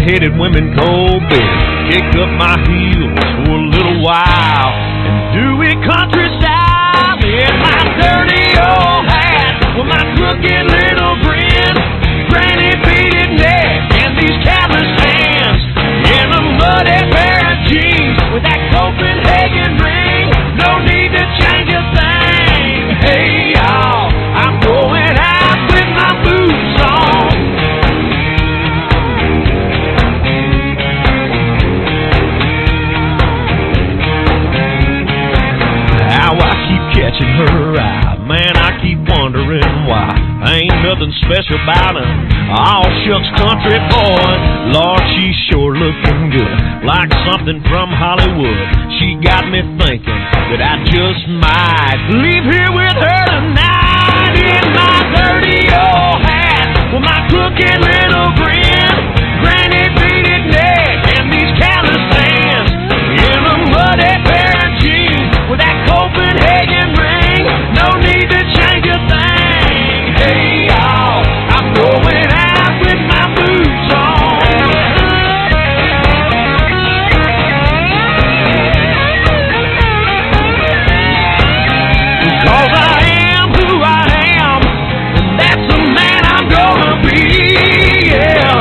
hard-headed women cold bed. Kick up my heels for a little while and do it country style. In my dirty old hat with my crooked little grin, granny beaded neck and these callous hands, in a muddy pair of jeans with that Copenhagen ring. No need to change a thing. Hey y'all, I'm going out with my boots on. How I keep catching her eye, man, I keep wondering why. Ain't nothing special about her, all shucks country boy. Lord, she's sure looking good, like something from Hollywood. She got me thinking that I just might leave here with her tonight. In my dirty old hat with my crooked little grin, granny beaded neck and these callous hands, in a muddy pair of jeans with that Copenhagen ring. No need to change a thing. Hey y'all, I'm going out with my boots on. Cause I am who I am, and that's the man I'm gonna be, yeah.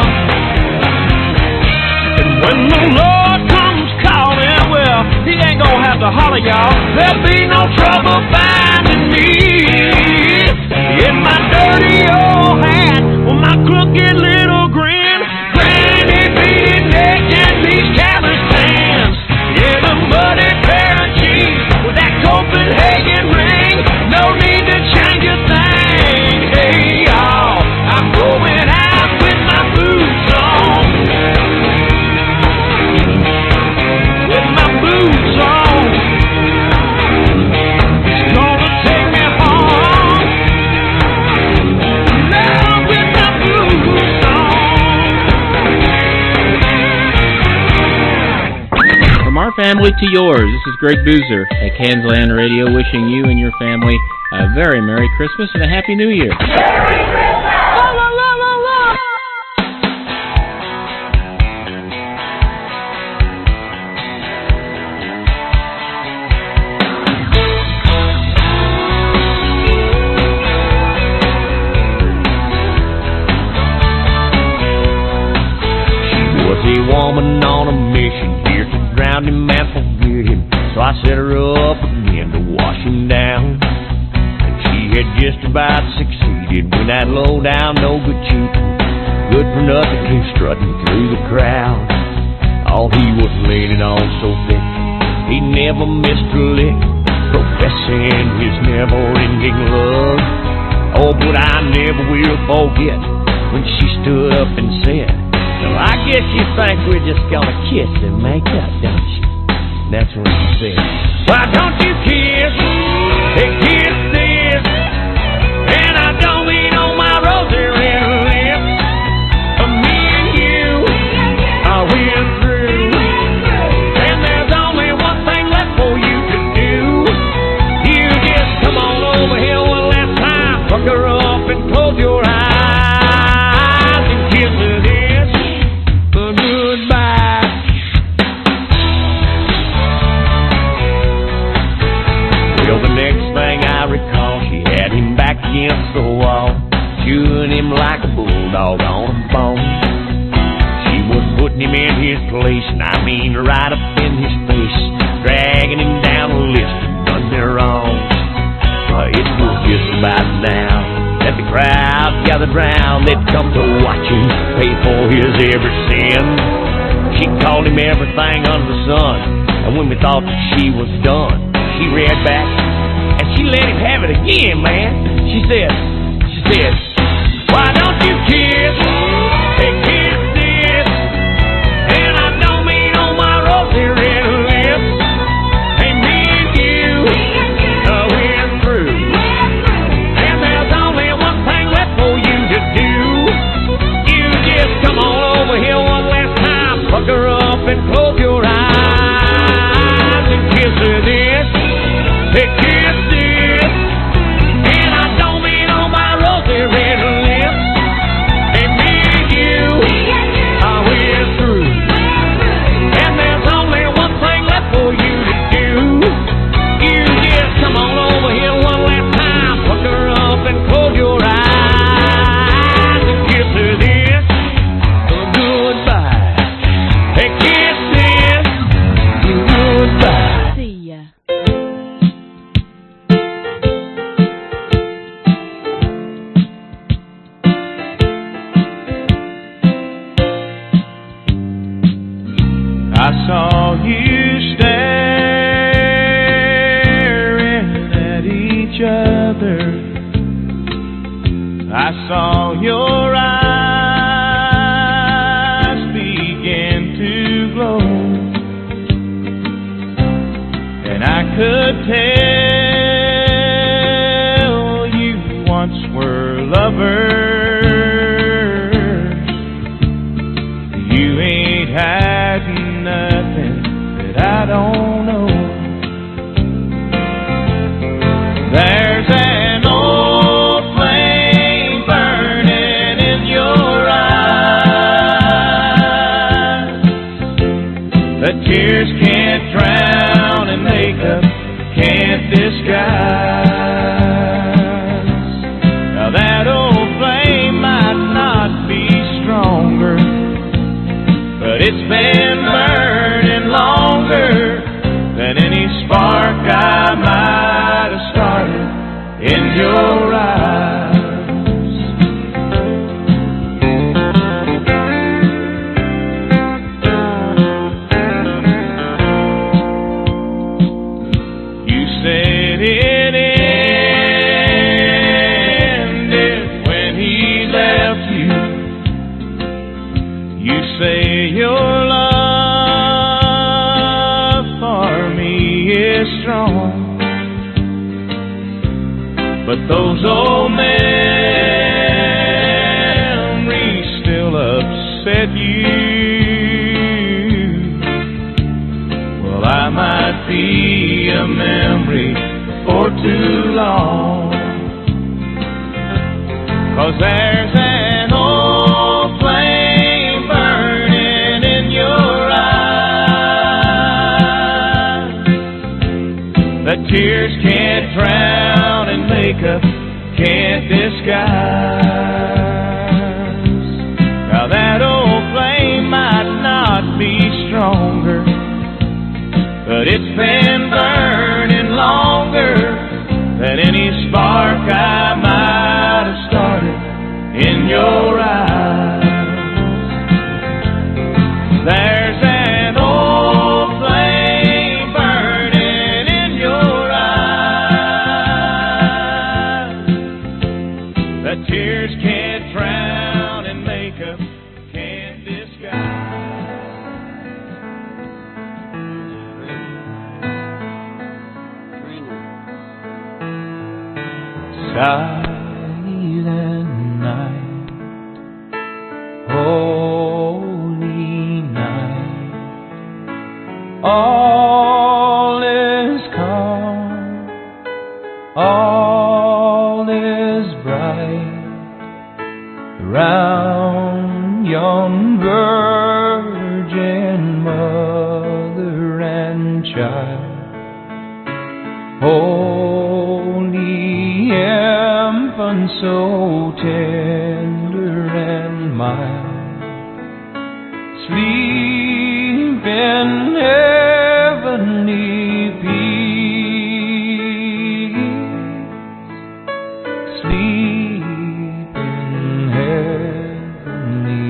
And when the Lord comes calling, well, he ain't gonna have to holler, y'all. There'll be no trouble finding me. In my dirty old hat with my crooked little grin, granny beaded neck and these callous hands, in a muddy pair of jeans with that Copenhagen ring. No need to change a thing. Hey y'all, I'm going out with my boots on. With my boots on. It's gonna take me home. Now with my boots on. From our family to yours, this is Greg Boozer at Kansland Radio, wishing you and your family a very Merry Christmas and a Happy New Year. Was a woman on a mission here to drown him and forget him. So I set her up again to wash him down. And she had just about succeeded when that low down, no good cheating, good for nothing came strutting through the crowd. Oh, he was leaning on so thick, he never missed a lick, professing his never-ending love. Oh, but I never will forget when she stood up and said, "Well, I guess you think we're just gonna kiss and make up, don't you?" That's what she said. "Why don't you kiss and kiss this? And I don't mean on my rosy red lips. Me and you are went through, and there's only one thing left for you to do. You just come on over here one last time, fuck her up and close your eyes and kiss her this goodbye." Well, the next thing I recall, she had him back against the wall, chewing him like a bulldog on a bone. She was putting him in his place, and I mean right up in his face, dragging him down the list and done me wrong. It was just about now that the crowd gathered round. They'd come to watch him pay for his every sin. She called him everything under the sun, and when we thought that she was done, she read back and she let him have it again, man. She said, "Why don't you kiss and kiss this? And I don't mean on my rosy red lips. And me and you went through, and there's only one thing left for you to do. You just come on over here one last time, fuck her up and close your eyes and kiss her this. Hey, kiss this. And I don't mean on my rosy red I saw your eyes begin to glow, and I could tell you once were lovers. You ain't had nothing that I don't know. There's an old flame burning in your eyes that tears can't drown and makeup can't disguise. Now that old flame might not be stronger, but it's been burning longer than any spark I might have started in your eyes. You said it ended when he left you. You say your love for me is strong, but those old memories still upset you. Well, I might be a memory for too long, 'cause there's an old flame burning in your eyes that tears can't drown and makeup can't disguise. Now that old flame might not be stronger, but it's been burning longer than any spark I might have started in your eyes. There's an old flame burning in your eyes that tears can't drown and makeup can't disguise. Silent night, holy night, all is calm, all is bright around yon virgin mother and child. Holy infant, so tender and mild, sleep in heavenly peace, sleep in heavenly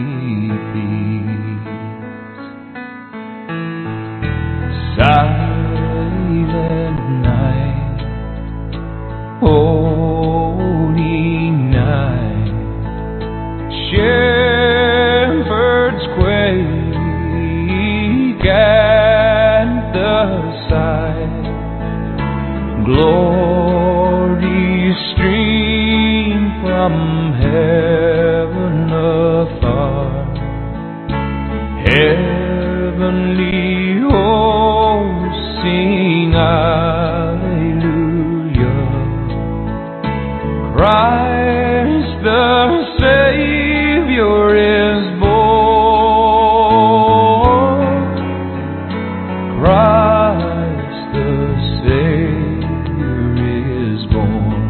peace. Silent night, holy night, shepherds quake at the sight, glory stream from heaven afar, heavenly hosts sing hallelujah. Christ the Savior is born. Christ the Savior is born.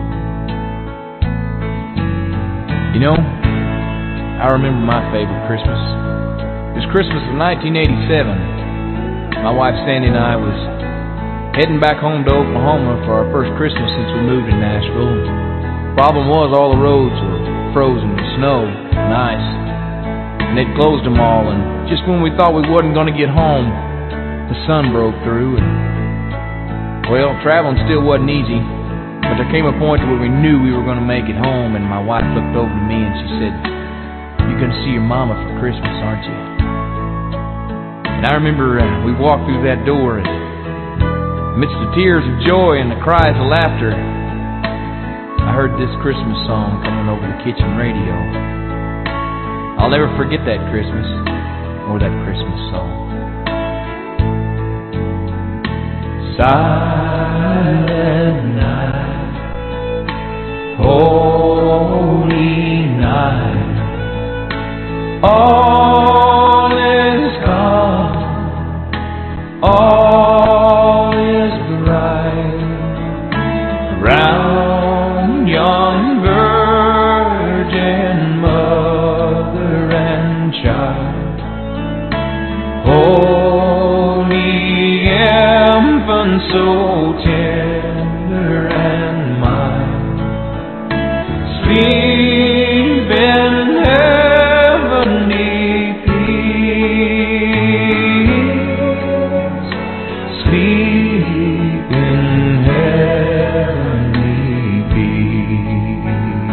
You know, I remember my favorite Christmas. It was Christmas of 1987. My wife Sandy and I was heading back home to Oklahoma for our first Christmas since we moved to Nashville. Problem was, all the roads were frozen with snow and ice, and they'd closed them all, and just when we thought we wasn't going to get home, the sun broke through, and, well, traveling still wasn't easy. But there came a point where we knew we were going to make it home, and my wife looked over to me and she said, "You're going to see your mama for Christmas, aren't you?" And I remember we walked through that door, and amidst the tears of joy and the cries of laughter, I heard this Christmas song coming over the kitchen radio. I'll never forget that Christmas or that Christmas song. Silent night, holy night, all is calm, all is bright, round young virgin mother and child, holy infant, so tender and mild, sleep in heavenly peace, sleep in heavenly peace.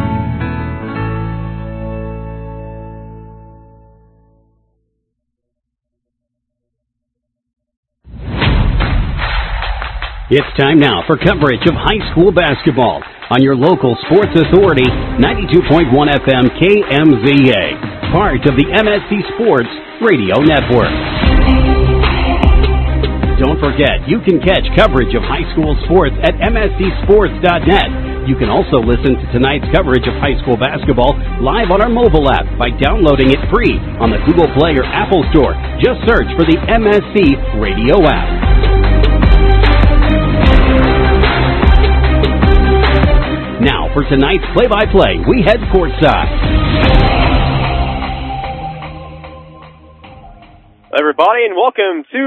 It's time now for coverage of high school basketball on your local sports authority, 92.1 FM KMZA, part of the MSC Sports Radio Network. Don't forget, you can catch coverage of high school sports at mscsports.net. You can also listen to tonight's coverage of high school basketball live on our mobile app by downloading it free on the Google Play or Apple Store. Just search for the MSC Radio app. Now, for tonight's play-by-play, we head courtside. Everybody, and welcome to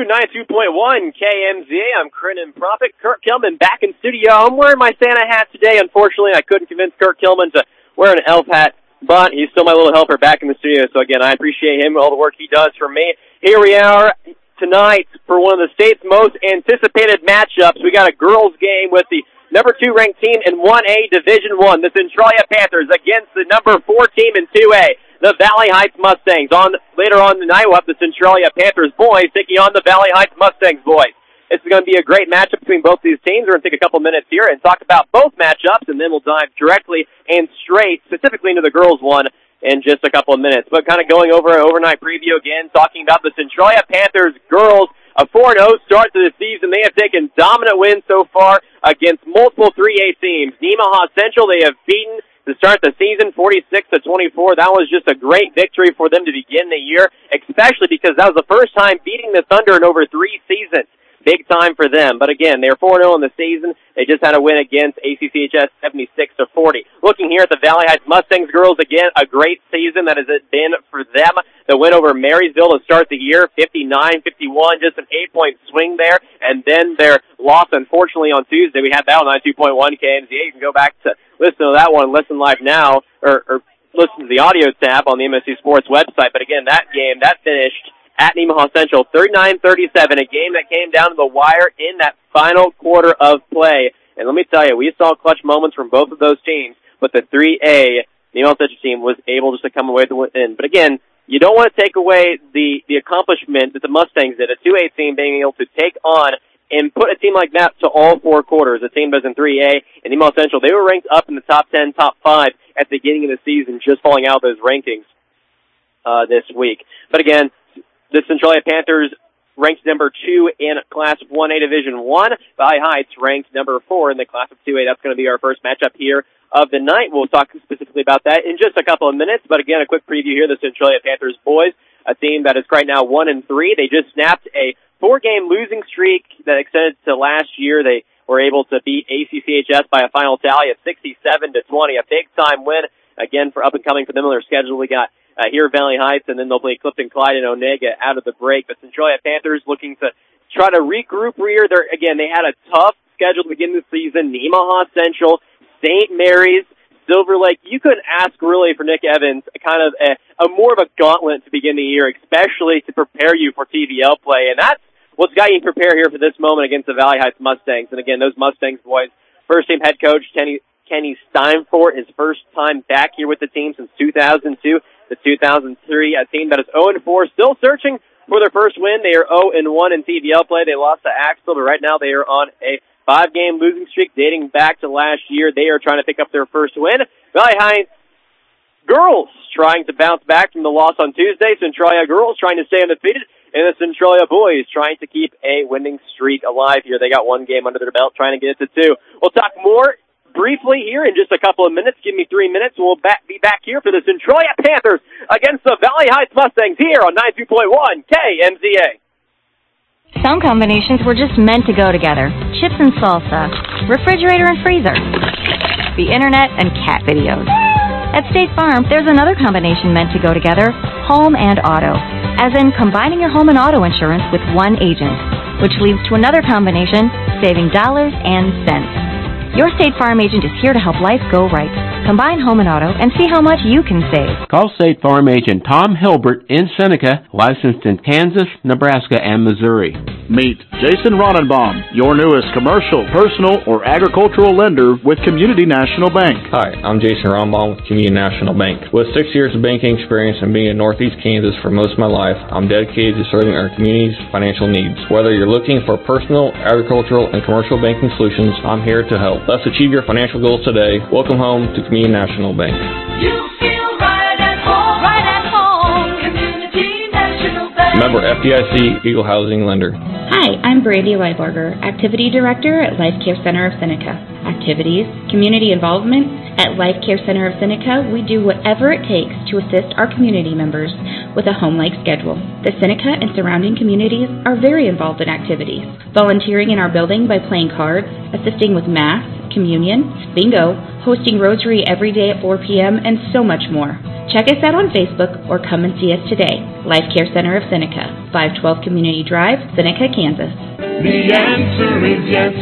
92.1 KMZA. I'm Crennan Prophet. Kurt Kilman back in studio. I'm wearing my Santa hat today. Unfortunately, I couldn't convince Kurt Kilman to wear an elf hat, but he's still my little helper back in the studio. So, again, I appreciate him, all the work he does for me. Here we are tonight for one of the state's most anticipated matchups. We got a girls' game with the number 2 ranked team in 1A Division I, the Centralia Panthers, against the number 4 team in 2A, the Valley Heights Mustangs. Later on tonight, we'll have the Centralia Panthers boys taking on the Valley Heights Mustangs boys. It's going to be a great matchup between both these teams. We're going to take a couple minutes here and talk about both matchups, and then we'll dive directly and straight, specifically into the girls' one, in just a couple of minutes. But kind of going over an overnight preview again, talking about the Centralia Panthers girls. A 4-0 start to the season. They have taken dominant wins so far against multiple 3A teams. Nemaha Central, they have beaten to start the season 46-24. That was just a great victory for them to begin the year, especially because that was the first time beating the Thunder in over 3 seasons. Big time for them. But again, they're 4-0 in the season. They just had a win against ACCHS 76-40. Looking here at the Valley Heights Mustangs girls, again, a great season that has been for them. The win over Marysville to start the year, 59-51, just an 8-point swing there. And then their loss, unfortunately, on Tuesday. We had that on 92.1 KMZA. You can go back to listen to that one, listen live now, or listen to the audio tab on the MSC Sports website. But again, that game, that finished at Nemaha Central, 39-37, a game that came down to the wire in that final quarter of play. And let me tell you, we saw clutch moments from both of those teams, but the 3A Nemaha Central team was able just to come away with the win. But again, you don't want to take away the accomplishment that the Mustangs did, a 2A team being able to take on and put a team like that to all 4 quarters. A team does in 3A and Nemaha Central, they were ranked up in the top 10, top 5 at the beginning of the season, just falling out of those rankings this week. But again, the Centralia Panthers ranked number 2 in Class 1A Division I. Valley Heights ranked number 4 in the Class of 2A. That's going to be our first matchup here of the night. We'll talk specifically about that in just a couple of minutes. But again, a quick preview here. The Centralia Panthers boys, a team that is right now 1-3. They just snapped a 4-game losing streak that extended to last year. They were able to beat ACCHS by a final tally of 67-20. A big-time win, again, for up-and-coming for them on their schedule. We got here at Valley Heights, and then they'll play Clifton Clyde and Onega out of the break. But Centralia Panthers looking to try to regroup here. Again, they had a tough schedule to begin the season. Nemaha Central, St. Mary's, Silver Lake. You couldn't ask really for Nick Evans kind of a more of a gauntlet to begin the year, especially to prepare you for TVL play. And that's what's got you prepared here for this moment against the Valley Heights Mustangs. And again, those Mustangs boys, First-team head coach Kenny Steinfort, his first time back here with the team since 2002. The 2003 team that is 0-4, still searching for their first win. They are 0-1 in TVL play. They lost to Axtell, but right now they are on a 5-game losing streak dating back to last year. They are trying to pick up their first win. Valley High girls trying to bounce back from the loss on Tuesday. Centralia girls trying to stay undefeated, and the Centralia boys trying to keep a winning streak alive here. They got 1 game under their belt, trying to get it to 2. We'll talk more briefly here in just a couple of minutes. Give me 3 minutes, and we'll be back here for the Centralia Panthers against the Valley Heights Mustangs here on 92.1 KMZA. Some combinations were just meant to go together. Chips and salsa, refrigerator and freezer, the internet and cat videos. At State Farm, there's another combination meant to go together, home and auto, as in combining your home and auto insurance with one agent, which leads to another combination, saving dollars and cents. Your State Farm agent is here to help life go right. Combine home and auto and see how much you can save. Call State Farm agent Tom Hilbert in Seneca, licensed in Kansas, Nebraska, and Missouri. Meet Jason Ronnenbaum, your newest commercial, personal, or agricultural lender with Community National Bank. Hi, I'm Jason Ronnenbaum with Community National Bank. With 6 years of banking experience and being in Northeast Kansas for most of my life, I'm dedicated to serving our community's financial needs. Whether you're looking for personal, agricultural, and commercial banking solutions, I'm here to help. Let's achieve your financial goals today. Welcome home to Community National Bank. You feel right at home. Right at home. Community National Bank. Member FDIC, Eagle Housing Lender. Hi, I'm Brandy Leiberger, Activity Director at Life Care Center of Seneca. Activities, community involvement. At Life Care Center of Seneca, we do whatever it takes to assist our community members with a home-like schedule. The Seneca and surrounding communities are very involved in activities, volunteering in our building by playing cards, assisting with Mass, communion, bingo, hosting Rosary every day at 4 p.m., and so much more. Check us out on Facebook or come and see us today. Life Care Center of Seneca, 512 Community Drive, Seneca, Kansas. The answer is yes,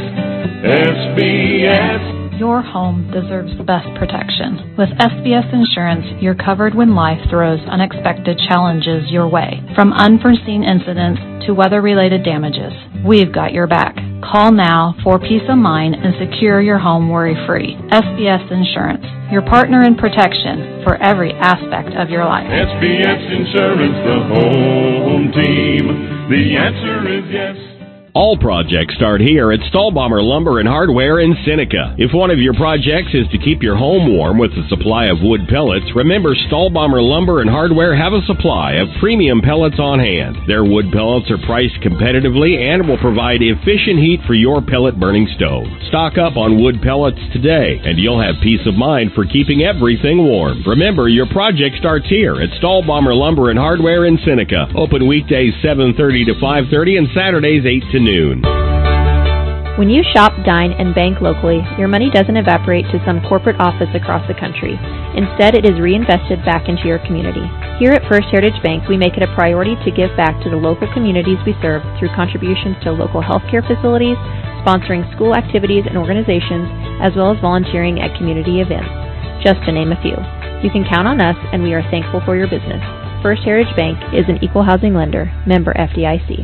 SBS. Your home deserves the best protection. With SBS Insurance, you're covered when life throws unexpected challenges your way. From unforeseen incidents to weather-related damages, we've got your back. Call now for peace of mind and secure your home worry-free. SBS Insurance, your partner in protection for every aspect of your life. SBS Insurance, the home team. The answer is yes. All projects start here at Stahlbomber Lumber and Hardware in Seneca. If one of your projects is to keep your home warm with a supply of wood pellets, remember Stahlbomber Lumber and Hardware have a supply of premium pellets on hand. Their wood pellets are priced competitively and will provide efficient heat for your pellet burning stove. Stock up on wood pellets today, and you'll have peace of mind for keeping everything warm. Remember, your project starts here at Stahlbomber Lumber and Hardware in Seneca. Open weekdays 7:30 to 5:30 and Saturdays 8 to noon. When you shop, dine, and bank locally, your money doesn't evaporate to some corporate office across the country. Instead, it is reinvested back into your community. Here at First Heritage Bank, we make it a priority to give back to the local communities we serve through contributions to local healthcare facilities, sponsoring school activities and organizations, as well as volunteering at community events, just to name a few. You can count on us, and we are thankful for your business. First Heritage Bank is an equal housing lender, member FDIC.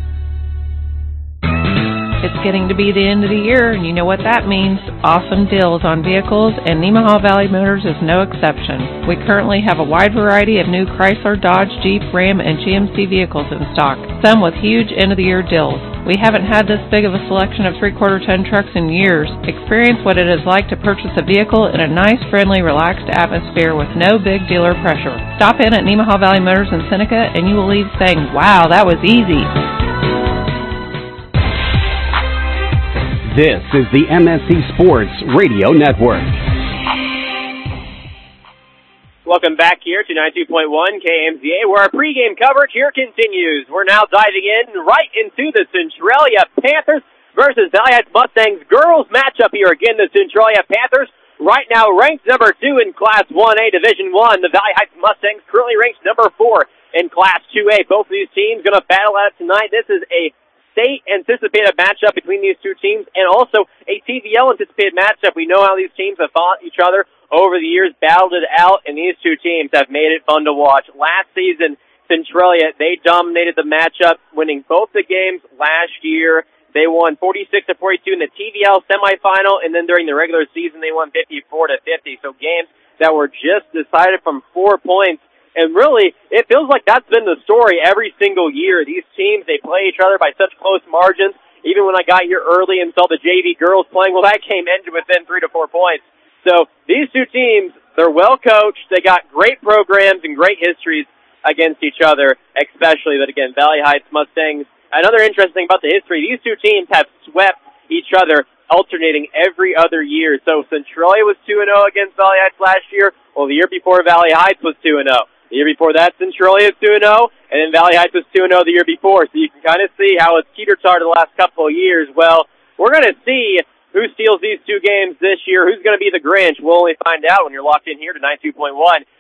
It's getting to be the end of the year, and you know what that means. Awesome deals on vehicles, and Nemaha Valley Motors is no exception. We currently have a wide variety of new Chrysler, Dodge, Jeep, Ram, and GMC vehicles in stock, some with huge end-of-the-year deals. We haven't had this big of a selection of 3/4-ton trucks in years. Experience what it is like to purchase a vehicle in a nice, friendly, relaxed atmosphere with no big dealer pressure. Stop in at Nemaha Valley Motors in Seneca, and you will leave saying, "Wow, that was easy." This is the MSC Sports Radio Network. Welcome back here to 92.1 KMZA, where our pregame coverage here continues. We're now diving in right into the Centralia Panthers versus Valley Heights Mustangs girls matchup here. Again, the Centralia Panthers right now ranked number 2 in Class 1A Division I. The Valley Heights Mustangs currently ranked number 4 in Class 2A. Both of these teams going to battle out tonight. This is a state-anticipated matchup between these two teams and also a TVL-anticipated matchup. We know how these teams have fought each other over the years, battled it out, and these two teams have made it fun to watch. Last season, Centralia, they dominated the matchup, winning both the games last year. They won 46-42 in the TVL semifinal, and then during the regular season, they won 54-50. So games that were just decided from 4 points. And really, it feels like that's been the story every single year. These teams, they play each other by such close margins. Even when I got here early and saw the JV girls playing, well, that game ended within 3 to 4 points. So these two teams, they're well coached. They got great programs and great histories against each other, especially that, again, Valley Heights Mustangs. Another interesting about the history, these two teams have swept each other, alternating every other year. So Centralia was 2-0 against Valley Heights last year. Well, the year before, Valley Heights was 2-0. The year before that, Centralia was 2-0, and then Valley Heights was 2-0 the year before. So you can kind of see how it's teeter-totter the last couple of years. Well, we're going to see who steals these two games this year. Who's going to be the Grinch? We'll only find out when you're locked in here to 92.1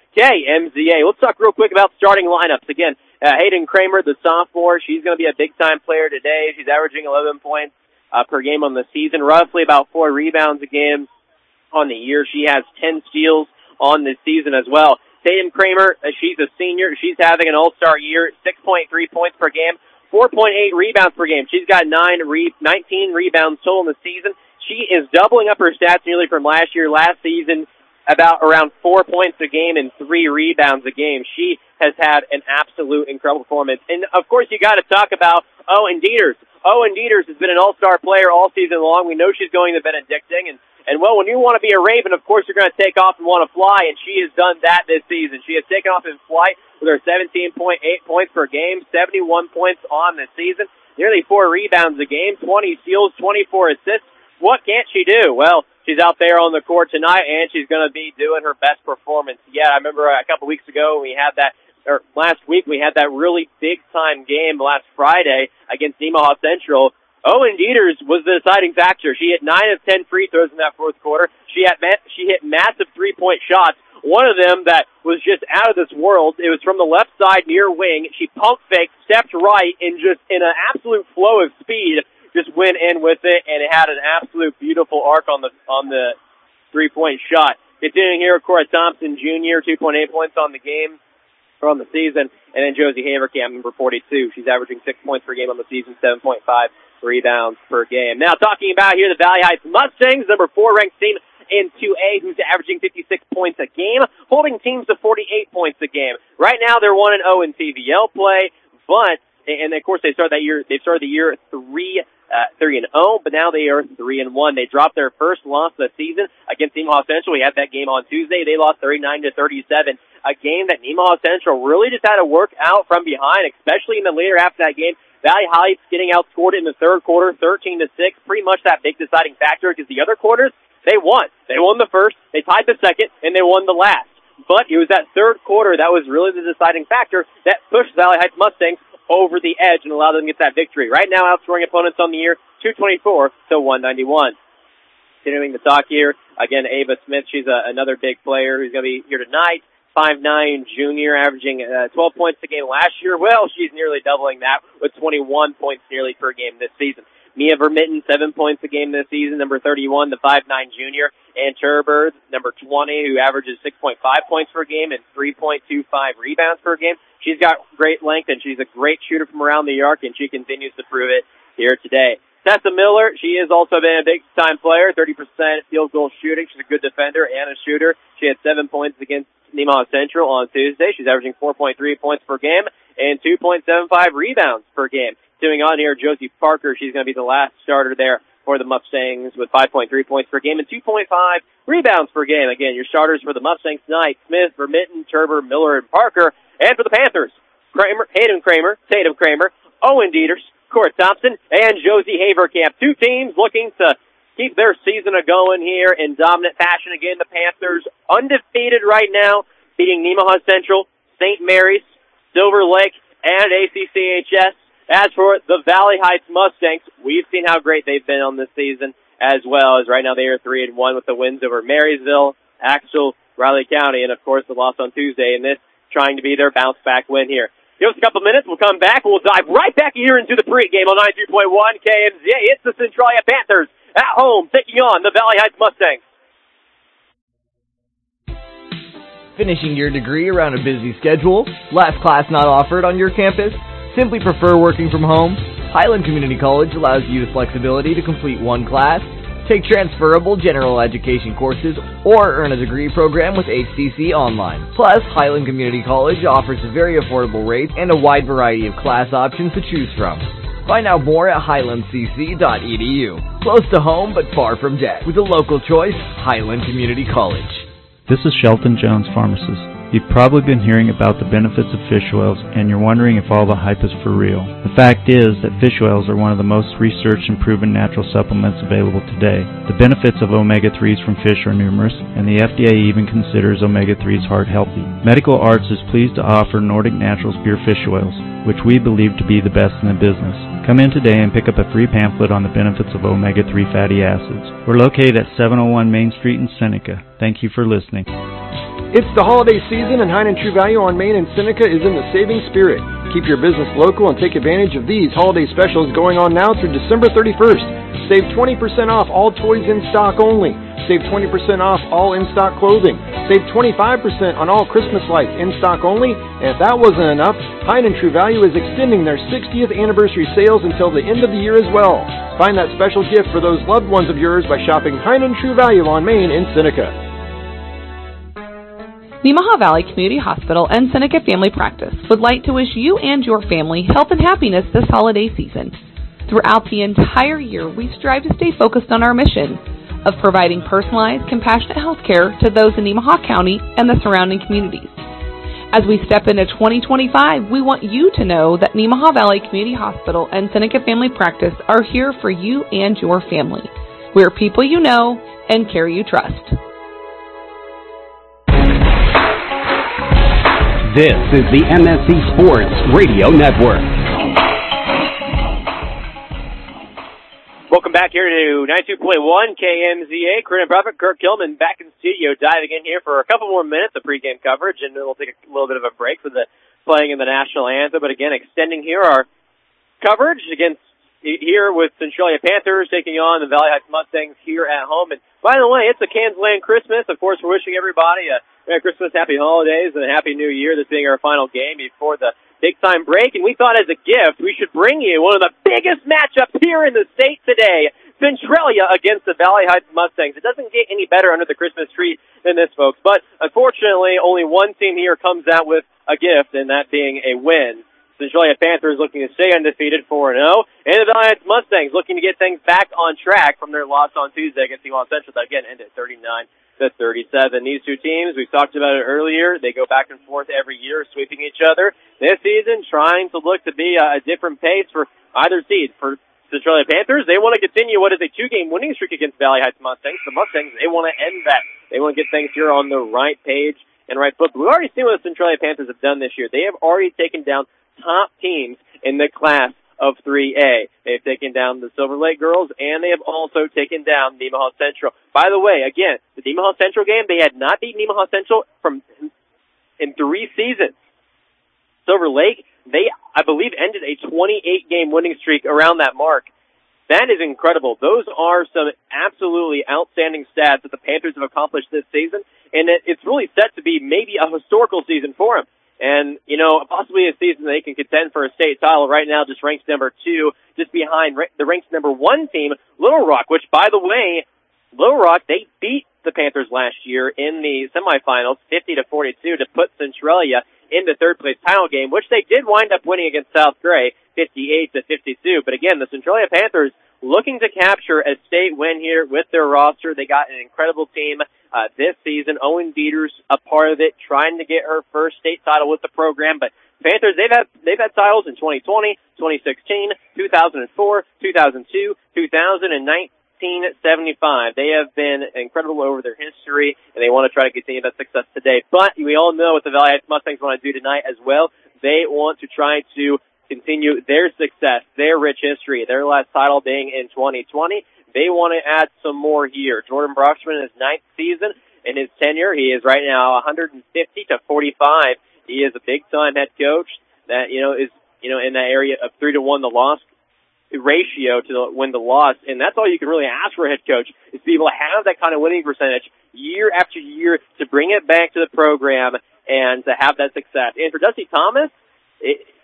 KMZA. Let's talk real quick about starting lineups. Again, Hayden Kramer, the sophomore, she's going to be a big-time player today. She's averaging 11 points per game on the season, roughly about 4 rebounds a game on the year. She has 10 steals on the season as well. Tatum Kramer, she's a senior. She's having an all-star year, 6.3 points per game, 4.8 rebounds per game. She's got 19 rebounds total in the season. She is doubling up her stats nearly from last year. Last season, about around 4 points a game and 3 rebounds a game. She has had an absolute incredible performance. And, of course, you got to talk about Owen Dieters. Owen Dieters has been an all-star player all season long. We know she's going to Benedictine. And well, when you want to be a Raven, of course, you're going to take off and want to fly, and she has done that this season. She has taken off in flight with her 17.8 points per game, 71 points on the season, nearly 4 rebounds a game, 20 steals, 24 assists. What can't she do? Well, she's out there on the court tonight, and she's going to be doing her best performance yet. I remember a couple weeks ago last week we had that really big-time game last Friday against Nemaha Central. Owen Dieters was the deciding factor. She hit 9 of 10 free throws in that fourth quarter. She hit massive three-point shots. One of them that was just out of this world. It was from the left side near wing. She pump faked, stepped right, and just in an absolute flow of speed, just went in with it, and it had an absolute beautiful arc on the three-point shot. Continuing here, Cora Thompson Jr., 2.8 points on the game, or on the season, and then Josie Haverkamp, number 42. She's averaging 6 points per game on the season, 7.5 rebounds per game. Now, talking about here the Valley Heights Mustangs, number 4 ranked team in 2A, who's averaging 56 points a game, holding teams to 48 points a game. Right now, they're 1-0 in TVL play, and of course, they started the year 3-0, but now they are 3-1. They dropped their first loss of the season against Nemaha Central. We had that game on Tuesday. They lost 39-37, a game that Nemaha Central really just had to work out from behind, especially in the later half of that game. Valley Heights getting outscored in the third quarter, 13-6, pretty much that big deciding factor, because the other quarters, they won. They won the first, they tied the second, and they won the last. But it was that third quarter that was really the deciding factor that pushed Valley Heights Mustangs over the edge and allowed them to get that victory. Right now, outscoring opponents on the year, 224-191. Continuing the talk here, again, Ava Smith, she's another big player who's going to be here tonight. 5'9", junior, averaging 12 points a game last year. Well, she's nearly doubling that with 21 points nearly per game this season. Mia Vermitten, 7 points a game this season, number 31, the 5'9" junior. And Turberg, number 20, who averages 6.5 points per game and 3.25 rebounds per game. She's got great length, and she's a great shooter from around the arc, and she continues to prove it here today. Tessa Miller, she has also been a big-time player, 30% field goal shooting. She's a good defender and a shooter. She had 7 points against Nemaha Central on Tuesday. She's averaging 4.3 points per game and 2.75 rebounds per game. Continuing on here, Josie Parker, she's going to be the last starter there for the Mustangs with 5.3 points per game and 2.5 rebounds per game. Again, your starters for the Mustangs tonight, Smith, Vermitten, Turber, Miller, and Parker. And for the Panthers, Hayden Kramer, Tatum Kramer, Owen Dieters, Cora Thompson, and Josie Haverkamp. Two teams looking to keep their season going here in dominant fashion. Again, the Panthers undefeated right now, beating Nemaha Central, St. Mary's, Silver Lake, and ACCHS. As for the Valley Heights Mustangs, we've seen how great they've been on this season, as well as right now they are 3-1 with the wins over Marysville, Axel, Riley County, and of course the loss on Tuesday, and this trying to be their bounce-back win here. Give us a couple minutes. We'll come back. We'll dive right back here into the pregame on 92.1 KMZA. It's the Centralia Panthers at home taking on the Valley Heights Mustangs. Finishing your degree around a busy schedule? Last class not offered on your campus? Simply prefer working from home? Highland Community College allows you the flexibility to complete one class, take transferable general education courses, or earn a degree program with HCC Online. Plus, Highland Community College offers very affordable rates and a wide variety of class options to choose from. Find out more at highlandcc.edu. Close to home, but far from debt. With a local choice, Highland Community College. This is Shelton Jones, pharmacist. You've probably been hearing about the benefits of fish oils, and you're wondering if all the hype is for real. The fact is that fish oils are one of the most researched and proven natural supplements available today. The benefits of omega-3s from fish are numerous, and the FDA even considers omega-3s heart healthy. Medical Arts is pleased to offer Nordic Naturals pure fish oils, which we believe to be the best in the business. Come in today and pick up a free pamphlet on the benefits of omega-3 fatty acids. We're located at 701 Main Street in Seneca. Thank you for listening. It's the holiday season, and Hein and True Value on Main in Seneca is in the saving spirit. Keep your business local and take advantage of these holiday specials going on now through December 31st. Save 20% off all toys in stock only. Save 20% off all in-stock clothing. Save 25% on all Christmas lights in stock only. And if that wasn't enough, Hein and True Value is extending their 60th anniversary sales until the end of the year as well. Find that special gift for those loved ones of yours by shopping Hein and True Value on Main in Seneca. Nemaha Valley Community Hospital and Seneca Family Practice would like to wish you and your family health and happiness this holiday season. Throughout the entire year, we strive to stay focused on our mission of providing personalized, compassionate health care to those in Nemaha County and the surrounding communities. As we step into 2025, we want you to know that Nemaha Valley Community Hospital and Seneca Family Practice are here for you and your family. We're people you know and care you trust. This is the MSC Sports Radio Network. Welcome back here to 92.1 KMZA. Corinne and Prophet, Kirk Gilman back in the studio, diving in here for a couple more minutes of pregame coverage, and then we'll take a little bit of a break for the playing in the national anthem. But again, extending here our coverage against here with Centralia Panthers taking on the Valley Heights Mustangs here at home. And by the way, it's a Kansland Christmas. Of course, we're wishing everybody a Merry Christmas, Happy Holidays, and a Happy New Year, this being our final game before the big-time break. And we thought as a gift we should bring you one of the biggest matchups here in the state today, Centralia against the Valley Heights Mustangs. It doesn't get any better under the Christmas tree than this, folks. But unfortunately, only one team here comes out with a gift, and that being a win. Centralia Panthers looking to stay undefeated 4-0, and the Valley Heights Mustangs looking to get things back on track from their loss on Tuesday against Seawall Central that again ended 39-37. These two teams, we've talked about it earlier, they go back and forth every year, sweeping each other. This season, trying to look to be a different pace for either seed. For Centralia Panthers, they want to continue what is a 2-game winning streak against Valley Heights Mustangs. The Mustangs, they want to end that. They want to get things here on the right page and right foot. But we've already seen what the Centralia Panthers have done this year. They have already taken down top teams in the class of 3A. They've taken down the Silver Lake girls, and they have also taken down Nemaha Central. By the way, again, the Nemaha Central game, they had not beaten Nemaha Central in 3 seasons. Silver Lake, they, I believe, ended a 28-game winning streak around that mark. That is incredible. Those are some absolutely outstanding stats that the Panthers have accomplished this season, and it's really set to be maybe a historical season for them. And, you know, possibly a season they can contend for a state title. Right now, just ranked number 2, just behind the ranked number 1 team, Little Rock, which, by the way, Little Rock, they beat the Panthers last year in the semifinals, 50-42, to put Centralia in the third-place title game, which they did wind up winning against South Gray, 58-52. But again, the Centralia Panthers looking to capture a state win here with their roster. They got an incredible team this season. Owen Dieters a part of it, trying to get her first state title with the program. But Panthers, they've had titles in 2020, 2016, 2004, 2002, 2000, and 1975. They have been incredible over their history, and they want to try to continue that success today. But we all know what the Valley Heights Mustangs want to do tonight as well. They want to try to continue their success, their rich history, their last title being in 2020. They want to add some more here. Jordan Broxman in his 9th season in his tenure. He is right now 150-45. He is a big-time head coach that, is in that area of 3-to-1 the loss ratio to win the loss. And that's all you can really ask for a head coach, is to be able to have that kind of winning percentage year after year, to bring it back to the program and to have that success. And for Dusty Thomas,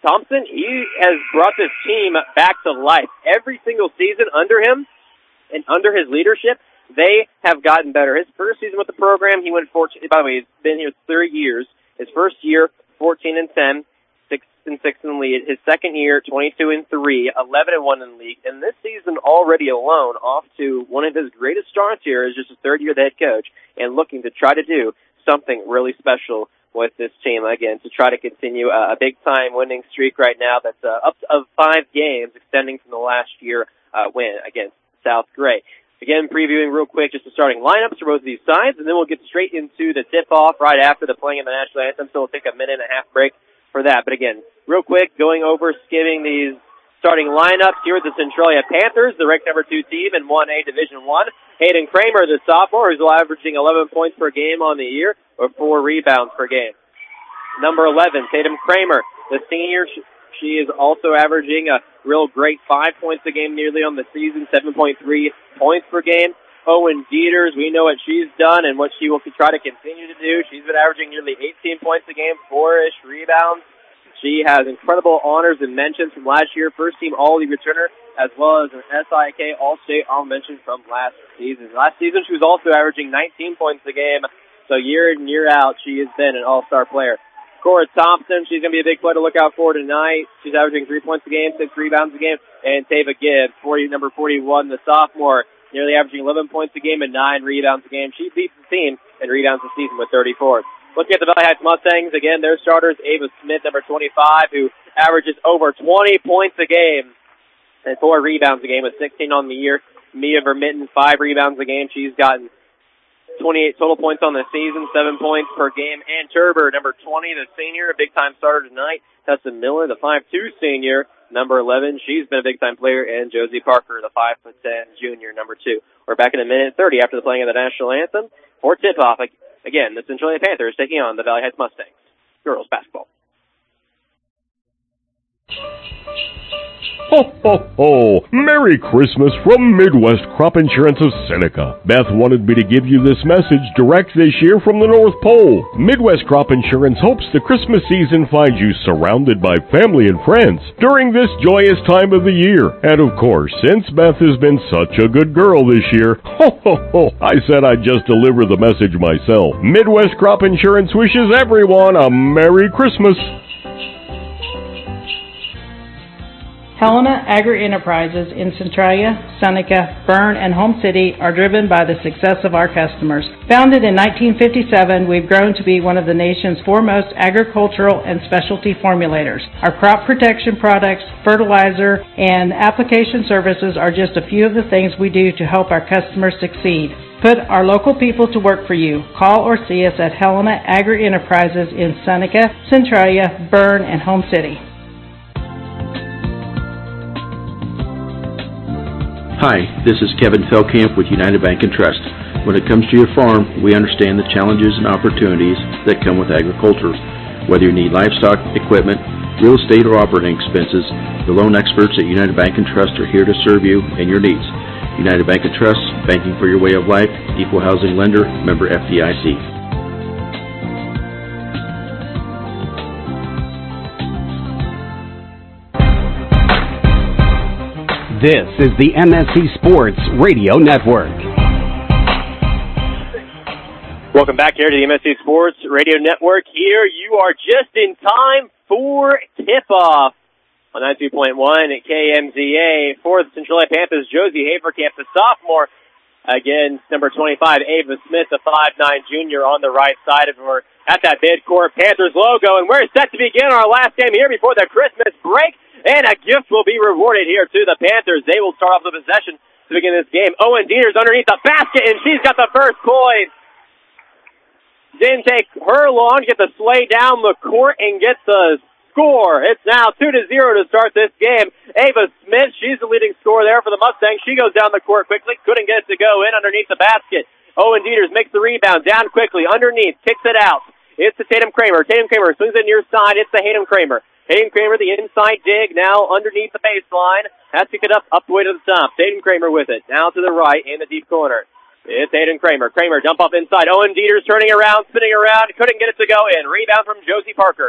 Thompson, he has brought this team back to life. Every single season under him and under his leadership, they have gotten better. His first season with the program, he went 14. By the way, he's been here 3 years. His first year, 14-10, 6-6 in the league. His second year, 22-3, 11-1 in the league. And this season already alone, off to one of his greatest starts here, is just his third year as the head coach, and looking to try to do something really special with this team again to try to continue a big-time winning streak right now that's up of 5 games, extending from the last year win against South Gray. Again, previewing real quick just the starting lineups for both of these sides, and then we'll get straight into the tip-off right after the playing of the national anthem, so we'll take a minute and a half break for that. But again, real quick, going over, skimming these starting lineups here with the Centralia Panthers, the ranked number 2 team in 1A Division I. Hayden Kramer, the sophomore, who's averaging 11 points per game on the year, or 4 rebounds per game. Number 11, Tatum Kramer, the senior. She is also averaging a real great 5 points a game nearly on the season, 7.3 points per game. Owen Dieters, we know what she's done and what she will try to continue to do. She's been averaging nearly 18 points a game, 4-ish rebounds. She has incredible honors and mentions from last year, first team All-League returner, as well as an SIK All-State All Mention from last season. Last season, she was also averaging 19 points a game, so year in, year out, she has been an all-star player. Cora Thompson, she's going to be a big player to look out for tonight. She's averaging 3 points a game, 6 rebounds a game. And Tava Gibbs, number 41, the sophomore, nearly averaging 11 points a game and 9 rebounds a game. She beats the team in rebounds this season with 34. Looking at the Valley Heights Mustangs, again, their starters, Ava Smith, number 25, who averages over 20 points a game and 4 rebounds a game with 16 on the year. Mia Vermitten, 5 rebounds a game. She's gotten 28 total points on the season, 7 points per game. Ann Turber, number 20, the senior, a big-time starter tonight. Tessa Miller, the 5'2 senior, number 11. She's been a big-time player. And Josie Parker, the 5'10 junior, number 2. We're back in a minute 30 after the playing of the national anthem for tip-off. Again, the Centralia Panthers taking on the Valley Heights Mustangs. Girls basketball. Ho, ho, ho! Merry Christmas from Midwest Crop Insurance of Seneca. Beth wanted me to give you this message direct this year from the North Pole. Midwest Crop Insurance hopes the Christmas season finds you surrounded by family and friends during this joyous time of the year. And of course, since Beth has been such a good girl this year, ho, ho, ho, I said I'd just deliver the message myself. Midwest Crop Insurance wishes everyone a Merry Christmas. Helena Agri-Enterprises in Centralia, Seneca, Berne, and Home City are driven by the success of our customers. Founded in 1957, we've grown to be one of the nation's foremost agricultural and specialty formulators. Our crop protection products, fertilizer, and application services are just a few of the things we do to help our customers succeed. Put our local people to work for you. Call or see us at Helena Agri-Enterprises in Seneca, Centralia, Berne, and Home City. Hi, this is Kevin Feldkamp with United Bank and Trust. When it comes to your farm, we understand the challenges and opportunities that come with agriculture. Whether you need livestock, equipment, real estate, or operating expenses, the loan experts at United Bank and Trust are here to serve you and your needs. United Bank and Trust, banking for your way of life, equal housing lender, member FDIC. This is the MSC Sports Radio Network. Welcome back here to the MSC Sports Radio Network. Here you are just in time for tip-off on 92.1 at KMZA for the Centralia Panthers. Josie Haverkamp, the sophomore, against number 25, Ava Smith, the 5'9 junior on the right side of her at that midcourt Panthers logo. And we're set to begin our last game here before the Christmas break. And a gift will be rewarded here to the Panthers. They will start off the possession to begin this game. Owen Dieters underneath the basket, and she's got the first point. Didn't take her long to get the sleigh down the court and get the score. It's now 2-0 to start this game. Ava Smith, she's the leading scorer there for the Mustangs. She goes down the court quickly, couldn't get it to go in underneath the basket. Owen Dieters makes the rebound, down quickly, underneath, kicks it out. It's to Tatum Kramer. Tatum Kramer swings it near side. It's to Hayden Kramer. Hayden Kramer, the inside dig, now underneath the baseline. Has to get up the way to the top. Hayden Kramer with it. Now to the right in the deep corner. It's Hayden Kramer. Kramer dump off inside. Owen Dieters turning around, spinning around. Couldn't get it to go in. Rebound from Josie Parker.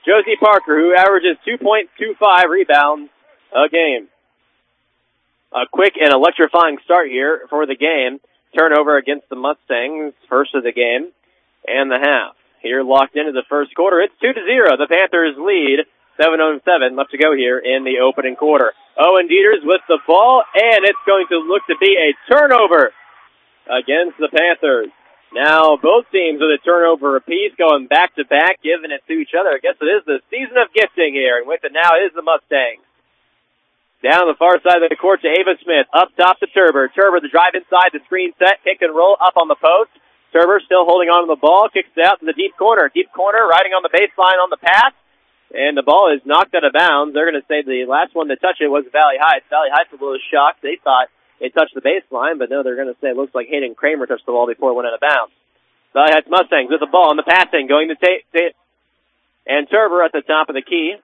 Josie Parker, who averages 2.25 rebounds a game. A quick and electrifying start here for the game. Turnover against the Mustangs, first of the game and the half. Here locked into the first quarter. It's 2-0. The Panthers lead. 7:07 left to go here in the opening quarter. Owen Dieters with the ball, and it's going to look to be a turnover against the Panthers. Now both teams with a turnover apiece going back-to-back, giving it to each other. I guess it is the season of gifting here, and with it now is the Mustangs. Down the far side of the court to Ava Smith. Up top to Turber. Turber, the drive inside, the screen set, pick and roll up on the post. Turber still holding on to the ball, kicks it out to the deep corner. Deep corner, riding on the baseline on the pass. And the ball is knocked out of bounds. They're going to say the last one to touch it was Valley Heights. Valley Heights was a little shocked. They thought it touched the baseline, but no, they're going to say it looks like Hayden Kramer touched the ball before it went out of bounds. Valley Heights Mustangs with the ball on the passing, going to Tate. And Turber at the top of the key.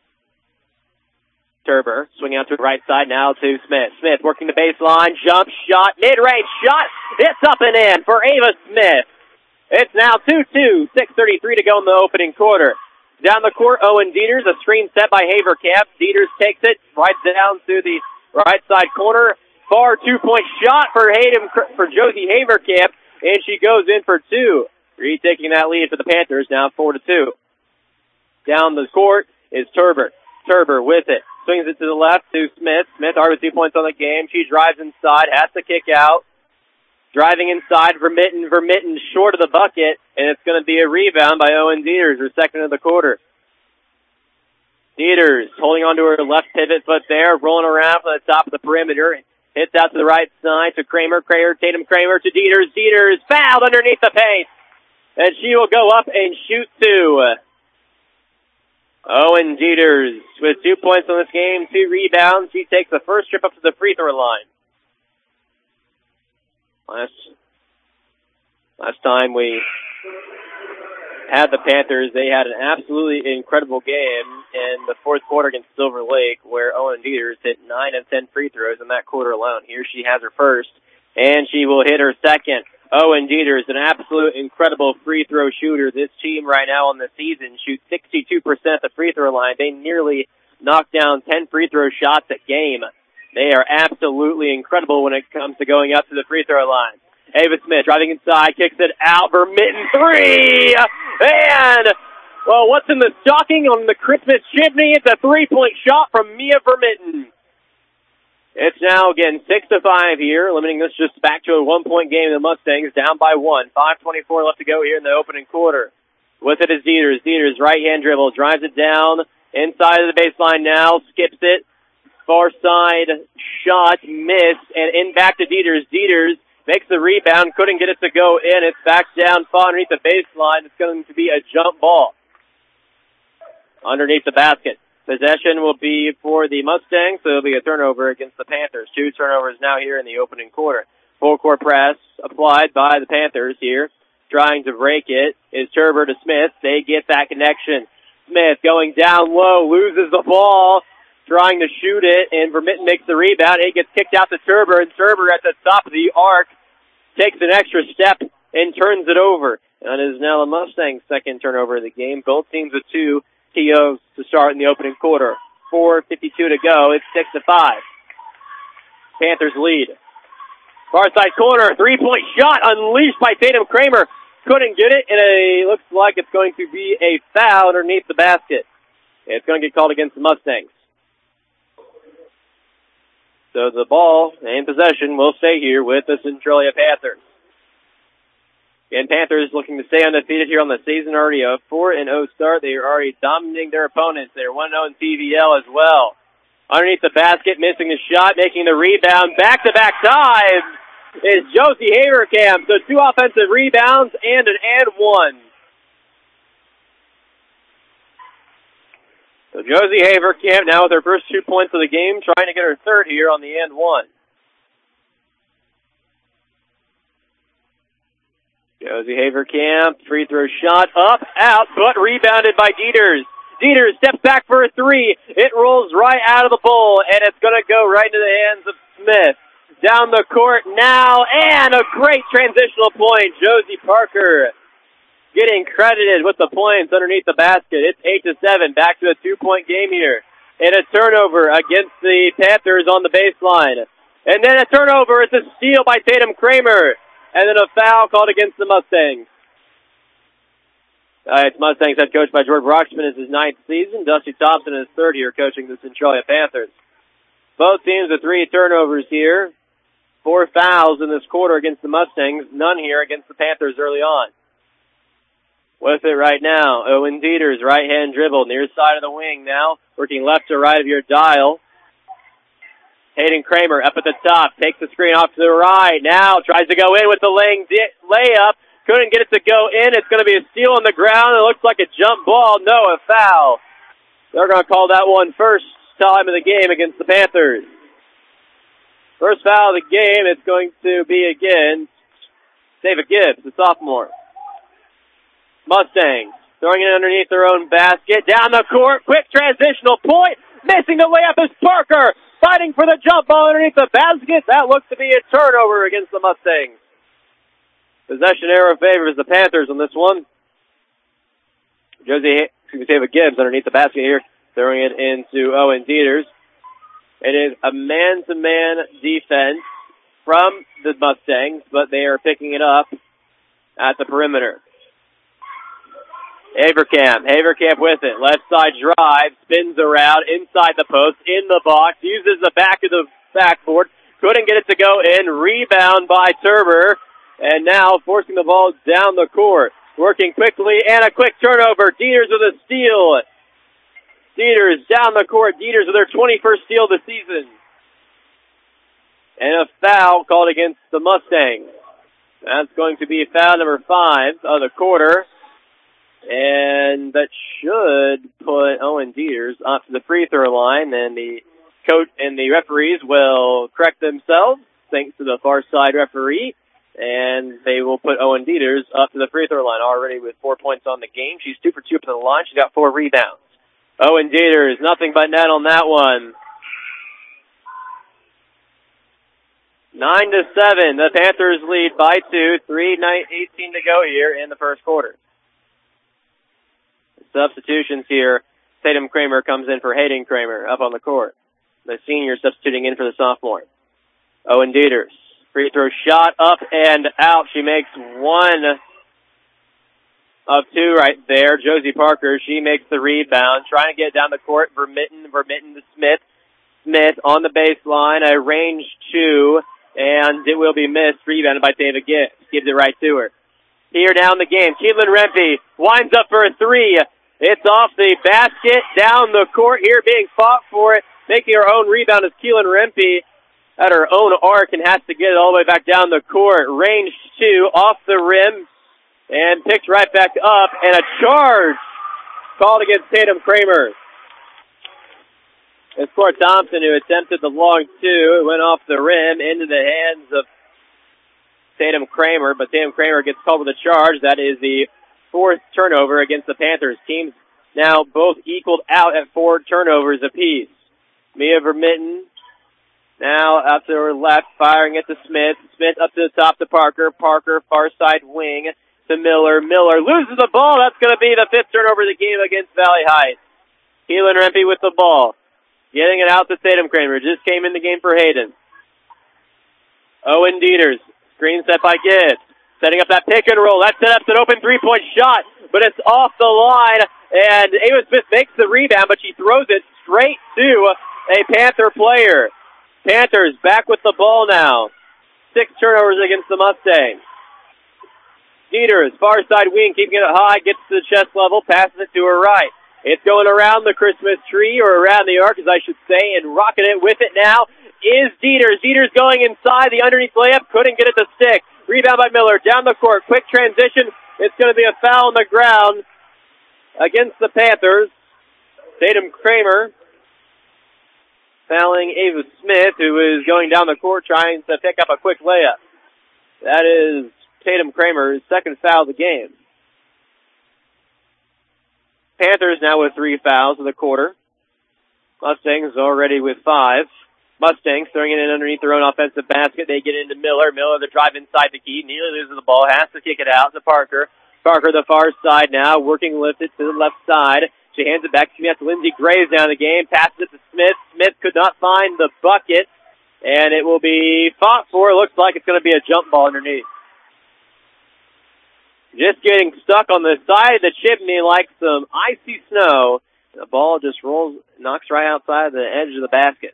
Turber swinging out to the right side now to Smith. Smith working the baseline, jump shot, mid-range shot. It's up and in for Ava Smith. It's now 2-2, 6:33 to go in the opening quarter. Down the court, Owen Dieters, a screen set by Haverkamp. Dieters takes it right down to the right side corner. Far two-point shot for Josie Haverkamp, and she goes in for two. Retaking that lead for the Panthers, now 4-2. Down the court is Turber. Turber with it. Swings it to the left to Smith. Smith already 2 points on the game. She drives inside, has to kick out. Driving inside, Vermitten short of the bucket, and it's going to be a rebound by Owen Dieters, her second of the quarter. Dieters holding on to her left pivot foot there, rolling around from the top of the perimeter. Hits out to the right side to Kramer. Tatum Kramer to Dieters. Dieters fouled underneath the paint, and she will go up and shoot two. Owen Dieters with 2 points on this game, 2 rebounds. She takes the first trip up to the free throw line. Last time we had the Panthers, they had an absolutely incredible game in the fourth quarter against Silver Lake, where Owen Dieters hit 9 of 10 free throws in that quarter alone. Here she has her first, and she will hit her second. Owen Dieters, an absolute incredible free throw shooter. This team right now on the season shoots 62% at the free throw line. They nearly knock down 10 free throw shots a game. They are absolutely incredible when it comes to going up to the free throw line. Ava Smith driving inside, kicks it out, Vermitten three! And, well, what's in the stocking on the Christmas chimney? It's a 3-point shot from Mia Vermitten. It's now, again, 6-5 here, limiting this just back to a 1-point game. The Mustangs down by 1. 5:24 left to go here in the opening quarter. With it is Dieters. Dieters, right-hand dribble, drives it down, inside of the baseline now, skips it. Far side shot, missed, and in back to Dieters. Dieters makes the rebound, couldn't get it to go in. It's back down, far underneath the baseline. It's going to be a jump ball underneath the basket. Possession will be for the Mustangs, so it'll be a turnover against the Panthers. 2 turnovers now here in the opening quarter. Full court press applied by the Panthers here. Trying to break it is Turber to Smith. They get that connection. Smith going down low, loses the ball. Trying to shoot it, and Vermitten makes the rebound. It gets kicked out to Turber, and Turber at the top of the arc takes an extra step and turns it over. And it is now the Mustangs' second turnover of the game. Both teams with 2 TOs to start in the opening quarter. 4:52 to go. It's 6-5. Panthers lead. Far side corner, 3-point shot unleashed by Tatum Kramer. Couldn't get it, and it looks like it's going to be a foul underneath the basket. It's going to get called against the Mustangs. So the ball and possession will stay here with the Centralia Panthers. And Panthers looking to stay undefeated here on the season. Already a 4-0 start. They are already dominating their opponents. They're 1-0 in TVL as well. Underneath the basket, missing the shot, making the rebound. Back-to-back ties is Josie Haverkamp. So 2 offensive rebounds and an and one. So Josie Haverkamp now with her first 2 points of the game, trying to get her third here on the and one. Josie Haverkamp, free throw shot up, out, but rebounded by Dieters. Dieters steps back for a 3. It rolls right out of the bowl, and it's going to go right into the hands of Smith. Down the court now, and a great transitional point. Josie Parker getting credited with the points underneath the basket. It's 8-7, back to a 2-point game here. And a turnover against the Panthers on the baseline. And then a turnover. It's a steal by Tatum Kramer. And then a foul called against the Mustangs. It's Mustangs head coach by George Broxman. It's his 9th season. Dusty Thompson is his 3rd year coaching the Centralia Panthers. Both teams with 3 turnovers here. 4 fouls in this quarter against the Mustangs. None here against the Panthers early on. With it right now, Owen Dieters, right-hand dribble, near side of the wing now, working left to right of your dial. Hayden Kramer up at the top, takes the screen off to the right, now tries to go in with the layup, couldn't get it to go in, it's going to be a steal on the ground, it looks like a jump ball, no, a foul. They're going to call that one first time of the game against the Panthers. First foul of the game, it's going to be against David Gibbs, the sophomore. Mustangs throwing it underneath their own basket. Down the court. Quick transitional point. Missing the layup is Parker. Fighting for the jump ball underneath the basket. That looks to be a turnover against the Mustangs. Possession arrow favors the Panthers on this one. David Gibbs underneath the basket here. Throwing it into Owen Dieters. It is a man-to-man defense from the Mustangs, but they are picking it up at the perimeter. Haverkamp with it. Left side drive. Spins around inside the post. In the box. Uses the back of the backboard. Couldn't get it to go in. Rebound by Turber. And now forcing the ball down the court. Working quickly and a quick turnover. Dieters with a steal. Dieters down the court. Dieters with their 21st steal of the season. And a foul called against the Mustangs. That's going to be foul number 5 of the quarter. And that should put Owen Dieters up to the free throw line, and the coach and the referees will correct themselves, thanks to the far side referee, and they will put Owen Dieters up to the free throw line already with 4 points on the game. She's 2 for 2 up to the line. She's got 4 rebounds. Owen Dieters, nothing but net on that one. 9-7. The Panthers lead by 2. 3:18 to go here in the first quarter. Substitutions here. Tatum Kramer comes in for Hayden Kramer up on the court. The senior substituting in for the sophomore. Owen Dieters. Free throw shot up and out. She makes 1 of 2 right there. Josie Parker, she makes the rebound. Trying to get down the court. Vermitten to Smith. Smith on the baseline. A range 2. And it will be missed. Rebounded by David Gibbs. Gives it right to her. Here down the game. Keelan Rempe winds up for a 3. It's off the basket, down the court here, being fought for it. Making her own rebound is Keelan Rempe at her own arc and has to get it all the way back down the court. Range 2, off the rim, and picked right back up. And a charge called against Tatum Kramer. It's Court Thompson who attempted the long 2. It went off the rim into the hands of Tatum Kramer, but Tatum Kramer gets called with a charge. That is the 4th turnover against the Panthers. Teams now both equaled out at 4 turnovers apiece. Mia Vermitten now out to her left, firing it to Smith. Smith up to the top to Parker. Parker, far side wing to Miller. Miller loses the ball. That's going to be the 5th turnover of the game against Valley Heights. Keelan Rempe with the ball. Getting it out to Tatum Kramer. Just came in the game for Hayden. Owen Dieters. Screen set by Gibbs. Setting up that pick and roll. That set up's an open 3-point shot, but it's off the line. And Ava Smith makes the rebound, but she throws it straight to a Panther player. Panthers back with the ball now. 6 turnovers against the Mustangs. Dieters, far side wing, keeping it high, gets to the chest level, passes it to her right. It's going around the Christmas tree, or around the arc, as I should say, and rocking it with it now is Dieters. Dieters going inside the underneath layup, couldn't get it to stick. Rebound by Miller, down the court, quick transition. It's going to be a foul on the ground against the Panthers. Tatum Kramer fouling Ava Smith, who is going down the court trying to pick up a quick layup. That is Tatum Kramer's 2nd foul of the game. Panthers now with 3 fouls in the quarter. Mustangs already with 5. Mustangs throwing it in underneath their own offensive basket. They get into Miller. Miller, the drive inside the key. Nearly loses the ball. Has to kick it out to Parker. Parker the far side now, working lifted to the left side. She hands it back to Lindsey Graves down the game, passes it to Smith. Smith could not find the bucket, and it will be fought for. It looks like it's going to be a jump ball underneath. Just getting stuck on the side of the chimney like some icy snow. The ball just knocks right outside the edge of the basket.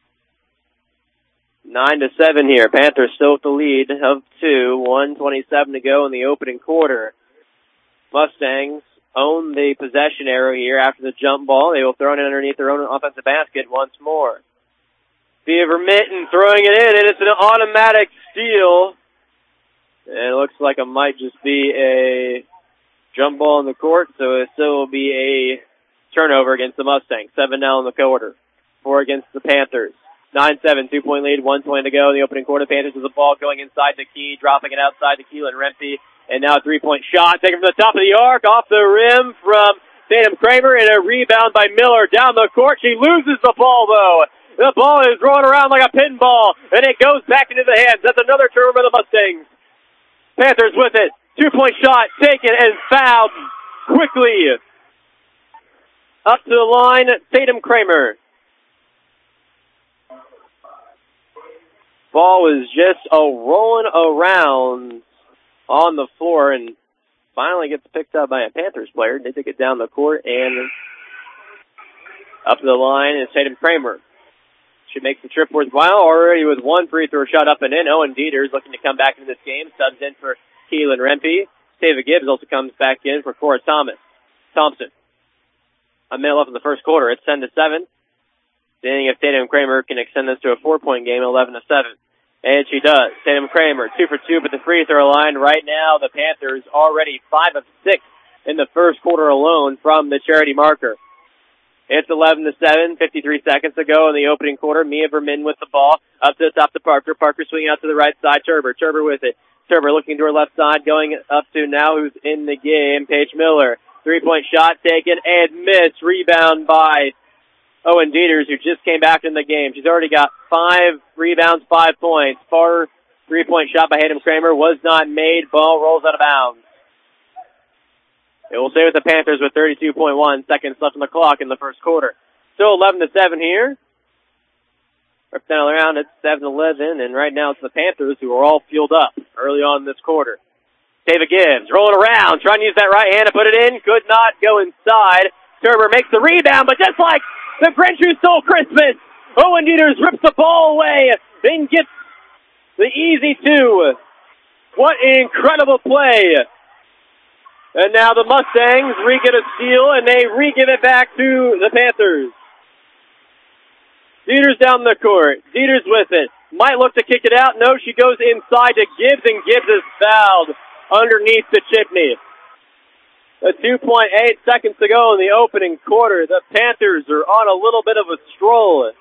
9-7 here. Panthers still with the lead of 2. 1:27 to go in the opening quarter. Mustangs own the possession arrow here after the jump ball. They will throw it underneath their own offensive basket once more. Beaver Mitten throwing it in, and it's an automatic steal. And it looks like it might just be a jump ball in the court, so it still will be a turnover against the Mustangs. 7 now in the quarter. 4 against the Panthers. 9-7, 2-point lead, 1:20 to go in the opening quarter. Panthers with the ball going inside the key, dropping it outside to Keelan Rempe. And now a 3-point shot taken from the top of the arc, off the rim from Tatum Kramer, and a rebound by Miller down the court. She loses the ball, though. The ball is rolling around like a pinball, and it goes back into the hands. That's another turnover of the Mustangs. Panthers with it. 2-point shot taken and fouled quickly. Up to the line, Tatum Kramer. Ball was just rolling around on the floor and finally gets picked up by a Panthers player. They take it down the court and up to the line is Tatum Kramer. She makes the trip worthwhile already with one free throw shot up and in. Owen Dieters looking to come back into this game. Subs in for Keelan Rempe. Tava Gibbs also comes back in for Cora Thompson. A minute left in the first quarter. It's 10-7. Seeing if Tatum Kramer can extend this to a 4-point game, 11-7. And she does. Tatum Kramer, 2 for 2 at the free throw line. Right now, the Panthers already 5 of 6 in the first quarter alone from the charity marker. It's 11-7, 53 seconds to go in the opening quarter. Mia Vermin with the ball. Up to the top to Parker. Parker swinging out to the right side. Turber with it. Turber looking to her left side. Going up to now who's in the game. Paige Miller. 3-point shot taken and missed. Rebound by Owen Dieters, who just came back in the game. She's already got 5 rebounds, 5 points. Far 3-point shot by Tatum Kramer was not made. Ball rolls out of bounds. It will stay with the Panthers with 32.1 seconds left on the clock in the first quarter. Still 11-7 here. Up down around, it's 7-11, and right now it's the Panthers who are all fueled up early on in this quarter. Tava Gibbs rolling around, trying to use that right hand to put it in. Could not go inside. Turber makes the rebound, but just like the Grinch who stole Christmas, Owen Dieters rips the ball away and gets the easy 2. What an incredible play. And now the Mustangs re-get a steal, and they re-give it back to the Panthers. Dieters down the court. Dieters with it. Might look to kick it out. No, she goes inside to Gibbs, and Gibbs is fouled underneath the chimney. 2.8 seconds to go in the opening quarter. The Panthers are on a little bit of a stroll.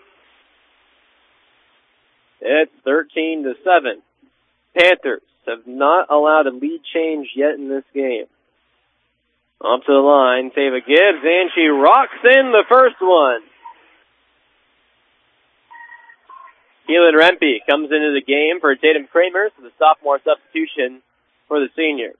It's 13-7. Panthers have not allowed a lead change yet in this game. Up to the line, Tava Gibbs, and she rocks in the first one. Keelan Rempe comes into the game for Tatum Kramer, so the sophomore substitution for the senior.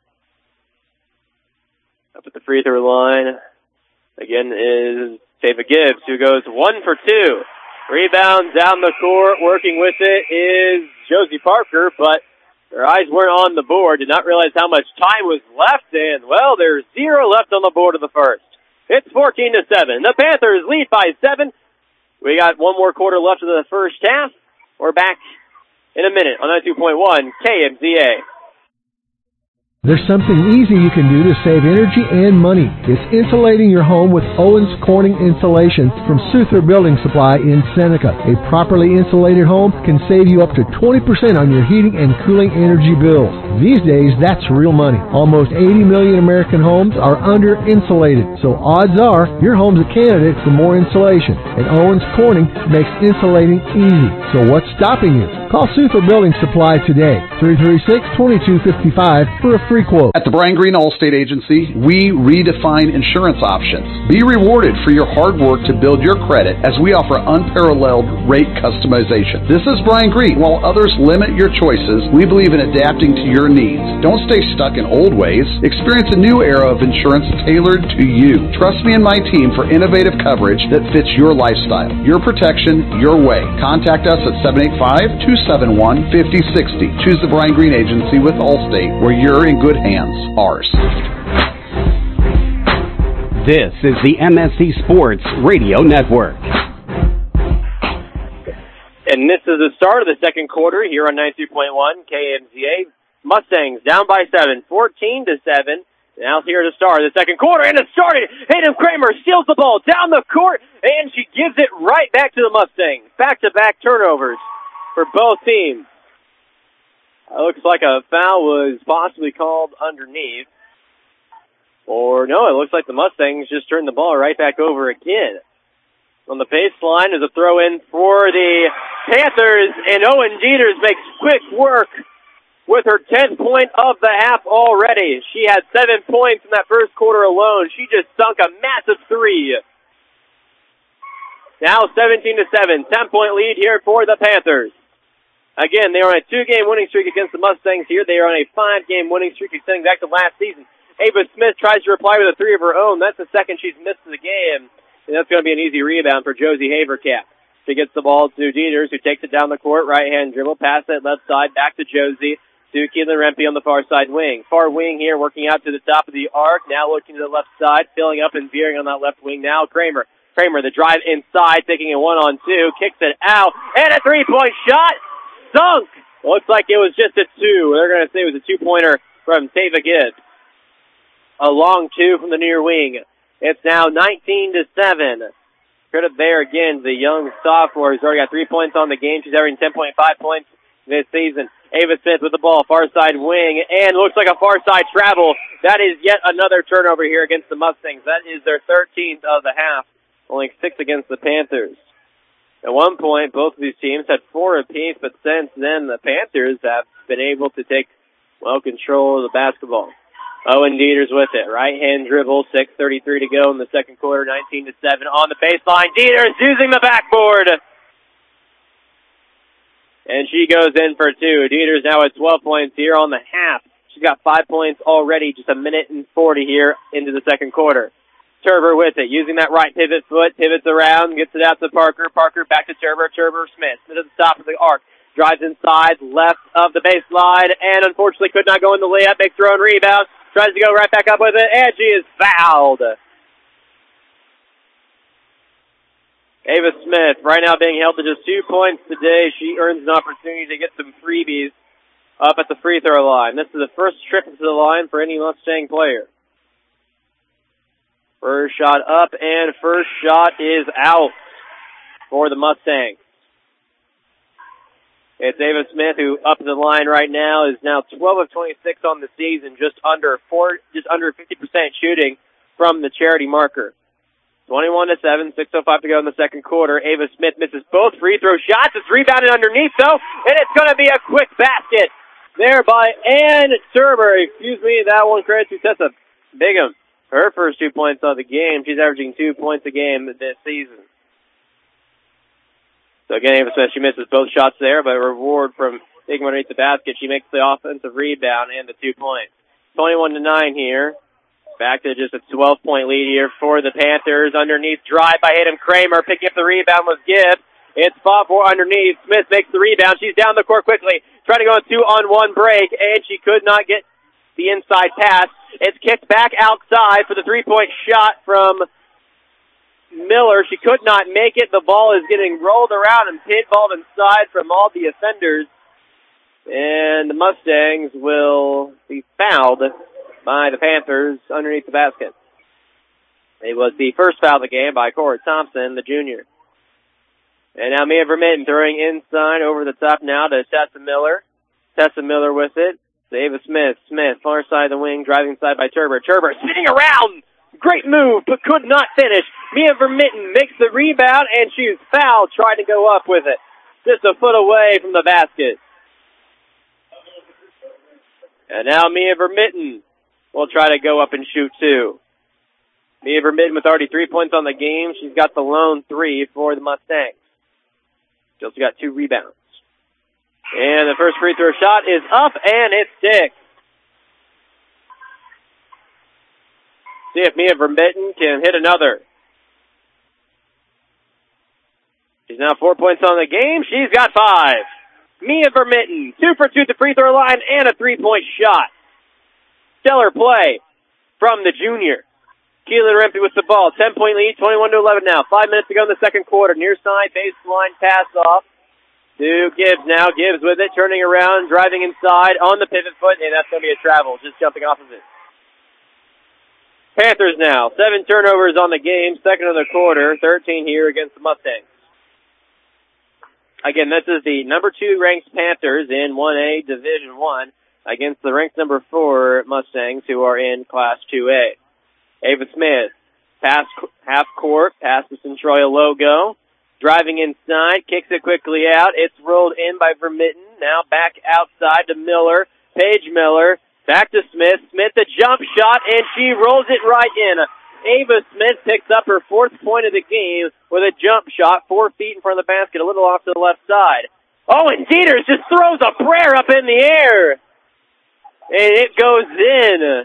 Up at the free throw line, again, is Tava Gibbs, who goes 1 for 2. Rebound down the court, working with it is Josie Parker, but her eyes weren't on the board, did not realize how much time was left, and, well, there's 0 left on the board of the first. It's 14-7. The Panthers lead by 7. We got one more quarter left of the first half. We're back in a minute on 92.1 KMZA. There's something easy you can do to save energy and money. It's insulating your home with Owens Corning Insulation from Souther Building Supply in Seneca. A properly insulated home can save you up to 20% on your heating and cooling energy bills. These days, that's real money. Almost 80 million American homes are under-insulated, so odds are your home's a candidate for more insulation. And Owens Corning makes insulating easy. So what's stopping you? Call Souther Building Supply today, 336-2255 for a free quote. At the Brian Green Allstate Agency, we redefine insurance options. Be rewarded for your hard work to build your credit as we offer unparalleled rate customization. This is Brian Green. While others limit your choices, we believe in adapting to your needs. Don't stay stuck in old ways. Experience a new era of insurance tailored to you. Trust me and my team for innovative coverage that fits your lifestyle, your protection, your way. Contact us at 785-271-5060. Choose the Brian Green Agency with Allstate, where you're in good hands. Ours. This is the MSC Sports Radio Network. And this is the start of the second quarter here on 92.1 KMZA. Mustangs down by 7, 14-7. Now here to start the second quarter, and it started. Hayden Kramer steals the ball down the court, and she gives it right back to the Mustangs. Back-to-back turnovers for both teams. It looks like a foul was possibly called underneath. Or no, it looks like the Mustangs just turned the ball right back over again. On the baseline is a throw-in for the Panthers, and Owen Dieters makes quick work with her 10th point of the half already. She had 7 points in that first quarter alone. She just sunk a massive three. Now 17-7, 10-point lead here for the Panthers. Again, they are on a 2-game winning streak against the Mustangs here. They are on a 5-game winning streak extending back to last season. Ava Smith tries to reply with a three of her own. That's the second she's missed of the game. And that's going to be an easy rebound for Josie Havercap. She gets the ball to Dieters, who takes it down the court, right-hand dribble, pass that left side, back to Josie, to Keelan Rempe on the far side wing. Far wing here, working out to the top of the arc, now looking to the left side, filling up and veering on that left wing now. Kramer, the drive inside, taking a 1-on-2, kicks it out, and a three-point shot, sunk! Looks like it was just a two. They're going to say it was a two-pointer from Tava Gibbs. A long two from the near wing. It's now 19-7. Credit there again to the young sophomore who's already got 3 points on the game. She's averaging 10.5 points this season. Ava Smith with the ball, far side wing, and looks like a far side travel. That is yet another turnover here against the Mustangs. That is their 13th of the half, only 6 against the Panthers. At one point, both of these teams had 4 apiece, but since then, the Panthers have been able to take, control of the basketball. Owen Dieters with it. Right-hand dribble, 6:33 to go in the second quarter, 19-7 on the baseline. Dieters using the backboard. And she goes in for two. Dieters now at 12 points here on the half. She's got 5 points already, just a minute and 40 here into the second quarter. Turber with it, using that right pivot foot, pivots around, gets it out to Parker. Parker back to Turber. Smith at the top of the arc. Drives inside, left of the baseline, and unfortunately could not go in the layup. Makes her own rebound. Tries to go right back up with it, and she is fouled. Ava Smith, right now being held to just 2 points today. She earns an opportunity to get some freebies up at the free throw line. This is the first trip to the line for any Mustang player. First shot up, and first shot is out for the Mustangs. It's Ava Smith who up the line right now is now 12 of 26 on the season, just under 50% shooting from the charity marker. 21-7, 6:05 to go in the second quarter. Ava Smith misses both free throw shots. It's rebounded underneath though, and it's going to be a quick basket there by Ann Turber. That one credit to Tessa Bigham. Her first 2 points of the game. She's averaging 2 points a game this season. So again, Ava Smith, she misses both shots there, but a reward from taking underneath the basket. She makes the offensive rebound and the 2 points. 21-9 here. Back to just a 12-point lead here for the Panthers. Underneath drive by Hayden Kramer. Picking up the rebound was Gibbs. It's fought for underneath. Smith makes the rebound. She's down the court quickly. Trying to go a 2-on-1 break, and she could not get the inside pass. It's kicked back outside for the 3-point shot from Miller. She could not make it. The ball is getting rolled around and pinballed inside from all the offenders. And the Mustangs will be fouled by the Panthers underneath the basket. It was the first foul of the game by Cora Thompson, the junior. And now Mia Vermitten throwing inside over the top now to Tessa Miller. Tessa Miller with it. Ava Smith. Far side of the wing, driving inside by Turber. Turber spinning around. Great move, but could not finish. Mia Vermitten makes the rebound, and she's fouled, trying to go up with it. Just a foot away from the basket. And now Mia Vermitten will try to go up and shoot 2. Mia Vermitten with already 3 points on the game. She's got the lone 3 for the Mustangs. She also got 2 rebounds. And the first free throw shot is up, and it sticks. See if Mia Vermitten can hit another. She's now 4 points on the game. She's got 5. Mia Vermitten, 2 for 2 at the free throw line and a 3-point shot. Stellar play from the junior. Keelan Rempe with the ball. 10-point lead, 21-11 now. 5 minutes to go in the second quarter. Near side baseline pass off to Gibbs now. Gibbs with it, turning around, driving inside on the pivot foot, and that's going to be a travel, just jumping off of it. Panthers now, 7 turnovers on the game, second of the quarter, 13 here against the Mustangs. Again, this is the number 2 ranked Panthers in 1A Division I against the ranked number 4 Mustangs who are in Class 2A. Ava Smith, pass half court, past the Centralia logo, driving inside, kicks it quickly out. It's rolled in by Vermitten. Now back outside to Miller, Paige Miller, back to Smith. Smith, a jump shot, and she rolls it right in. Ava Smith picks up her 4th point of the game with a jump shot, 4 feet in front of the basket, a little off to the left side. Oh, and Dieters just throws a prayer up in the air. And it goes in.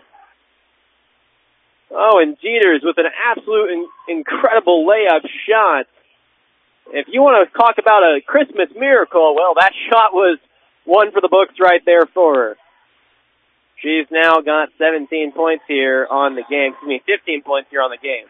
Oh, and Dieters with an absolute incredible layup shot. If you want to talk about a Christmas miracle, well, that shot was one for the books right there for her. She's now got 17 points here on the game. 15 points here on the game.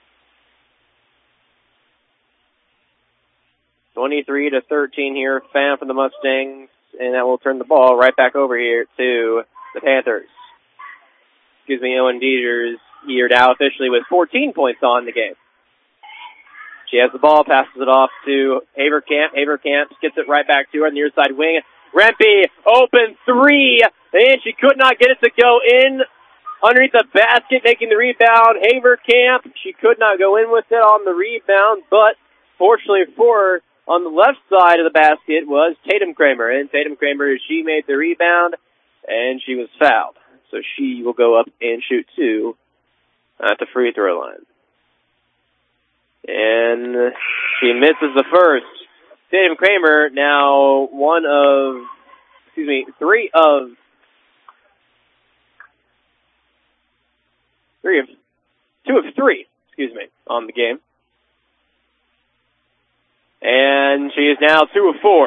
23-13 here, fan for the Mustangs, and that will turn the ball right back over here to the Panthers. Owen Dieters here now officially with 14 points on the game. She has the ball, passes it off to Haverkamp. Haverkamp gets it right back to her on the near side wing. Rempe, open 3, and she could not get it to go in underneath the basket, making the rebound. Haverkamp, she could not go in with it on the rebound, but fortunately for her, on the left side of the basket was Tatum Kramer, and Tatum Kramer, she made the rebound, and she was fouled. So she will go up and shoot 2 at the free throw line. And she misses the first. Tatum Kramer now 2 of 3 on the game. And she is now 2 of 4.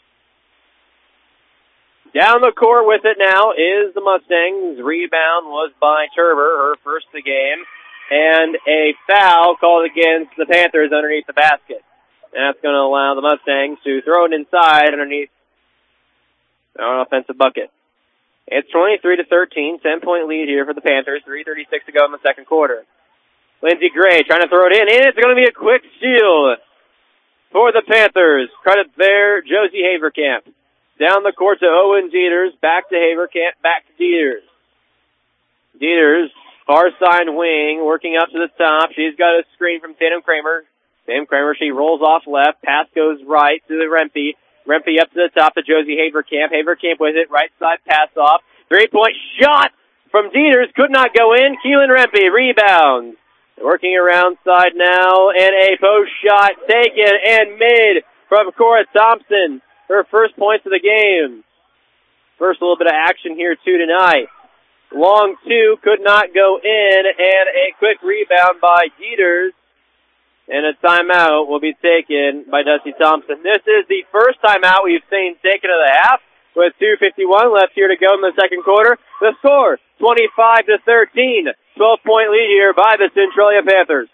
Down the court with it now is the Mustangs. Rebound was by Turber, her first of the game. And a foul called against the Panthers underneath the basket. And that's going to allow the Mustangs to throw it inside underneath an offensive bucket. It's 23-13, 10-point lead here for the Panthers. 3:36 to go in the second quarter. Lindsey Gray trying to throw it in, and it's going to be a quick steal for the Panthers. Credit there, Josie Haverkamp. Down the court to Owen Dieters, back to Haverkamp, back to Dieters. Dieters, far side wing, working up to the top. She's got a screen from Tatum Kramer. Tatum Kramer, she rolls off left. Pass goes right to the Rempe. Rempe up to the top to Josie Haverkamp. Haverkamp with it, right side pass off. 3-point shot from Dieters, could not go in. Keelan Rempe rebounds. Working around side now, and a post shot taken and made from Cora Thompson. Her first points of the game. First little bit of action here too tonight. Long 2 could not go in, and a quick rebound by Dieters. And a timeout will be taken by Dusty Thompson. This is the first timeout we've seen taken of the half, with 2:51 left here to go in the second quarter. The score, 25-13. 12-point lead here by the Centralia Panthers.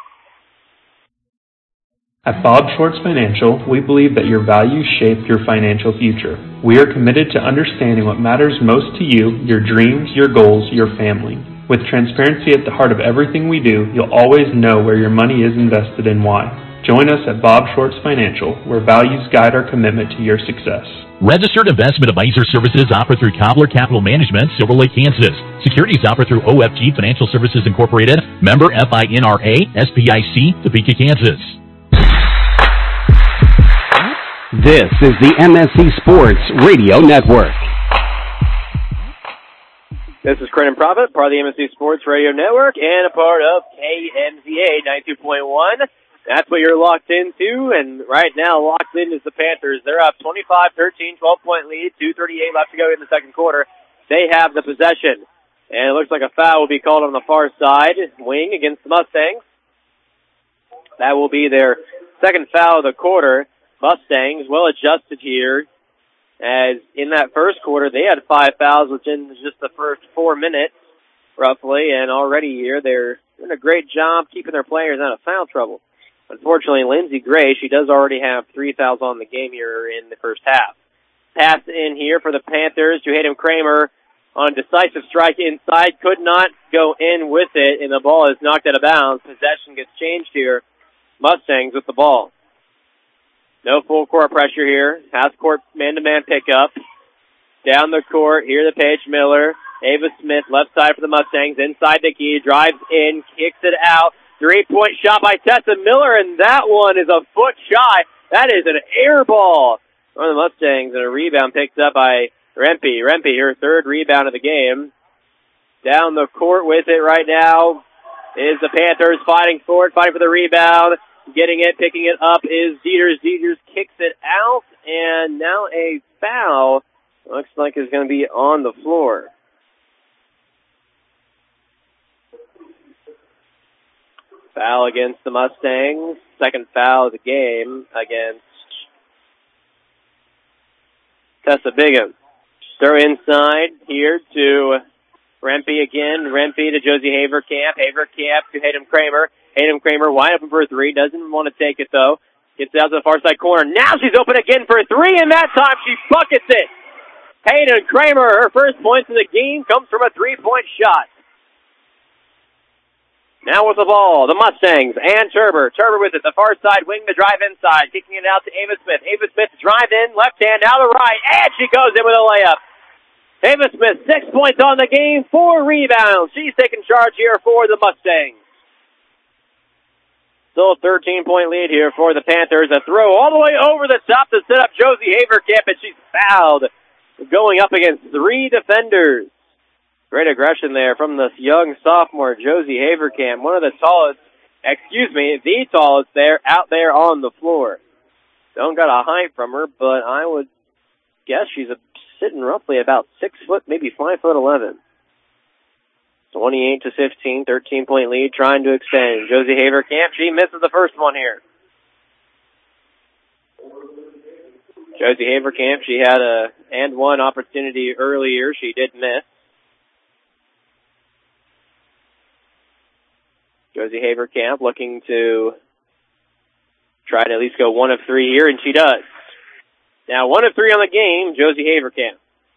At Bob Schwartz Financial, we believe that your values shape your financial future. We are committed to understanding what matters most to you, your dreams, your goals, your family. With transparency at the heart of everything we do, you'll always know where your money is invested and why. Join us at Bob Schwartz Financial, where values guide our commitment to your success. Registered investment advisor services offered through Cobbler Capital Management, Silver Lake, Kansas. Securities offered through OFG Financial Services Incorporated, member FINRA, SPIC, Topeka, Kansas. This is the MSC Sports Radio Network. This is Credit Profit, part of the MSC Sports Radio Network, and a part of KMZA 92.1. That's what you're locked into, and right now locked in is the Panthers. They're up 25-13, 12-point lead, 2:38 left to go in the second quarter. They have the possession, and it looks like a foul will be called on the far side wing against the Mustangs. That will be their second foul of the quarter. Mustangs well adjusted here, as in that first quarter they had 5 fouls within just the first 4 minutes, roughly, and already here they're doing a great job keeping their players out of foul trouble. Unfortunately, Lindsey Gray, she does already have 3 fouls on the game here in the first half. Pass in here for the Panthers to Hayden Kramer on a decisive strike inside. Could not go in with it, and the ball is knocked out of bounds. Possession gets changed here. Mustangs with the ball. No full court pressure here. Half court man-to-man pickup. Down the court, here to Paige Miller. Ava Smith, left side for the Mustangs. Inside the key, drives in, kicks it out. 3-point shot by Tessa Miller, and that one is a foot shy. That is an air ball from the Mustangs, and a rebound picked up by Rempe. Rempe, her third rebound of the game. Down the court with it right now is the Panthers fighting forward, fighting for the rebound. Getting it, picking it up is Dieters. Dieters kicks it out, and now a foul looks like is going to be on the floor. Foul against the Mustangs. Second foul of the game against Tessa Bigham. Throw inside here to Rempe again. Rempe to Josie Haverkamp. Haverkamp to Hayden Kramer. Hayden Kramer wide open for a 3. Doesn't want to take it, though. Gets out to the far side corner. Now she's open again for a 3, and that time she buckets it. Hayden Kramer, her first points of the game comes from a 3-point shot. Now with the ball, the Mustangs and Turber. Turber with it, the far side wing to drive inside. Kicking it out to Ava Smith. Ava Smith drive in, left hand, now to right, and she goes in with a layup. Ava Smith, 6 points on the game, 4 rebounds. She's taking charge here for the Mustangs. Still a 13-point lead here for the Panthers. A throw all the way over the top to set up Josie Haverkamp, and she's fouled, going up against 3 defenders. Great aggression there from this young sophomore, Josie Haverkamp, one of the tallest, the tallest there, out there on the floor. Don't got a height from her, but I would guess she's sitting roughly about 6 foot, maybe 5'11". 28-15, 13-point lead, trying to extend. Josie Haverkamp, she misses the first one here. Josie Haverkamp, she had a and one opportunity earlier. She did miss. Josie Haverkamp looking to try to at least go 1 of 3 here, and she does. Now 1 of 3 on the game, Josie Haverkamp.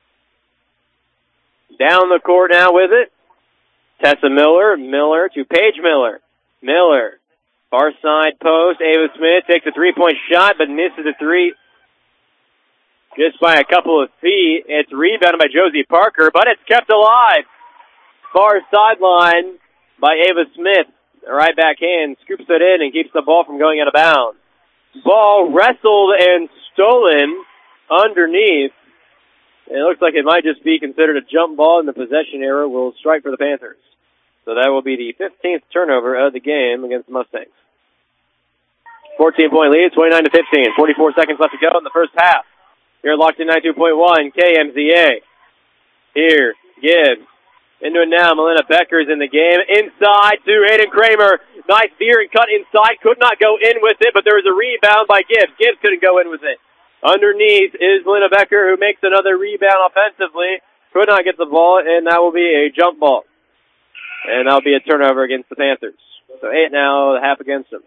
Down the court now with it. Tessa Miller. Miller to Paige Miller. Miller. Far side post. Ava Smith takes a 3-point shot, but misses a 3 just by a couple of feet. It's rebounded by Josie Parker, but it's kept alive. Far sideline by Ava Smith. Right backhand scoops it in and keeps the ball from going out of bounds. Ball wrestled and stolen underneath. It looks like it might just be considered a jump ball, and the possession error will strike for the Panthers. So that will be the 15th turnover of the game against the Mustangs. 14-point lead, 29-15. 44 seconds left to go in the first half. Here locked in 92.1 KMZA. Here, Gibbs. Into it now, Melina Becker's in the game. Inside to Hayden Kramer. Nice veer and cut inside. Could not go in with it, but there was a rebound by Gibbs. Gibbs couldn't go in with it. Underneath is Melina Becker, who makes another rebound offensively. Could not get the ball, and that will be a jump ball. And that'll be a turnover against the Panthers. So 8 now, half against them.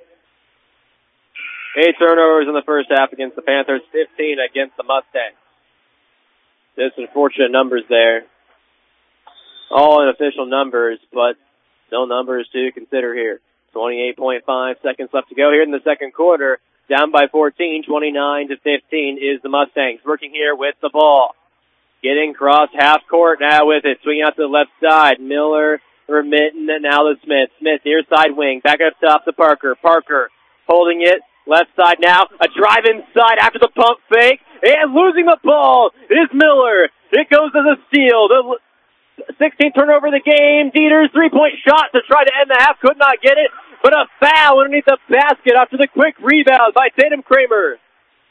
8 turnovers in the first half against the Panthers, 15 against the Mustangs. Just unfortunate numbers there. All unofficial numbers, but no numbers to consider here. 28.5 seconds left to go here in the second quarter. Down by 14, 29-15 is the Mustangs. Working here with the ball. Getting cross half court now with it. Swinging out to the left side. Miller, Remitten, and now to Smith. Smith, near side wing. Back up top to Parker. Parker holding it. Left side now. A drive inside after the pump fake. And losing the ball is Miller. It goes to the steal. 16th turnover of the game. Dieter's three-point shot to try to end the half. Could not get it, but a foul underneath the basket after the quick rebound by Tatum Kramer.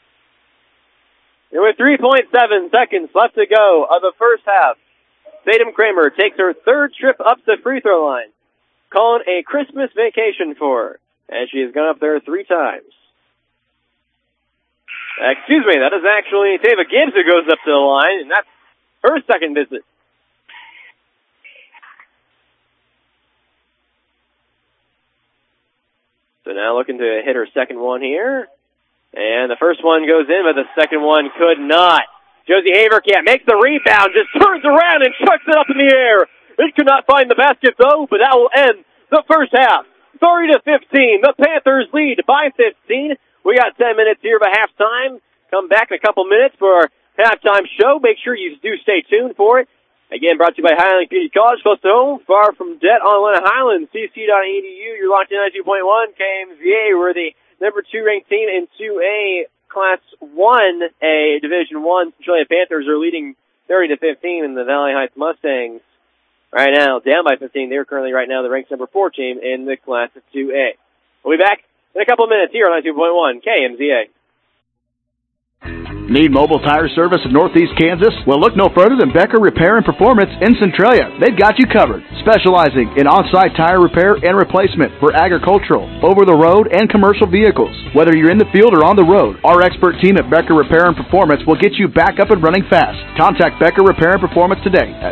And with 3.7 seconds left to go of the first half, Tatum Kramer takes her third trip up the free throw line, calling a Christmas vacation for her, as she has gone up there 3 times. Excuse me, that is actually Tava Gibbs who goes up to the line, and that's her second visit. So now looking to hit her second one here. And the first one goes in, but the second one could not. Josie Haverkamp makes the rebound, just turns around and chucks it up in the air. It could not find the basket, though, but that will end the first half. 30-15. The Panthers lead by 15. We got 10 minutes here by halftime. Come back in a couple minutes for our halftime show. Make sure you do stay tuned for it. Again, brought to you by Highland Community College, close to home, far from debt on Atlanta Highlands, cc.edu. You're locked in 92.1 KMZA. We're the number 2 ranked team in 2A Class 1A Division 1. Centralia Panthers are leading 30-15 in the Valley Heights Mustangs. Right now, down by 15. They're currently right now the ranked number 4 team in the Class of 2A. We'll be back in a couple of minutes here on 92.1 KMZA. Need mobile tire service in Northeast Kansas? Well, look no further than Becker Repair and Performance in Centralia. They've got you covered, specializing in on-site tire repair and replacement for agricultural, over-the-road, and commercial vehicles. Whether you're in the field or on the road, our expert team at Becker Repair and Performance will get you back up and running fast. Contact Becker Repair and Performance today at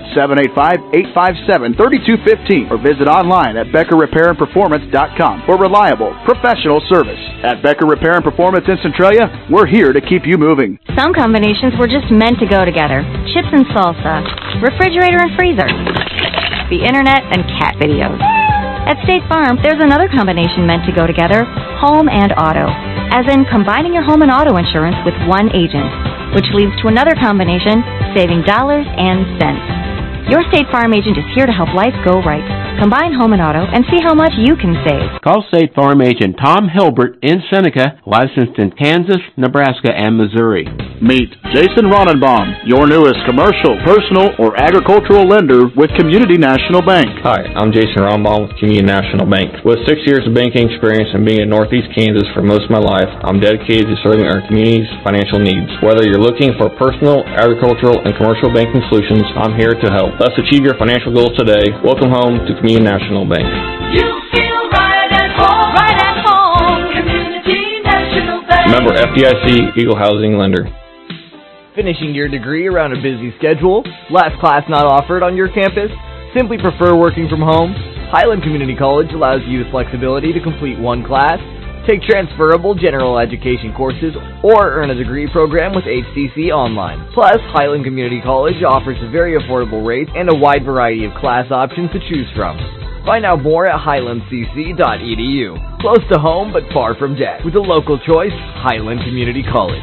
785-857-3215 or visit online at BeckerRepairandPerformance.com for reliable, professional service. At Becker Repair and Performance in Centralia, we're here to keep you moving. Some combinations were just meant to go together. Chips and salsa, refrigerator and freezer, the internet and cat videos. At State Farm, there's another combination meant to go together, home and auto, as in combining your home and auto insurance with one agent, which leads to another combination, saving dollars and cents. Your State Farm agent is here to help life go right. Combine home and auto and see how much you can save. Call State Farm agent Tom Hilbert in Seneca, licensed in Kansas, Nebraska, and Missouri. Meet Jason Ronenbaum, your newest commercial, personal, or agricultural lender with Community National Bank. Hi, I'm Jason Ronenbaum with Community National Bank. With 6 years of banking experience and being in Northeast Kansas for most of my life, I'm dedicated to serving our community's financial needs. Whether you're looking for personal, agricultural, and commercial banking solutions, I'm here to help. Let's achieve your financial goals today. Welcome home to Community National Bank. You feel right at home, right at home. Community National Bank. Member FDIC, Eagle Housing Lender. Finishing your degree around a busy schedule? Last class not offered on your campus? Simply prefer working from home? Highland Community College allows you the flexibility to complete one class, take transferable general education courses, or earn a degree program with HCC Online. Plus, Highland Community College offers a very affordable rate and a wide variety of class options to choose from. Find out more at highlandcc.edu. Close to home, but far from debt. With a local choice, Highland Community College.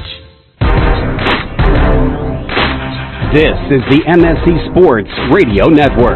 This is the MSC Sports Radio Network.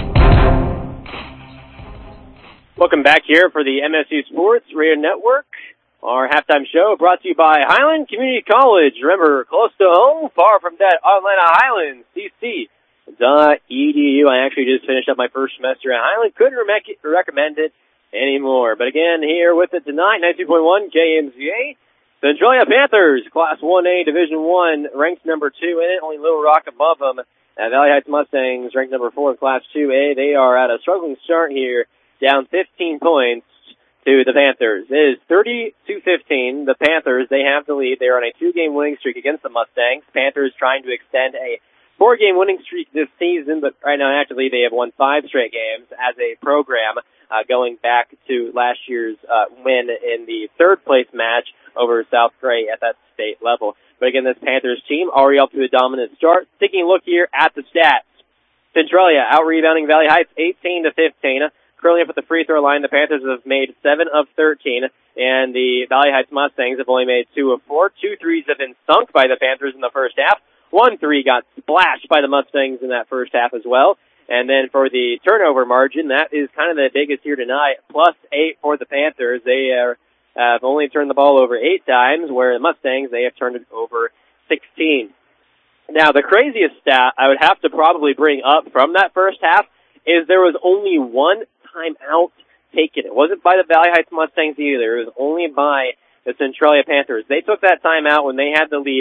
Welcome back here for the MSC Sports Radio Network. Our halftime show brought to you by Highland Community College. Remember, close to home, far from debt, Atlanta Highlands, CC.edu. I actually just finished up my first semester at Highland. Couldn't recommend it anymore. But again, here with it tonight, 92.1 KMZA. Centralia Panthers, Class 1A, Division 1, ranked number 2 in it, only Little Rock above them. Valley Heights Mustangs, ranked number 4 in Class 2A. They are at a struggling start here, down 15 points to the Panthers. It is 30-15. The Panthers, they have the lead. They are on a 2-game winning streak against the Mustangs. Panthers trying to extend a 4-game winning streak this season, but right now, actually, they have won 5 straight games as a program, going back to last year's win in the third-place match over South Gray at that state level. But again, this Panthers team already up to a dominant start. Taking a look here at the stats. Centralia out-rebounding Valley Heights 18-15. Currently up at the free throw line, the Panthers have made 7 of 13, and the Valley Heights Mustangs have only made 2 of 4. 2 threes have been sunk by the Panthers in the first half. 1 3 got splashed by the Mustangs in that first half as well. And then for the turnover margin, that is kind of the biggest here tonight, +8 for the Panthers. They have only turned the ball over 8 times, where the Mustangs, they have turned it over 16. Now, the craziest stat I would have to probably bring up from that first half is there was only one timeout taken. It wasn't by the Valley Heights Mustangs either. It was only by the Centralia Panthers. They took that timeout when they had the lead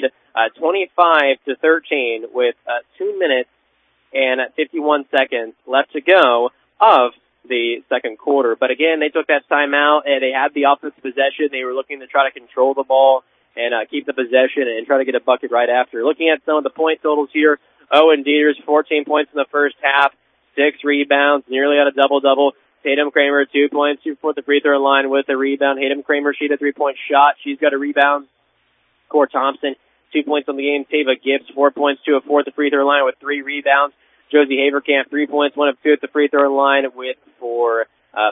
25-13 with 2 minutes and 51 seconds left to go of the second quarter. But again, they took that timeout and they had the offensive possession. They were looking to try to control the ball and keep the possession and try to get a bucket right after. Looking at some of the point totals here, Owen Dieters, 14 points in the first half, 6 rebounds, nearly at a double-double. Tatum Kramer, 2 points, 2 for the free throw line with a rebound. Tatum Kramer, she had a 3-point shot. She's got a rebound. Core Thompson, 2 points on the game. Tava Gibbs, 4 points, 2 of 4 at the free throw line with 3 rebounds. Josie Haverkamp, 3 points, 1 of 2 at the free throw line with 4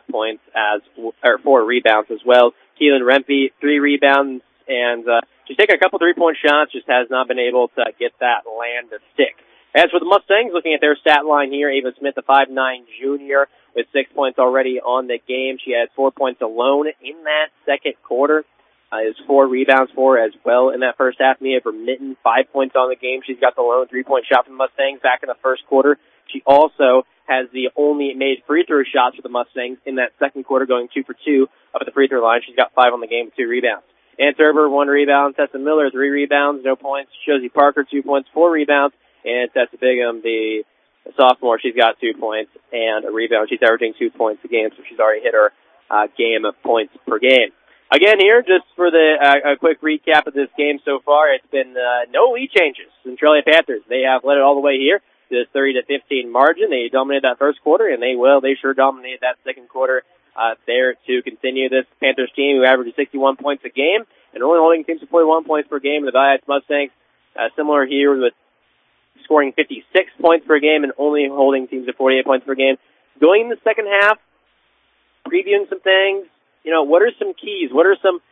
rebounds as well. Keelan Rempe, 3 rebounds, and she's taken a couple 3-point shots, just has not been able to get that land to stick. As for the Mustangs, looking at their stat line here, Ava Smith, a 5'9 junior with 6 points already on the game. She had 4 points alone in that second quarter. Is 4 rebounds for her as well in that first half. Mia Vermitten, 5 points on the game. She's got the lone 3-point shot from the Mustangs back in the first quarter. She also has the only made free throw shots for the Mustangs in that second quarter, going 2 for 2 up at the free throw line. She's got 5 on the game with 2 rebounds. Ann Turber, 1 rebound. Tessa Miller, 3 rebounds, no points. Josie Parker, 2 points, 4 rebounds. And Tessa Bigham, the sophomore, she's got 2 points and a rebound. She's averaging 2 points a game, so she's already hit her game of points per game. Again here, just for a quick recap of this game so far, it's been no lead changes. Centralia Panthers, they have led it all the way here to this 30-15 margin. They dominated that first quarter, and they sure dominated that second quarter there to continue this Panthers team who averages 61 points a game and only holding teams to 41 points per game. The Valley Heights Mustangs, similar here with scoring 56 points per game and only holding teams to 48 points per game. Going in the second half, previewing some things, what are some keys? What are some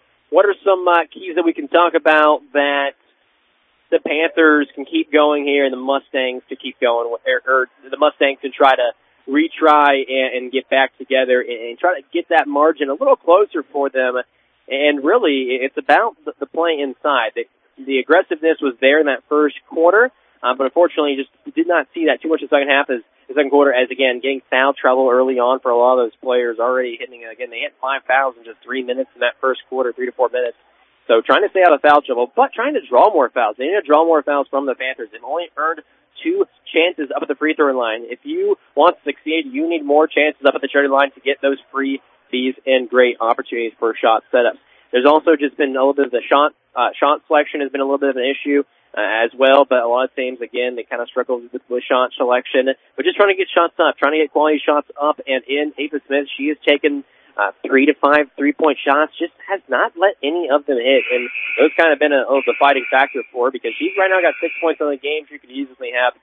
keys that we can talk about that the Panthers can keep going here and the Mustangs to keep going, or the Mustangs can try to retry and get back together and try to get that margin a little closer for them. And really, it's about the play inside. The aggressiveness was there in that first quarter, but unfortunately, just did not see that too much in the second half. The second quarter, as again, getting foul trouble early on for a lot of those players, already hitting, again, they hit 5 fouls in just 3 minutes in that first quarter, 3 to 4 minutes. So trying to stay out of foul trouble, but trying to draw more fouls. They need to draw more fouls from the Panthers. They've only earned 2 chances up at the free throw line. If you want to succeed, you need more chances up at the charity line to get those free fees and great opportunities for shot setups. There's also just been a little bit of the shot selection has been a little bit of an issue as well, but a lot of teams, again, they kind of struggle with shot selection. But just trying to get shots up, trying to get quality shots up and in. Ava Smith, she has taken 3 to 5 3-point shots, just has not let any of them hit. And those kind of been a deciding factor for her because she's right now got 6 points on the game. She could easily have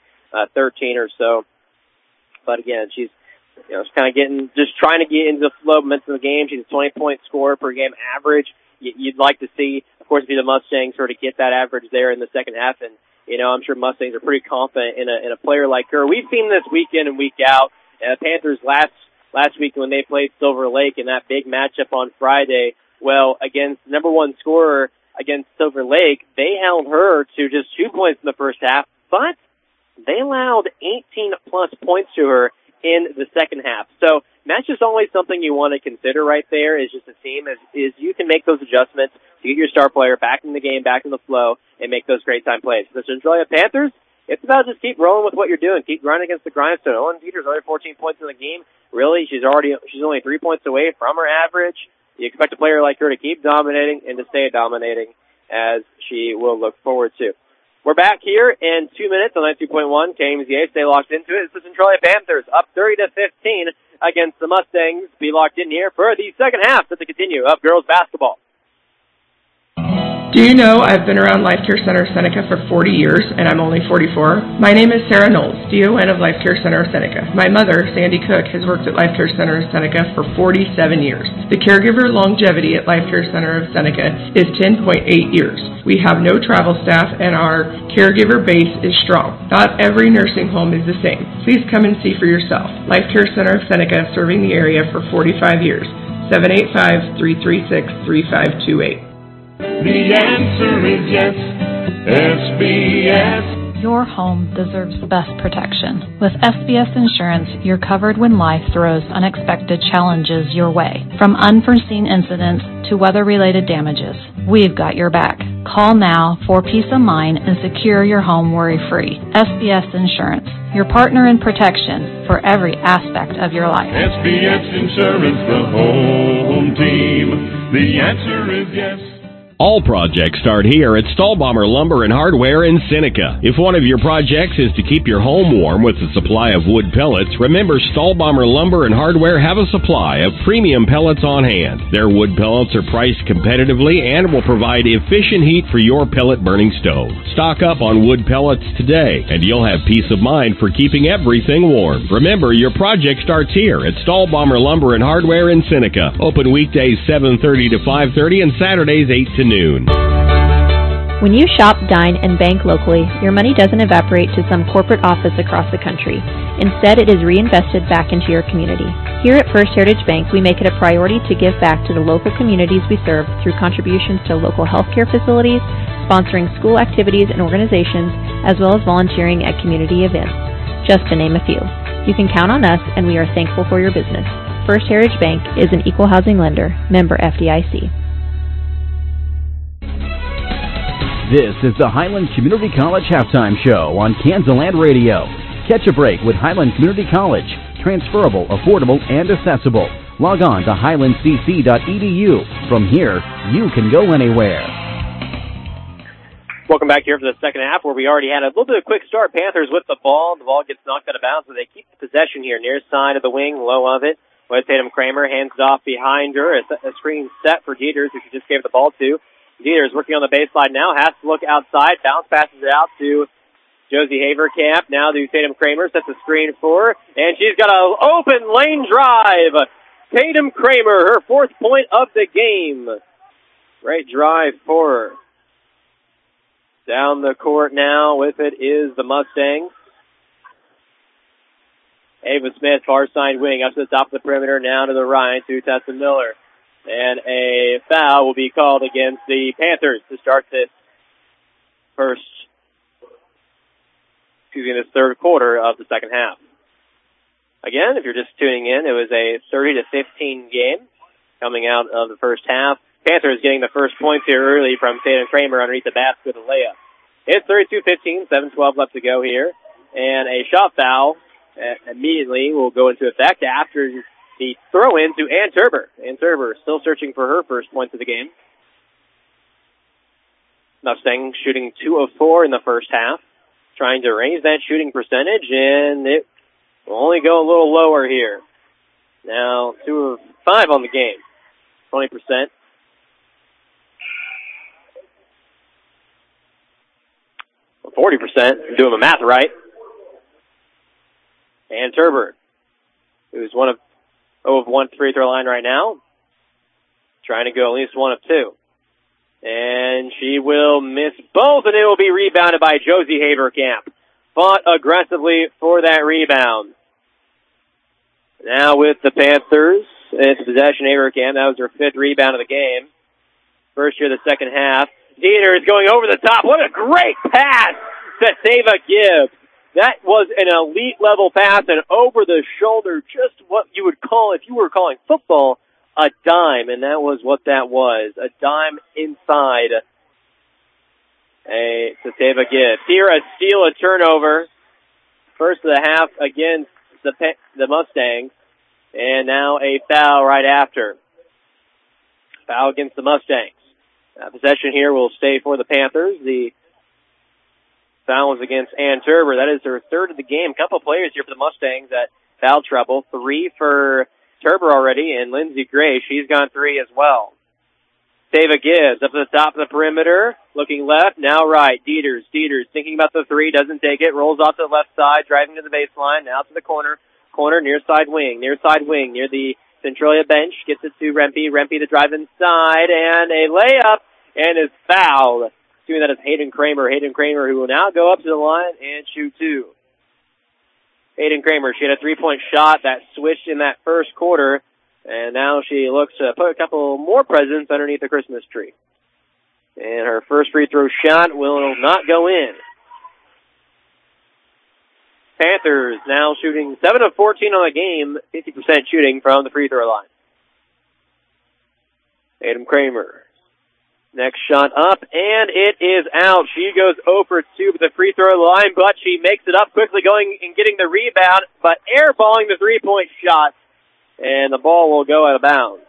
13 or so. But again, she's kind of just trying to get into the flow momentum of the game. She's a 20-point scorer per game average. You'd like to see, of course, be the Mustangs sort of get that average there in the second half. And, I'm sure Mustangs are pretty confident in a player like her. We've seen this week in and week out. Panthers last week when they played Silver Lake in that big matchup on Friday, well, against number 1 scorer against Silver Lake, they held her to just 2 points in the first half, but they allowed 18-plus points to her in the second half. So that's just always something you want to consider right there is just a team is you can make those adjustments to get your star player back in the game, back in the flow, and make those great time plays. The Centralia Panthers, it's about just keep rolling with what you're doing. Keep grinding against the grindstone. Owen Peters already 14 points in the game. Really, she's only 3 points away from her average. You expect a player like her to keep dominating and to stay dominating as she will look forward to. We're back here in 2 minutes on 92.1 KMZA. Stay locked into it. It's the Centralia Panthers up 30-15 against the Mustangs. Be locked in here for the second half to continue of girls basketball. Do you know I've been around Life Care Center of Seneca for 40 years, and I'm only 44? My name is Sarah Knowles, DON of Life Care Center of Seneca. My mother, Sandy Cook, has worked at Life Care Center of Seneca for 47 years. The caregiver longevity at Life Care Center of Seneca is 10.8 years. We have no travel staff, and our caregiver base is strong. Not every nursing home is the same. Please come and see for yourself. Life Care Center of Seneca, serving the area for 45 years. 785-336-3528. The answer is yes, SBS Your home deserves the best protection. With SBS Insurance, you're covered when life throws unexpected challenges your way. From unforeseen incidents to weather-related damages, we've got your back. Call now for peace of mind and secure your home worry-free. SBS Insurance, your partner in protection for every aspect of your life. SBS Insurance, the home team. The answer is yes. All projects start here at Stahlbommer Lumber and Hardware in Seneca. If one of your projects is to keep your home warm with a supply of wood pellets, remember Stahlbommer Lumber and Hardware have a supply of premium pellets on hand. Their wood pellets are priced competitively and will provide efficient heat for your pellet burning stove. Stock up on wood pellets today, and you'll have peace of mind for keeping everything warm. Remember, your project starts here at Stahlbommer Lumber and Hardware in Seneca. Open weekdays 7:30 to 5:30 and Saturdays 8 to noon. When you shop, dine, and bank locally, your money doesn't evaporate to some corporate office across the country. Instead, it is reinvested back into your community. Here at First Heritage Bank, we make it a priority to give back to the local communities we serve through contributions to local healthcare facilities, sponsoring school activities and organizations, as well as volunteering at community events, just to name a few. You can count on us, and we are thankful for your business. First Heritage Bank is an equal housing lender, member FDIC. This is the Highland Community College Halftime Show on Kansaland Radio. Catch a break with Highland Community College. Transferable, affordable, and accessible. Log on to highlandcc.edu. From here, you can go anywhere. Welcome back here for the second half, where we already had a little bit of a quick start. Panthers with the ball. The ball gets knocked out of bounds, so they keep the possession here. Near side of the wing, low of it. With Tatum Kramer, hands it off behind her. A screen set for Dieters, who she just gave the ball to. Dieters working on the baseline now, has to look outside. Bounce passes it out to Josie Haverkamp. Now to Tatum Kramer, sets a screen for her, and she's got an open lane drive. Tatum Kramer, her 4th point of the game. Great drive for her. Down the court now with it is the Mustangs. Ava Smith, far side wing, up to the top of the perimeter, now to the right to Tessa Miller. And a foul will be called against the Panthers to start this third quarter of the second half. Again, if you're just tuning in, it was a 30-15 game coming out of the first half. Panthers getting the first points here early from Tatum Kramer underneath the basket with a layup. It's 32-15, 7:12 left to go here. And a shot foul immediately will go into effect after the throw-in to Ann Turber. Ann Turber still searching for her first points of the game. Mustang shooting 2 of 4 in the first half. Trying to raise that shooting percentage, and it will only go a little lower here. Now, 2 of 5 on the game. 20%. Well, 40%, doing the math right. Ann Turber, who's 0 of 1 free throw line right now. Trying to go at least 1 of 2. And she will miss both, and it will be rebounded by Josie Haverkamp. Fought aggressively for that rebound. Now with the Panthers, it's possession Haverkamp. That was her 5th rebound of the game. First here of the second half. Dieter is going over the top. What a great pass to Tava Gibbs. That was an elite level pass and over the shoulder, just what you would call, if you were calling football, a dime, and that was what that was. A dime inside to Tava Gibbs. Here a steal, a turnover. First of the half against the Mustangs, and now a foul right after. Foul against the Mustangs. Possession here will stay for the Panthers. The foul was against Ann Turber. That is her 3rd of the game. A couple players here for the Mustangs that foul trouble. 3 for Turber already, and Lindsey Gray, she's got 3 as well. Tava Gibbs up to the top of the perimeter, looking left, now right. Dieters thinking about the 3, doesn't take it, rolls off to the left side, driving to the baseline, now to the corner near side wing, near the Centralia bench, gets it to Rempe the drive inside, and a layup, and is fouled. Doing that is Hayden Kramer, who will now go up to the line and shoot 2. Hayden Kramer, she had a 3-point shot that switched in that first quarter, and now she looks to put a couple more presents underneath the Christmas tree. And her first free throw shot will not go in. Panthers now shooting 7 of 14 on the game, 50% shooting from the free throw line. Tatum Kramer. Next shot up, and it is out. She goes 0 for 2 with the free throw line, but she makes it up quickly, going and getting the rebound, but airballing the three-point shot, and the ball will go out of bounds.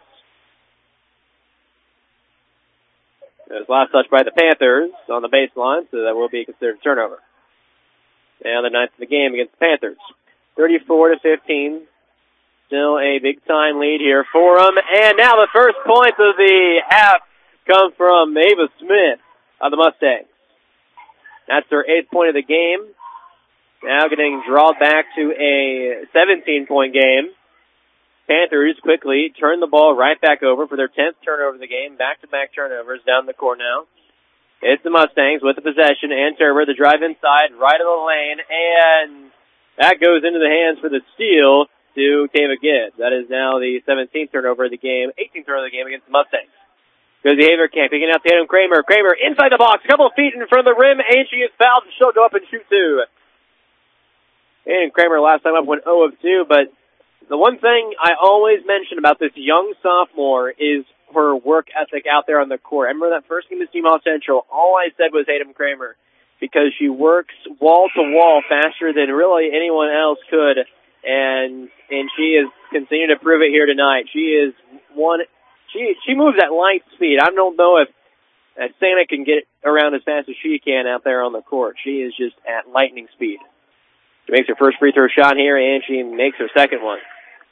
It was last touch by the Panthers on the baseline, so that will be considered a turnover. Now the ninth of the game against the Panthers. 34-15. Still a big-time lead here for them. And now the first points of the half come from Ava Smith of the Mustangs. That's her 8th point of the game. Now getting drawn back to a 17-point game. Panthers quickly turn the ball right back over for their 10th turnover of the game. Back-to-back turnovers down the court now. It's the Mustangs with the possession, and Turber, the drive inside, right of the lane, and that goes into the hands for the steal to Tava Gibbs. That is now the 17th turnover of the game, 18th turnover of the game against the Mustangs. Goes the Haverkamp, picking out Tatum Kramer. Kramer inside the box, a couple of feet in front of the rim, and she is fouled, and she'll go up and shoot two. And Kramer last time up went 0 of 2, but the one thing I always mention about this young sophomore is her work ethic out there on the court. I remember that first game against Team Central, all I said was Tatum Kramer, because she works wall to wall faster than really anyone else could, and she is continuing to prove it here tonight. She is she moves at light speed. I don't know if Santa can get around as fast as she can out there on the court. She is just at lightning speed. She makes her first free throw shot here, and she makes her second one.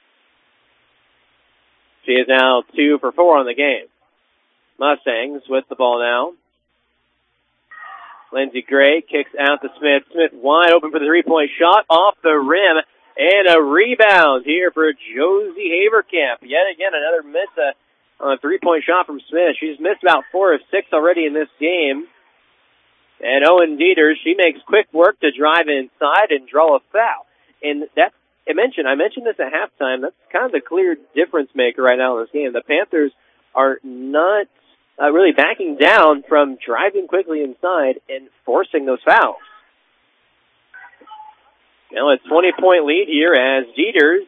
She is now 2 for 4 on the game. Mustangs with the ball now. Lindsey Gray kicks out to Smith. Smith wide open for the three-point shot off the rim, and a rebound here for Josie Haverkamp. Yet again, another miss on a three-point shot from Smith. She's missed about 4 of 6 already in this game. And Owen Dieters, she makes quick work to drive inside and draw a foul. And that's I mentioned this at halftime. That's kind of the clear difference maker right now in this game. The Panthers are not really backing down from driving quickly inside and forcing those fouls. Now a 20-point lead here as Dieters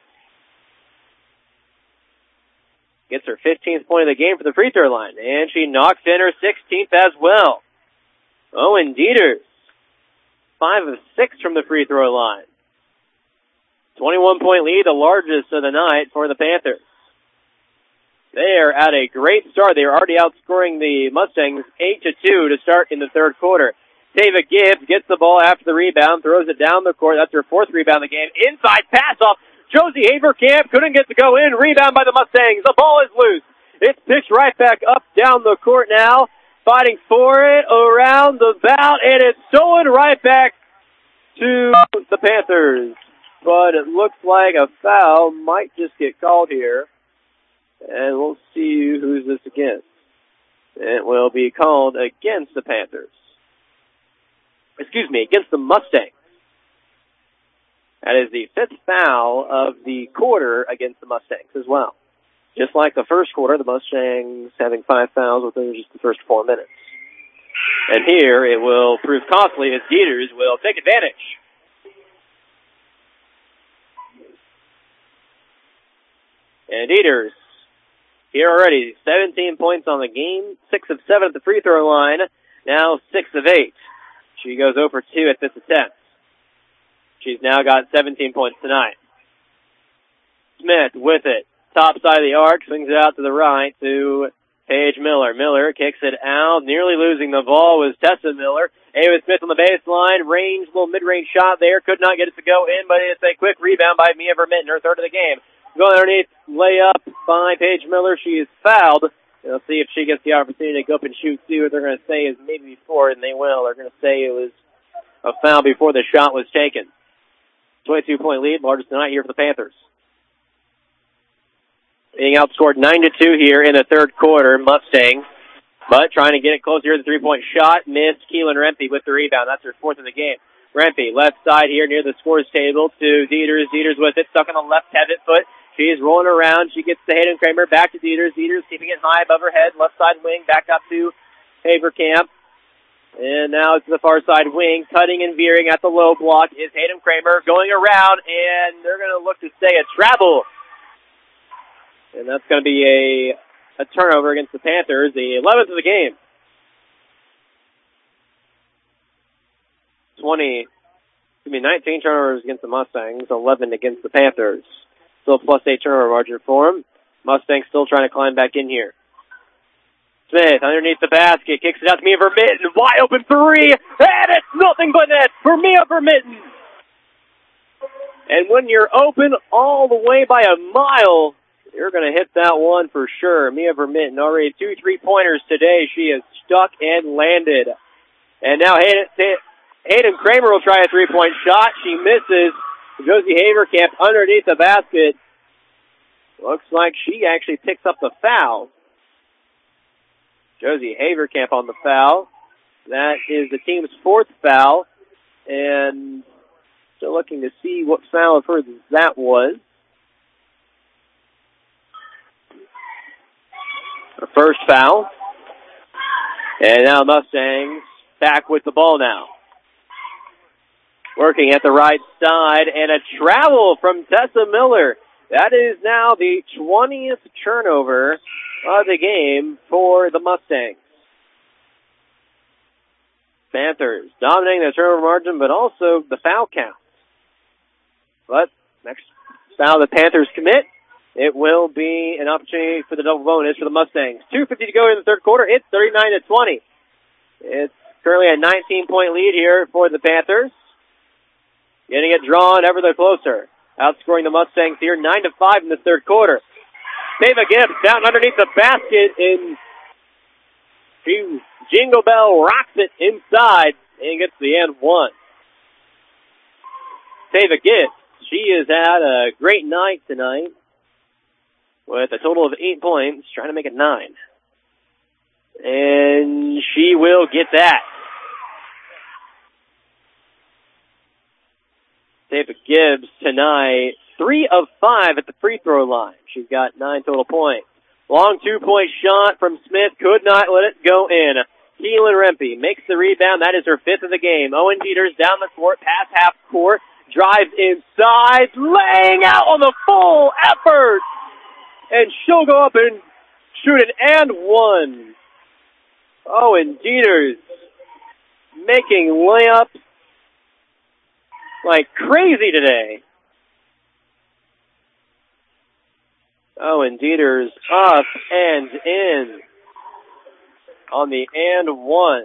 gets her 15th point of the game for the free throw line, and she knocks in her 16th as well. Owen Dieters, 5 of 6 from the free throw line. 21-point lead, the largest of the night for the Panthers. They are at a great start. They are already outscoring the Mustangs 8-2 to start in the third quarter. Tava Gibbs gets the ball after the rebound, throws it down the court. That's her 4th rebound of the game. Inside pass off. Josie Haverkamp couldn't get to go in. Rebound by the Mustangs. The ball is loose. It's pitched right back up down the court now. Fighting for it around the bout, and it's stolen right back to the Panthers. But it looks like a foul might just get called here. And we'll see who's this against. It will be called against the Panthers. Against the Mustangs. That is the 5th foul of the quarter against the Mustangs as well. Just like the first quarter, the Mustangs having 5 fouls within just the first 4 minutes. And here it will prove costly as Dieters will take advantage. And Dieters, here already, 17 points on the game, 6 of 7 at the free throw line, now 6 of 8. She goes 0 for 2 at this attempt. She's now got 17 points tonight. Smith with it, top side of the arc, swings it out to the right to Paige Miller. Miller kicks it out, nearly losing the ball was Tessa Miller. Ava Smith on the baseline, little mid-range shot there, could not get it to go in, but it's a quick rebound by Mia Vermitten, her 3rd of the game. Going underneath, layup by Paige Miller. She is fouled. They'll see if she gets the opportunity to go up and shoot, see what they're going to say is maybe before, and they will. They're going to say it was a foul before the shot was taken. 22-point lead, largest tonight here for the Panthers. Being outscored 9-2 here in the third quarter, Mustangs. But trying to get it closer to the three-point shot, missed. Keelan Rempe with the rebound. That's her 4th of the game. Rempe, left side here near the scores table to Dieters. Dieters with it, stuck on the left pivot foot. She's rolling around. She gets to Hayden Kramer, back to Dieters. Dieters keeping it high above her head. Left side wing, back up to Haverkamp. And now to the far side wing, cutting and veering at the low block is Hayden Kramer going around, and they're going to look to say a travel. And that's going to be a turnover against the Panthers, the 11th of the game. 19 turnovers against the Mustangs, 11 against the Panthers. Still +8 turnover margin for them. Mustangs still trying to climb back in here. Smith underneath the basket, kicks it out to Mia Vermitten. Wide open three, and it's nothing but net for Mia Vermitten. And when you're open all the way by a mile, you're going to hit that one for sure. Mia Vermitten already 2 3-pointers today. She is stuck and landed. And now Hayden Kramer will try a 3-point shot. She misses. Josie Haverkamp underneath the basket. Looks like she actually picks up the foul. Josie Haverkamp on the foul. That is the team's 4th foul. And still looking to see what foul of hers that was. Her first foul. And now Mustangs back with the ball now. Working at the right side, and a travel from Tessa Miller. That is now the 20th turnover of the game for the Mustangs. Panthers dominating the turnover margin, but also the foul count. But next foul the Panthers commit, it will be an opportunity for the double bonus for the Mustangs. 2:50 to go in the third quarter. It's 39-20. It's currently a 19-point lead here for the Panthers. Getting it drawn ever the closer. Outscoring the Mustangs here 9-5 in the third quarter. Tava Gibbs down underneath the basket, and Jingle Bell rocks it inside and gets the and one. Tava Gibbs, she has had a great night tonight with a total of 8 points, trying to make it 9. And she will get that. Tava Gibbs tonight, 3 of 5 at the free throw line. She's got 9 total points. Long 2-point shot from Smith, could not let it go in. Keelan Rempe makes the rebound. That is her 5th of the game. Owen Peters down the court, past half court, drives inside, laying out on the full effort. And she'll go up and shoot an and one. Owen Peters making layups like crazy today. Owen Dieters up and in on the and one.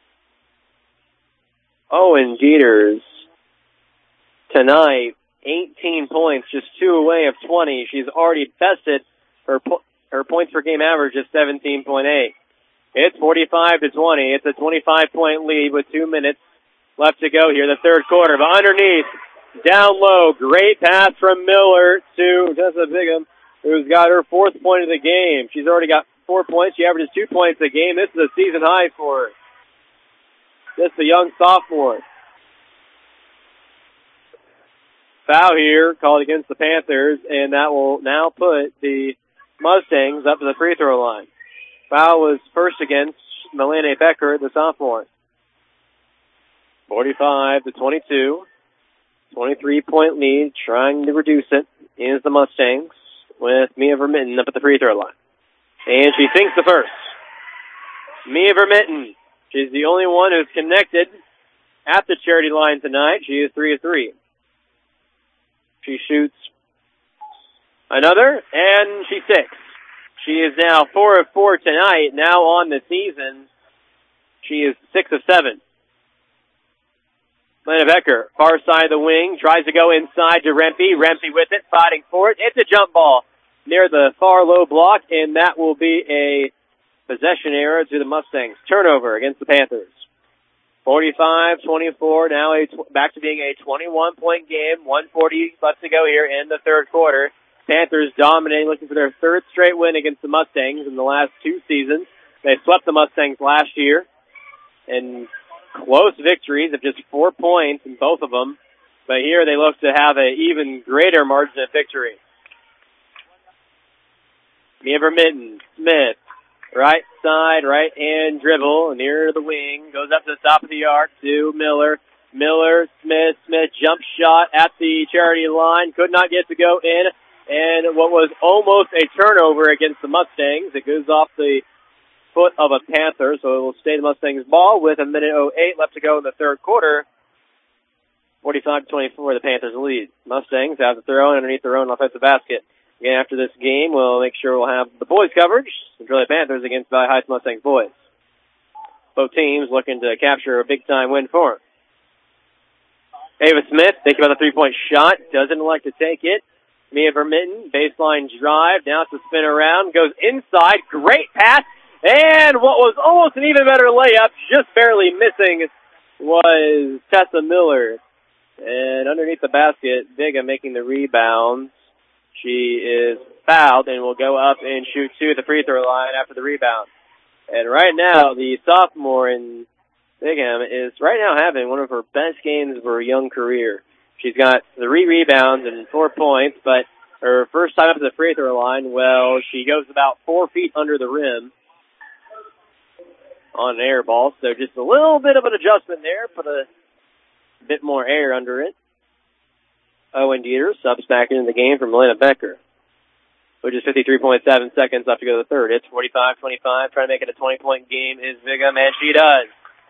Owen Dieters tonight, 18 points, just 2 away of 20. She's already bested her points per game average is 17.8. It's 45-20. It's a 25-point lead with 2 minutes left to go here, the third quarter. But underneath, down low, great pass from Miller to Tessa Bigham, who's got her 4th point of the game. She's already got 4 points. She averages 2 points a game. This is a season high for her. Just a young sophomore. Foul here called against the Panthers, and that will now put the Mustangs up to the free throw line. Foul was first against Melanie Becker, the sophomore. 45-22. 23-point lead, trying to reduce it, is the Mustangs with Mia Vermitten up at the free throw line. And she sinks the first. Mia Vermitten, she's the only one who's connected at the charity line tonight. She is 3 of 3. She shoots another, and she sinks. She is now 4 of 4 tonight. Now on the season, she is 6 of 7. Lena Becker, far side of the wing, tries to go inside to Rempe. Rempe with it, fighting for it. It's a jump ball near the far low block, and that will be a possession error to the Mustangs. Turnover against the Panthers. 45-24, now back to being a 21-point game. 1:40 left to go here in the third quarter. Panthers dominating, looking for their 3rd straight win against the Mustangs in the last 2 seasons. They swept the Mustangs last year, and close victories of just 4 points in both of them. But here they look to have an even greater margin of victory. Mia Vermitten, Smith, right side, right-hand dribble, near the wing, goes up to the top of the arc to Miller. Miller, Smith, jump shot at the charity line, could not get to go in, and what was almost a turnover against the Mustangs. It goes off the foot of a Panther, so it will stay the Mustangs' ball with 1:08 left to go in the third quarter. 45-24, the Panthers lead. Mustangs have the throw underneath their own offensive basket. Again, after this game, we'll make sure we'll have the boys coverage. Centralia Panthers against Valley Heights Mustangs boys. Both teams looking to capture a big-time win for them. Ava Smith thinking about the three-point shot. Doesn't like to take it. Mia Vermitten, baseline drive. Now it's a spin around. Goes inside. Great pass. And what was almost an even better layup, just barely missing, was Tessa Miller. And underneath the basket, Biga making the rebounds. She is fouled and will go up and shoot two at the free throw line after the rebound. And right now, the sophomore in Bigham is right now having one of her best games of her young career. She's got 3 rebounds and 4 points, but her first time up to the free throw line, well, she goes about 4 feet under the rim on an air ball. So just a little bit of an adjustment there, put a bit more air under it. Owen Dieter subs back into the game for Melina Becker, which is 53.7 seconds left to go to the third. It's 45-25. Trying to make it a 20-point game is Bigham, and she does.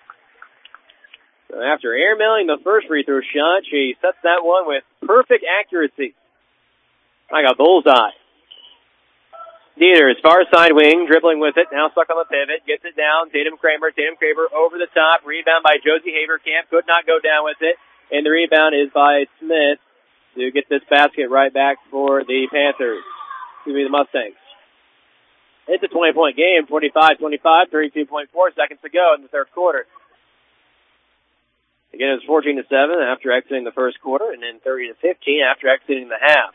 So after airmailing the first free throw shot, she sets that one with perfect accuracy. I got bullseye. Dieter is far side wing, dribbling with it, now stuck on the pivot, gets it down. Tatum Kramer over the top, rebound by Josie Haverkamp, could not go down with it, and the rebound is by Smith to get this basket right back for the Panthers. The Mustangs. It's a 20-point game, 45-25, 32.4 seconds to go in the third quarter. Again, it was 14-7 after exiting the first quarter, and then 30-15 after exiting the half.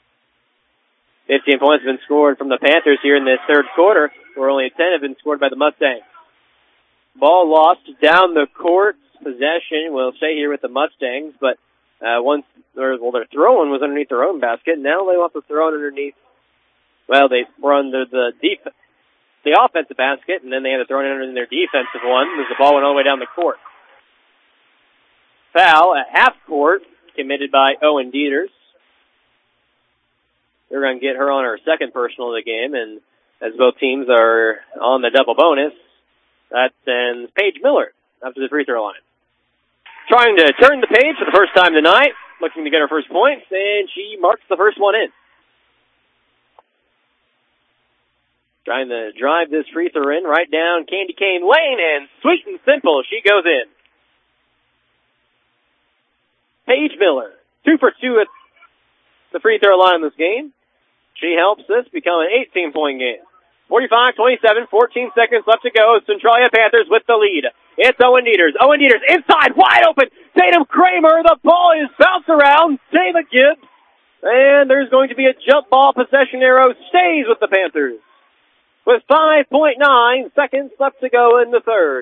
15 points have been scored from the Panthers here in this third quarter, where only 10 have been scored by the Mustangs. Ball lost down the court. Possession will stay here with the Mustangs, but their throw-in was underneath their own basket. Now they want to throw it underneath. Well, they were under the offensive basket, and then they had to throw it under their defensive one as the ball went all the way down the court. Foul at half court committed by Owen Dieters. They're going to get her on her second personal of the game, and as both teams are on the double bonus, that sends Paige Miller up to the free throw line. Trying to turn the page for the first time tonight, looking to get her first points, and she marks the first one in. Trying to drive this free throw in right down Candy Cane Lane, and sweet and simple, she goes in. Paige Miller, 2 for 2 at the free throw line in this game. She helps this become an 18-point game. 45-27, 14 seconds left to go. Centralia Panthers with the lead. It's Owen Dieters. Owen Dieters inside, wide open. Tatum Kramer, the ball is bounced around. David Gibbs. And there's going to be a jump ball. Possession arrow stays with the Panthers. With 5.9 seconds left to go in the third.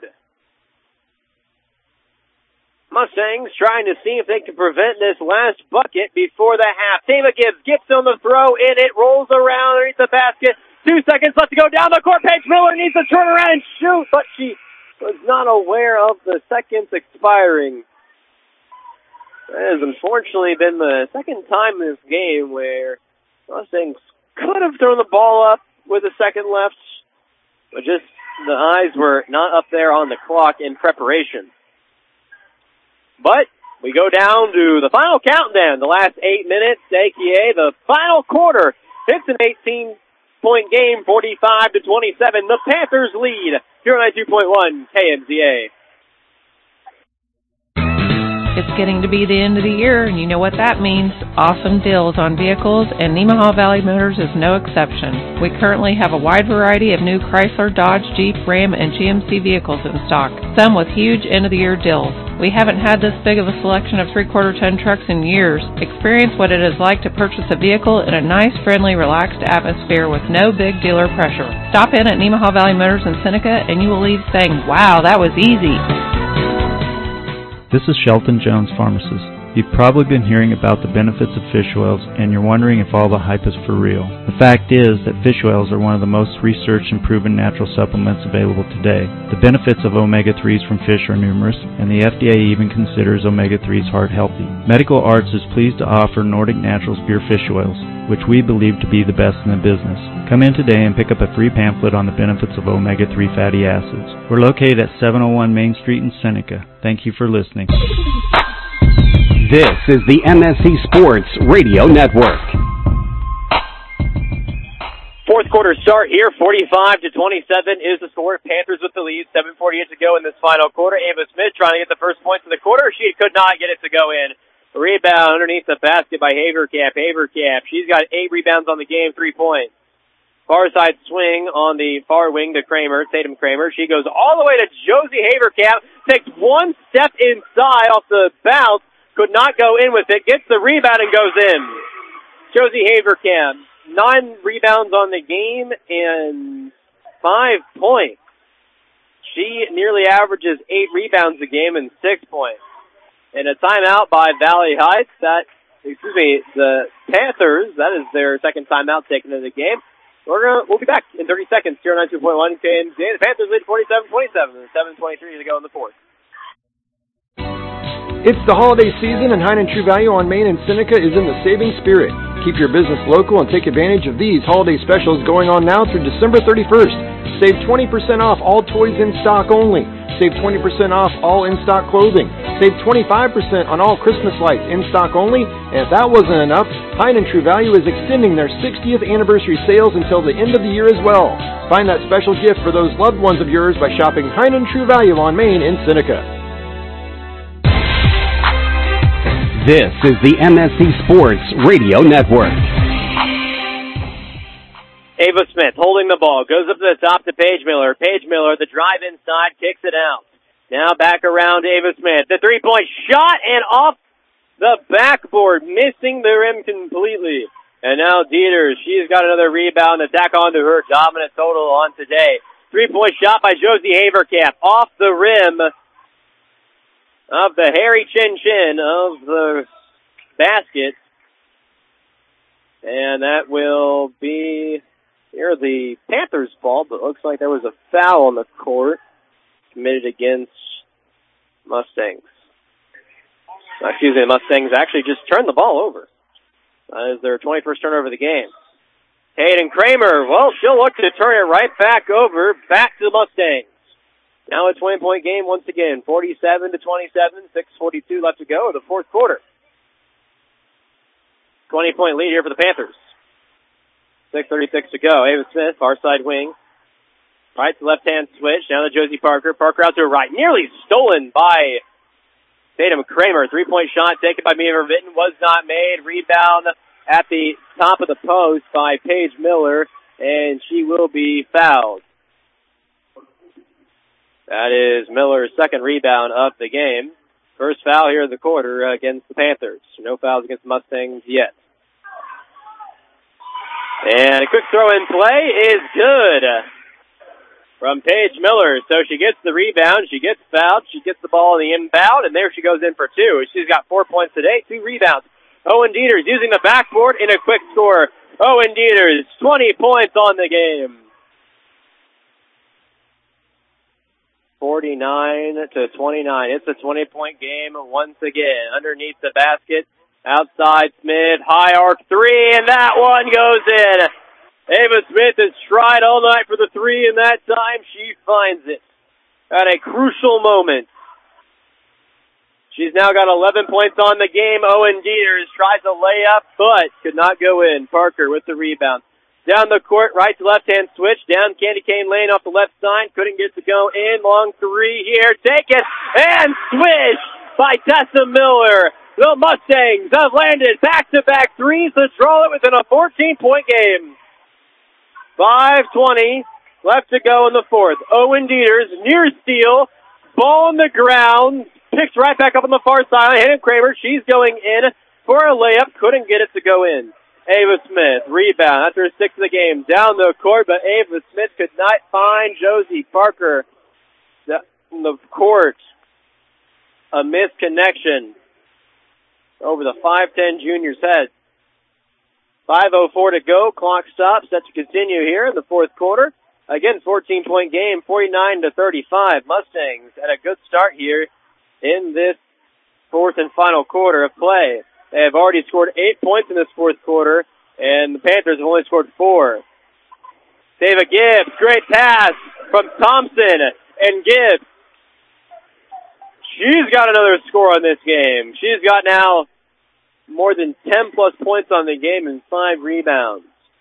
Mustangs trying to see if they can prevent this last bucket before the half. Tama Gibbs gets on the throw, and it rolls around underneath the basket. 2 seconds left to go down the court. Paige Miller needs to turn around and shoot, but she was not aware of the seconds expiring. That has unfortunately been the second time in this game where Mustangs could have thrown the ball up with a second left, but just the eyes were not up there on the clock in preparation. But we go down to the final countdown, the last 8 minutes, aka the final quarter. It's an 18-point game, 45-27. The Panthers lead here on 92.1 KMZA. It's getting to be the end of the year, and you know what that means. Awesome deals on vehicles, and Nemaha Valley Motors is no exception. We currently have a wide variety of new Chrysler, Dodge, Jeep, Ram, and GMC vehicles in stock, some with huge end-of-the-year deals. We haven't had this big of a selection of 3/4-ton trucks in years. Experience what it is like to purchase a vehicle in a nice, friendly, relaxed atmosphere with no big dealer pressure. Stop in at Nemaha Valley Motors in Seneca, and you will leave saying, wow, that was easy. This is Shelton Jones Pharmacist. You've probably been hearing about the benefits of fish oils, and you're wondering if all the hype is for real. The fact is that fish oils are one of the most researched and proven natural supplements available today. The benefits of omega-3s from fish are numerous, and the FDA even considers omega-3s heart healthy. Medical Arts is pleased to offer Nordic Naturals pure fish oils, which we believe to be the best in the business. Come in today and pick up a free pamphlet on the benefits of omega-3 fatty acids. We're located at 701 Main Street in Seneca. Thank you for listening. This is the MSC Sports Radio Network. Fourth quarter start here, 45-27 is the score. Panthers with the lead, 7:48 to go in this final quarter. Ava Smith trying to get the first points of the quarter. She could not get it to go in. A rebound underneath the basket by Havercap. She's got 8 rebounds on the game, 3 points. Far side swing on the far wing to Kramer, Tatum Kramer. She goes all the way to Josie Havercap, takes one step inside off the bounce, could not go in with it, gets the rebound and goes in. Josie Havercam, 9 rebounds on the game and 5 points. She nearly averages 8 rebounds a game and 6 points. And a timeout by Valley Heights. The Panthers, that is their second timeout taken in the game. We'll be back in 30 seconds here on 92.1 KMZ. The Panthers lead 47-27 and 7:23 to go in the fourth. It's the holiday season, and Heinen True Value on Main and Seneca is in the saving spirit. Keep your business local and take advantage of these holiday specials going on now through December 31st. Save 20% off all toys in stock only. Save 20% off all in-stock clothing. Save 25% on all Christmas lights in stock only. And if that wasn't enough, Heinen True Value is extending their 60th anniversary sales until the end of the year as well. Find that special gift for those loved ones of yours by shopping Heinen True Value on Main in Seneca. This is the MSC Sports Radio Network. Ava Smith holding the ball, goes up to the top to Paige Miller. Paige Miller, the drive inside, kicks it out. Now back around Ava Smith. The three-point shot and off the backboard, missing the rim completely. And now Dieters, she's got another rebound to tack onto her dominant total on today. Three-point shot by Josie Havercap off the rim of the hairy chin of the basket. And that will be here the Panthers' ball, but it looks like there was a foul on the court committed against Mustangs. The Mustangs actually just turned the ball over. That is their 21st turnover of the game. Hayden Kramer, well, she'll look to turn it right back over, back to the Mustangs. Now a 20-point game once again, 47-27, 6:42 left to go in the fourth quarter. 20-point lead here for the Panthers. 6:36 to go. Ava Smith, far side wing. Right to left-hand switch. Down to Josie Parker. Parker out to her right. Nearly stolen by Tatum Kramer. Three-point shot taken by Mia Vervitten. Was not made. Rebound at the top of the post by Paige Miller. And she will be fouled. That is Miller's second rebound of the game. First foul here in the quarter against the Panthers. No fouls against the Mustangs yet. And a quick throw-in play is good from Paige Miller. So she gets the rebound, she gets fouled, she gets the ball in the inbound, and there she goes in for 2. She's got 4 points today, 2 rebounds. Owen Dieters using the backboard in a quick score. Owen Dieters, 20 points on the game. 49-29. It's a 20-point game once again. Underneath the basket, outside Smith, high arc three, and that one goes in. Ava Smith has tried all night for the 3, and that time she finds it at a crucial moment. She's now got 11 points on the game. Owen Dieters tries a layup, but could not go in. Parker with the rebound. Down the court, right to left-hand switch. Down Candy Cane Lane off the left side. Couldn't get to go in. Long 3 here. Take it. And swish by Tessa Miller. The Mustangs have landed back-to-back 3s to draw it within a 14-point game. 5:20 left to go in the fourth. Owen Dieters, near steal. Ball on the ground. Picked right back up on the far side. Hayden Kramer, she's going in for a layup. Couldn't get it to go in. Ava Smith, rebound after 6 of the game. Down the court, but Ava Smith could not find Josie Parker in the court. A misconnection. over the 5'10 juniors' heads. 5:04 to go. Clock stops. Set to continue here in the fourth quarter. Again, 14-point game, 49-35. Mustangs had a good start here in this fourth and final quarter of play. They have already scored 8 points in this fourth quarter, and the Panthers have only scored 4. David Gibbs, great pass from Thompson, and Gibbs. She's got another score on this game. She's got now more than 10-plus points on the game and 5 rebounds.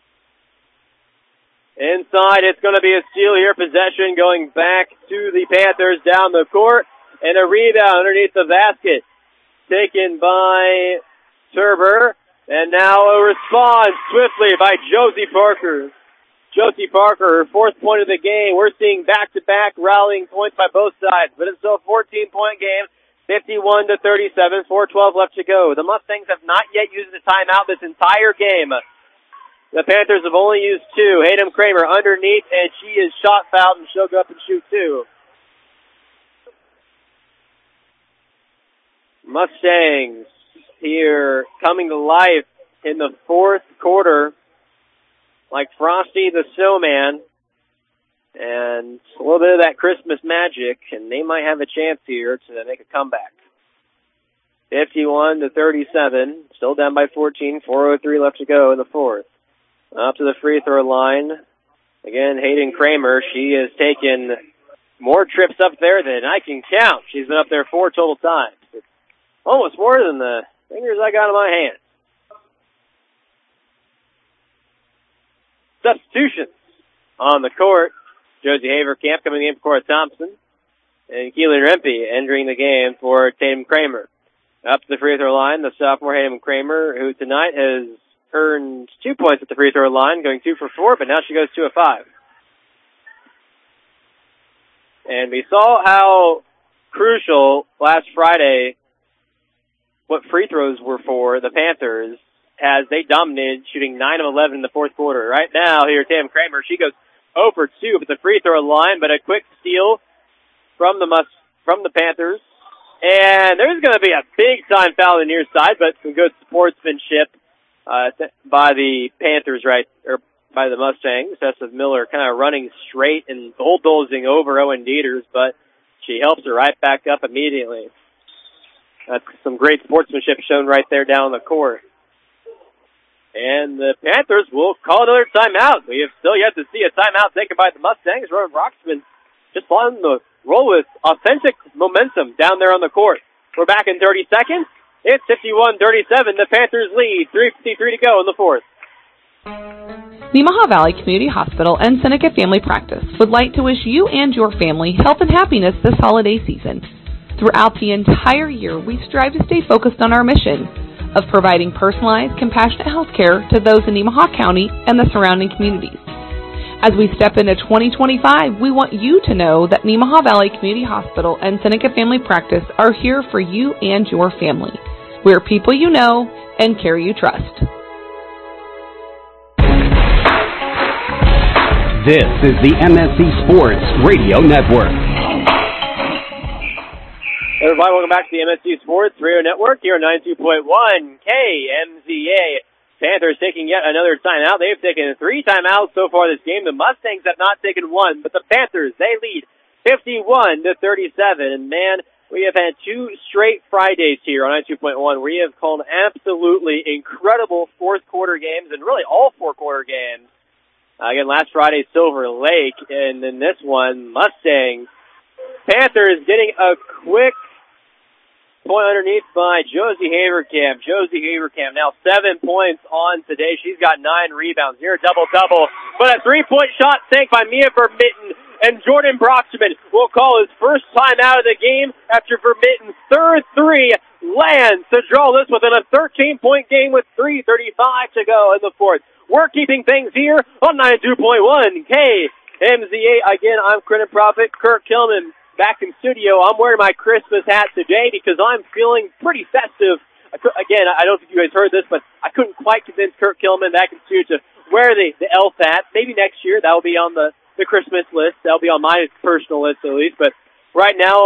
Inside, it's going to be a steal here. Possession going back to the Panthers down the court, and a rebound underneath the basket taken by Turber, and now a response swiftly by Josie Parker. Josie Parker, her 4th point of the game. We're seeing back-to-back rallying points by both sides, but it's still a 14-point game, 51-37, 4:12 left to go. The Mustangs have not yet used a timeout this entire game. The Panthers have only used 2. Hayden Kramer underneath, and she is shot fouled, and she'll go up and shoot 2. Mustangs here coming to life in the fourth quarter like Frosty the Snowman, and a little bit of that Christmas magic, and they might have a chance here to make a comeback. 51-37, still down by 14, 4:03 left to go in the fourth. Up to the free throw line. Again, Hayden Kramer, she has taken more trips up there than I can count. She's been up there 4 total times. It's almost more than the fingers I got in my hands. Substitutions on the court. Josie Haverkamp coming in for Cora Thompson. And Keelan Rempe entering the game for Tatum Kramer. Up to the free throw line, the sophomore Hayden Kramer, who tonight has earned 2 points at the free throw line, going 2 for 4, but now she goes 2 of 5. And we saw how crucial last Friday what free throws were for the Panthers, as they dominated, shooting 9 of 11 in the fourth quarter. Right now, here, Tam Kramer, she goes 0 for 2 at the free throw line, but a quick steal from the Panthers. And there's going to be a big-time foul on the near side, but some good sportsmanship by the Panthers, or by the Mustangs. Tessa Miller kind of running straight and bulldozing over Owen Dieters, but she helps her right back up immediately. That's some great sportsmanship shown right there down the court. And the Panthers will call another timeout. We have still yet to see a timeout taken by the Mustangs. Rowan Roxman just on the roll with authentic momentum down there on the court. We're back in 30 seconds. It's 51-37. The Panthers lead. 3:53 to go in the fourth. Nemaha Valley Community Hospital and Seneca Family Practice would like to wish you and your family health and happiness this holiday season. Throughout the entire year, we strive to stay focused on our mission of providing personalized, compassionate health care to those in Nemaha County and the surrounding communities. As we step into 2025, we want you to know that Nemaha Valley Community Hospital and Seneca Family Practice are here for you and your family. We're people you know and care you trust. This is the MSC Sports Radio Network. Everybody, welcome back to the MSC Sports Radio Network here on 92.1 KMZA. Panthers taking yet another timeout. They've taken 3 timeouts so far this game. The Mustangs have not taken 1, but the Panthers, they lead 51-37. And man, we have had 2 straight Fridays here on 92.1. We have called absolutely incredible fourth quarter games, and really all 4 quarter games. Again, last Friday, Silver Lake, and then this one, Mustangs. Panthers getting a quick point underneath by Josie Haverkamp. Josie Haverkamp now 7 points on today. She's got 9 rebounds. Near double-double. But a 3-point shot sank by Mia Vermitten. And Jordan Broxman will call his first time out of the game after Vermitten's third 3 lands to draw this within a 13-point game with 3:35 to go in the fourth. We're keeping things here on 92.1 KMZA. Again, I'm Credit Prophet Kirk Kilman. Back in studio, I'm wearing my Christmas hat today because I'm feeling pretty festive. Again, I don't think you guys heard this, but I couldn't quite convince Kirk Kilman back in studio to wear the elf hat. Maybe next year that will be on the Christmas list. That'll be on my personal list at least. But right now on the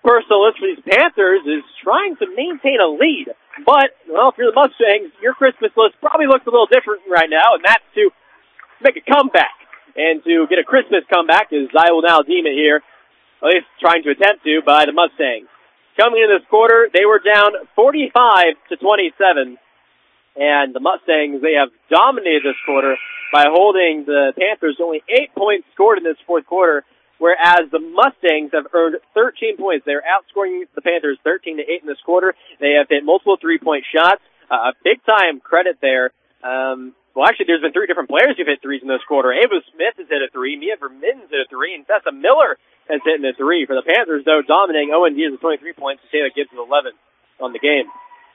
personal list for these Panthers is trying to maintain a lead. But, well, if you're the Mustangs, your Christmas list probably looks a little different right now, and that's to make a comeback. And to get a Christmas comeback, as I will now deem it here, at least trying to attempt to, by the Mustangs. Coming into this quarter, they were down 45-27. And the Mustangs, they have dominated this quarter by holding the Panthers only 8 points scored in this fourth quarter, whereas the Mustangs have earned 13 points. They're outscoring the Panthers 13-8 in this quarter. They have hit multiple three-point shots. A big-time credit there. Well, actually, there's been three different players who've hit threes in this quarter. Ava Smith has hit a three. Mia Vermitten's hit a three. And Tessa Miller has hit a three. For the Panthers, though, dominating Owen Diaz with 23 points. Taylor Gibbs with 11 on the game.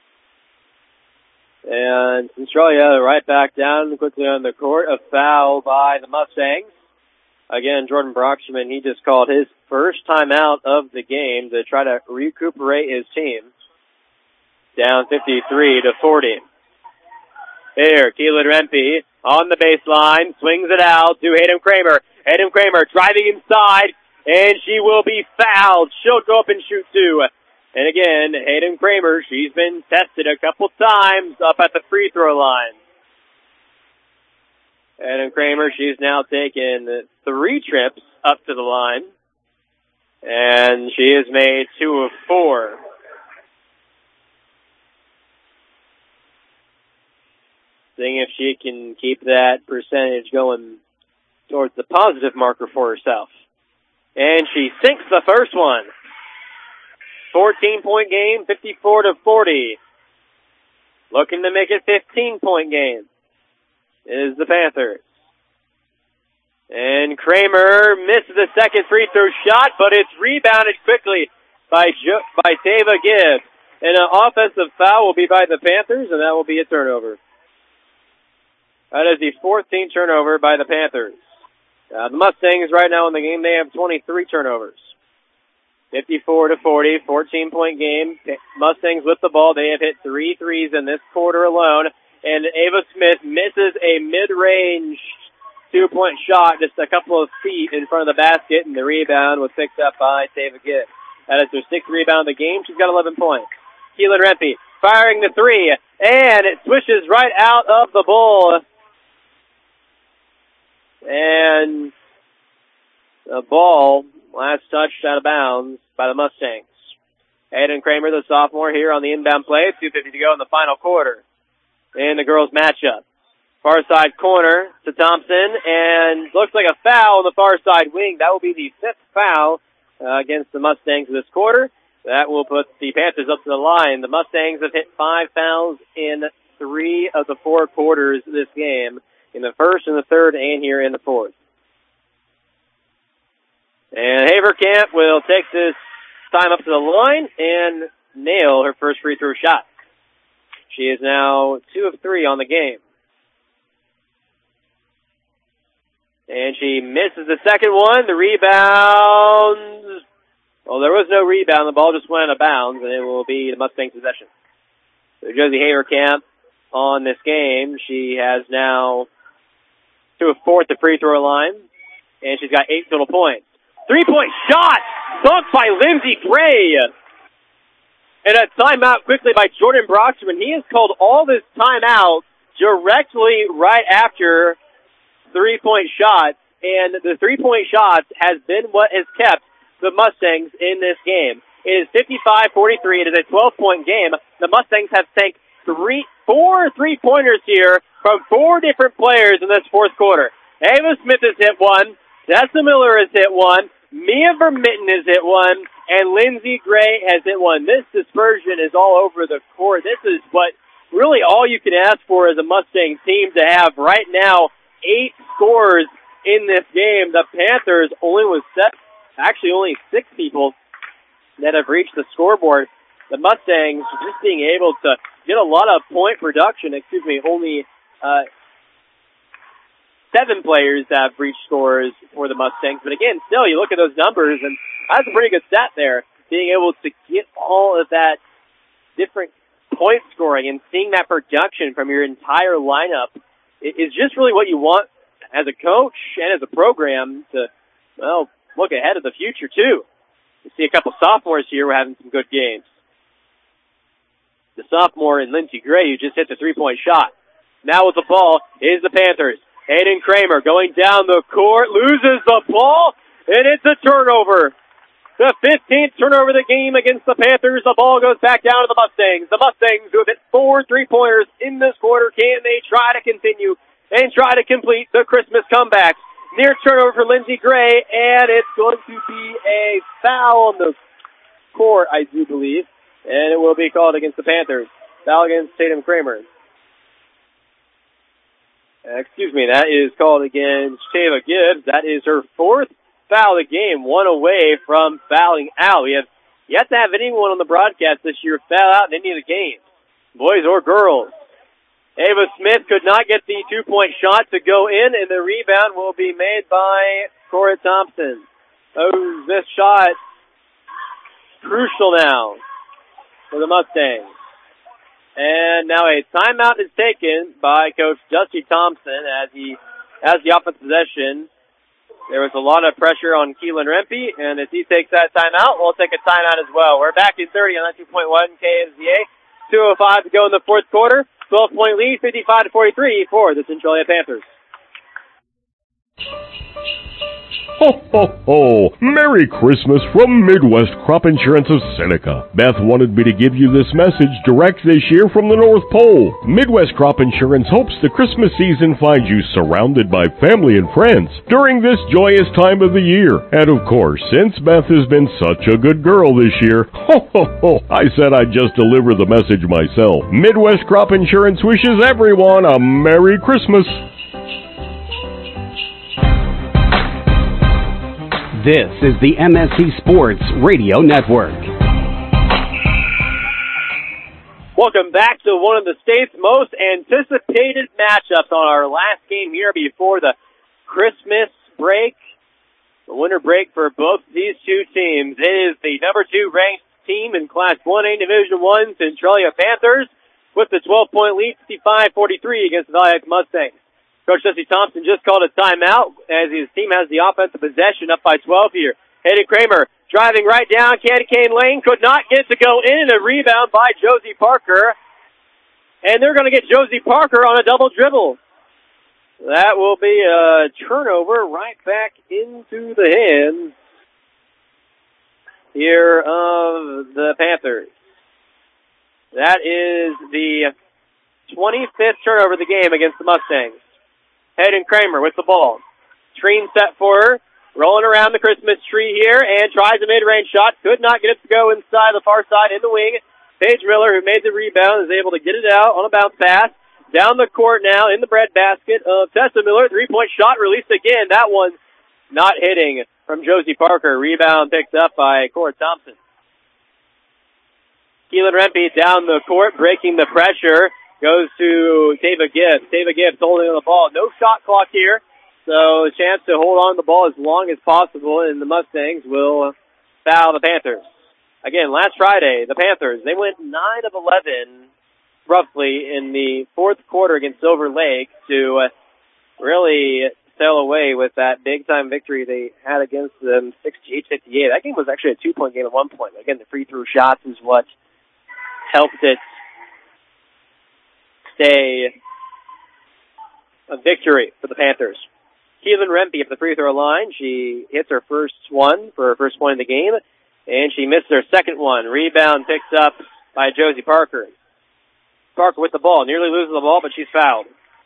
And Centralia right back down quickly on the court. A foul by the Mustangs. Again, Jordan Brockstrom, he just called his first timeout of the game to try to recuperate his team. Down 53-40. Here, Keelan Rempe on the baseline, swings it out to Hayden Kramer. Hayden Kramer driving inside, and she will be fouled. She'll go up and shoot two. And again, Hayden Kramer, she's been tested a couple times up at the free throw line. Hayden Kramer, she's now taken 3 trips up to the line, and she has made 2 of 4. Seeing if she can keep that percentage going towards the positive marker for herself. And she sinks the first one. 14-point game, 54-40. Looking to make it 15-point game is the Panthers. And Kramer misses the second free throw shot, but it's rebounded quickly by Tava Gibbs. And an offensive foul will be by the Panthers, and that will be a turnover. That is the 14th turnover by the Panthers. The Mustangs right now in the game, they have 23 turnovers. 54-40, 14-point game. Mustangs with the ball. They have hit 3 threes in this quarter alone. And Ava Smith misses a mid-range 2-point shot just a couple of feet in front of the basket, and the rebound was picked up by Tava Gibbs. That is her 6th rebound of the game. She's got 11 points. Keelan Rempe firing the 3, and it swishes right out of the bowl. And the ball last touched out of bounds by the Mustangs. Hayden Kramer, the sophomore, here on the inbound play. 2:50 to go in the final quarter. In the girls' matchup. Far side corner to Thompson, and looks like a foul on the far side wing. That will be the 5th foul against the Mustangs this quarter. That will put the Panthers up to the line. The Mustangs have hit 5 fouls in 3 of the 4 quarters of this game. In the first, in the third, and here in the fourth. And Haverkamp will take this time up to the line and nail her first free throw shot. She is now 2 of 3 on the game. And she misses the second one. The rebound. Well, there was no rebound. The ball just went out of bounds, and it will be the Mustangs' possession. So Josie Haverkamp on this game. She has now 2 of 4 at the free throw line, and she's got 8 total points. 3-point shot, dunked by Lindsey Gray. And a timeout quickly by Jordan Brockstrom, and he has called all this timeout directly right after 3-point shots, and the 3-point shots has been what has kept the Mustangs in this game. It is 55-43. It is a 12-point game. The Mustangs have sank 4 3-pointers here from 4 different players in this fourth quarter. Ava Smith has hit 1. Tessa Miller has hit 1. Mia Vermitten has hit 1. And Lindsey Gray has hit 1. This dispersion is all over the court. This is what really all you can ask for as a Mustang team to have right now 8 scores in this game. The Panthers only only 6 people that have reached the scoreboard. The Mustangs just being able to get a lot of point production. Only 7 players have reached scores for the Mustangs. But again, still, you look at those numbers, and that's a pretty good stat there. Being able to get all of that different point scoring and seeing that production from your entire lineup is just really what you want as a coach and as a program to, well, look ahead of the future, too. You see a couple sophomores here who are having some good games. The sophomore in Lindsey Gray, who just hit the three-point shot. Now with the ball is the Panthers. Hayden Kramer going down the court, loses the ball, and it's a turnover. The 15th turnover of the game against the Panthers. The ball goes back down to the Mustangs. The Mustangs, who have hit 4 3-pointers in this quarter, can they try to continue and try to complete the Christmas comeback? Near turnover for Lindsey Gray, and it's going to be a foul on the court, I do believe, and it will be called against the Panthers. Foul against Tatum Kramer. That is called against Tava Gibbs. That is her 4th foul of the game, 1 away from fouling out. We have yet to have anyone on the broadcast this year foul out in any of the games, boys or girls. Ava Smith could not get the 2-point shot to go in, and the rebound will be made by Cora Thompson. Oh, this shot crucial now for the Mustangs. And now a timeout is taken by Coach Dusty Thompson as he has the offensive possession. There was a lot of pressure on Keelan Rempe, and as he takes that timeout, we'll take a timeout as well. We're back in 30 on 92.1 KMZA. 2:05 to go in the fourth quarter. 12-point lead, 55-43 for the Centralia Panthers. Ho, ho, ho! Merry Christmas from Midwest Crop Insurance of Seneca. Beth wanted me to give you this message direct this year from the North Pole. Midwest Crop Insurance hopes the Christmas season finds you surrounded by family and friends during this joyous time of the year. And of course, since Beth has been such a good girl this year, ho, ho, ho, I said I'd just deliver the message myself. Midwest Crop Insurance wishes everyone a Merry Christmas. This is the MSC Sports Radio Network. Welcome back to one of the state's most anticipated matchups on our last game here before the Christmas break, the winter break for both these two teams. It is the number 2 ranked team in Class 1A Division I, Centralia Panthers, with the 12-point lead, 55-43 against the Valley Heights Mustangs. Coach Dusty Thompson just called a timeout as his team has the offensive possession up by 12 here. Hayden Kramer driving right down Candy Cane Lane, could not get to go in, a rebound by Josie Parker. And they're going to get Josie Parker on a double dribble. That will be a turnover right back into the hands here of the Panthers. That is the 25th turnover of the game against the Mustangs. Hayden Kramer with the ball. Screen set for her. Rolling around the Christmas tree here and tries a mid-range shot. Could not get it to go inside the far side in the wing. Paige Miller, who made the rebound, is able to get it out on a bounce pass. Down the court now in the breadbasket of Tessa Miller. 3-point shot released again. That one not hitting from Josie Parker. Rebound picked up by Cora Thompson. Keelan Rempe down the court, breaking the pressure. Goes to Tava Gibbs. Tava Gibbs holding on the ball. No shot clock here, so a chance to hold on to the ball as long as possible, and the Mustangs will foul the Panthers. Again, last Friday, the Panthers, they went 9 of 11, roughly, in the fourth quarter against Silver Lake to really sail away with that big-time victory they had against them, 68-58. That game was actually a 2-point game at one point. Again, the free-throw shots is what helped it stay a victory for the Panthers. Keelan Rempe at the free throw line. She hits her first one for her first point in the game, and she missed her second one. Rebound picked up by Josie Parker. Parker with the ball. Nearly loses the ball, but she's fouled.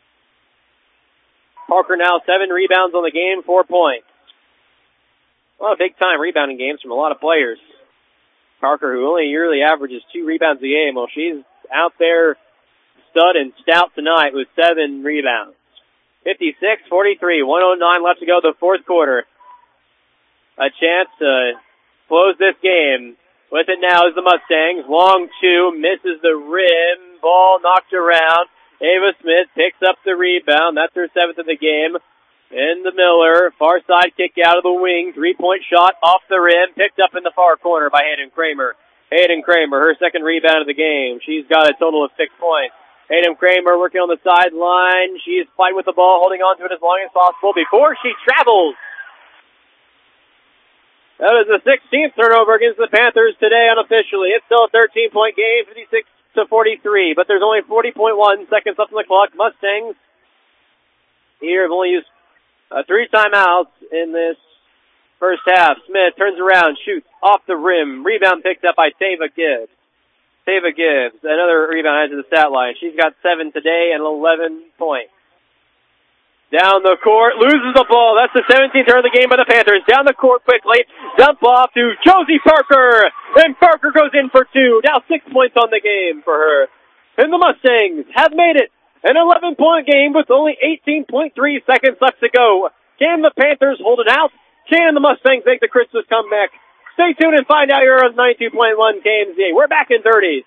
Parker now 7 rebounds on the game, 4 points. A lot of big-time rebounding games from a lot of players. Parker, who only yearly averages 2 rebounds a game, well, she's out there stud and stout tonight with 7 rebounds. 56-43, 109 left to go the fourth quarter. A chance to close this game. With it now is the Mustangs. Long 2, misses the rim. Ball knocked around. Ava Smith picks up the rebound. That's her 7th of the game. In the Miller, far side kick out of the wing. 3-point shot off the rim. Picked up in the far corner by Hayden Kramer. Hayden Kramer, her second rebound of the game. She's got a total of 6 points. Hayden Kramer working on the sideline. She's fighting with the ball, holding on to it as long as possible before she travels. That is the 16th turnover against the Panthers today unofficially. It's still a 13-point game, 56-43, but there's only 40.1 seconds left on the clock. Mustangs here have only used 3 timeouts in this first half. Smith turns around, shoots off the rim. Rebound picked up by Tava Gibbs. Tava Gibbs, another rebound into the stat line. She's got 7 today and 11 points. Down the court, loses the ball. That's the 17th turn of the game by the Panthers. Down the court quickly. Dump off to Josie Parker. And Parker goes in for 2. Now 6 points on the game for her. And the Mustangs have made it an 11-point game with only 18.3 seconds left to go. Can the Panthers hold it out? Can the Mustangs make the Christmas comeback? Stay tuned and find out here on 92.1 KMZA. We're back in 30.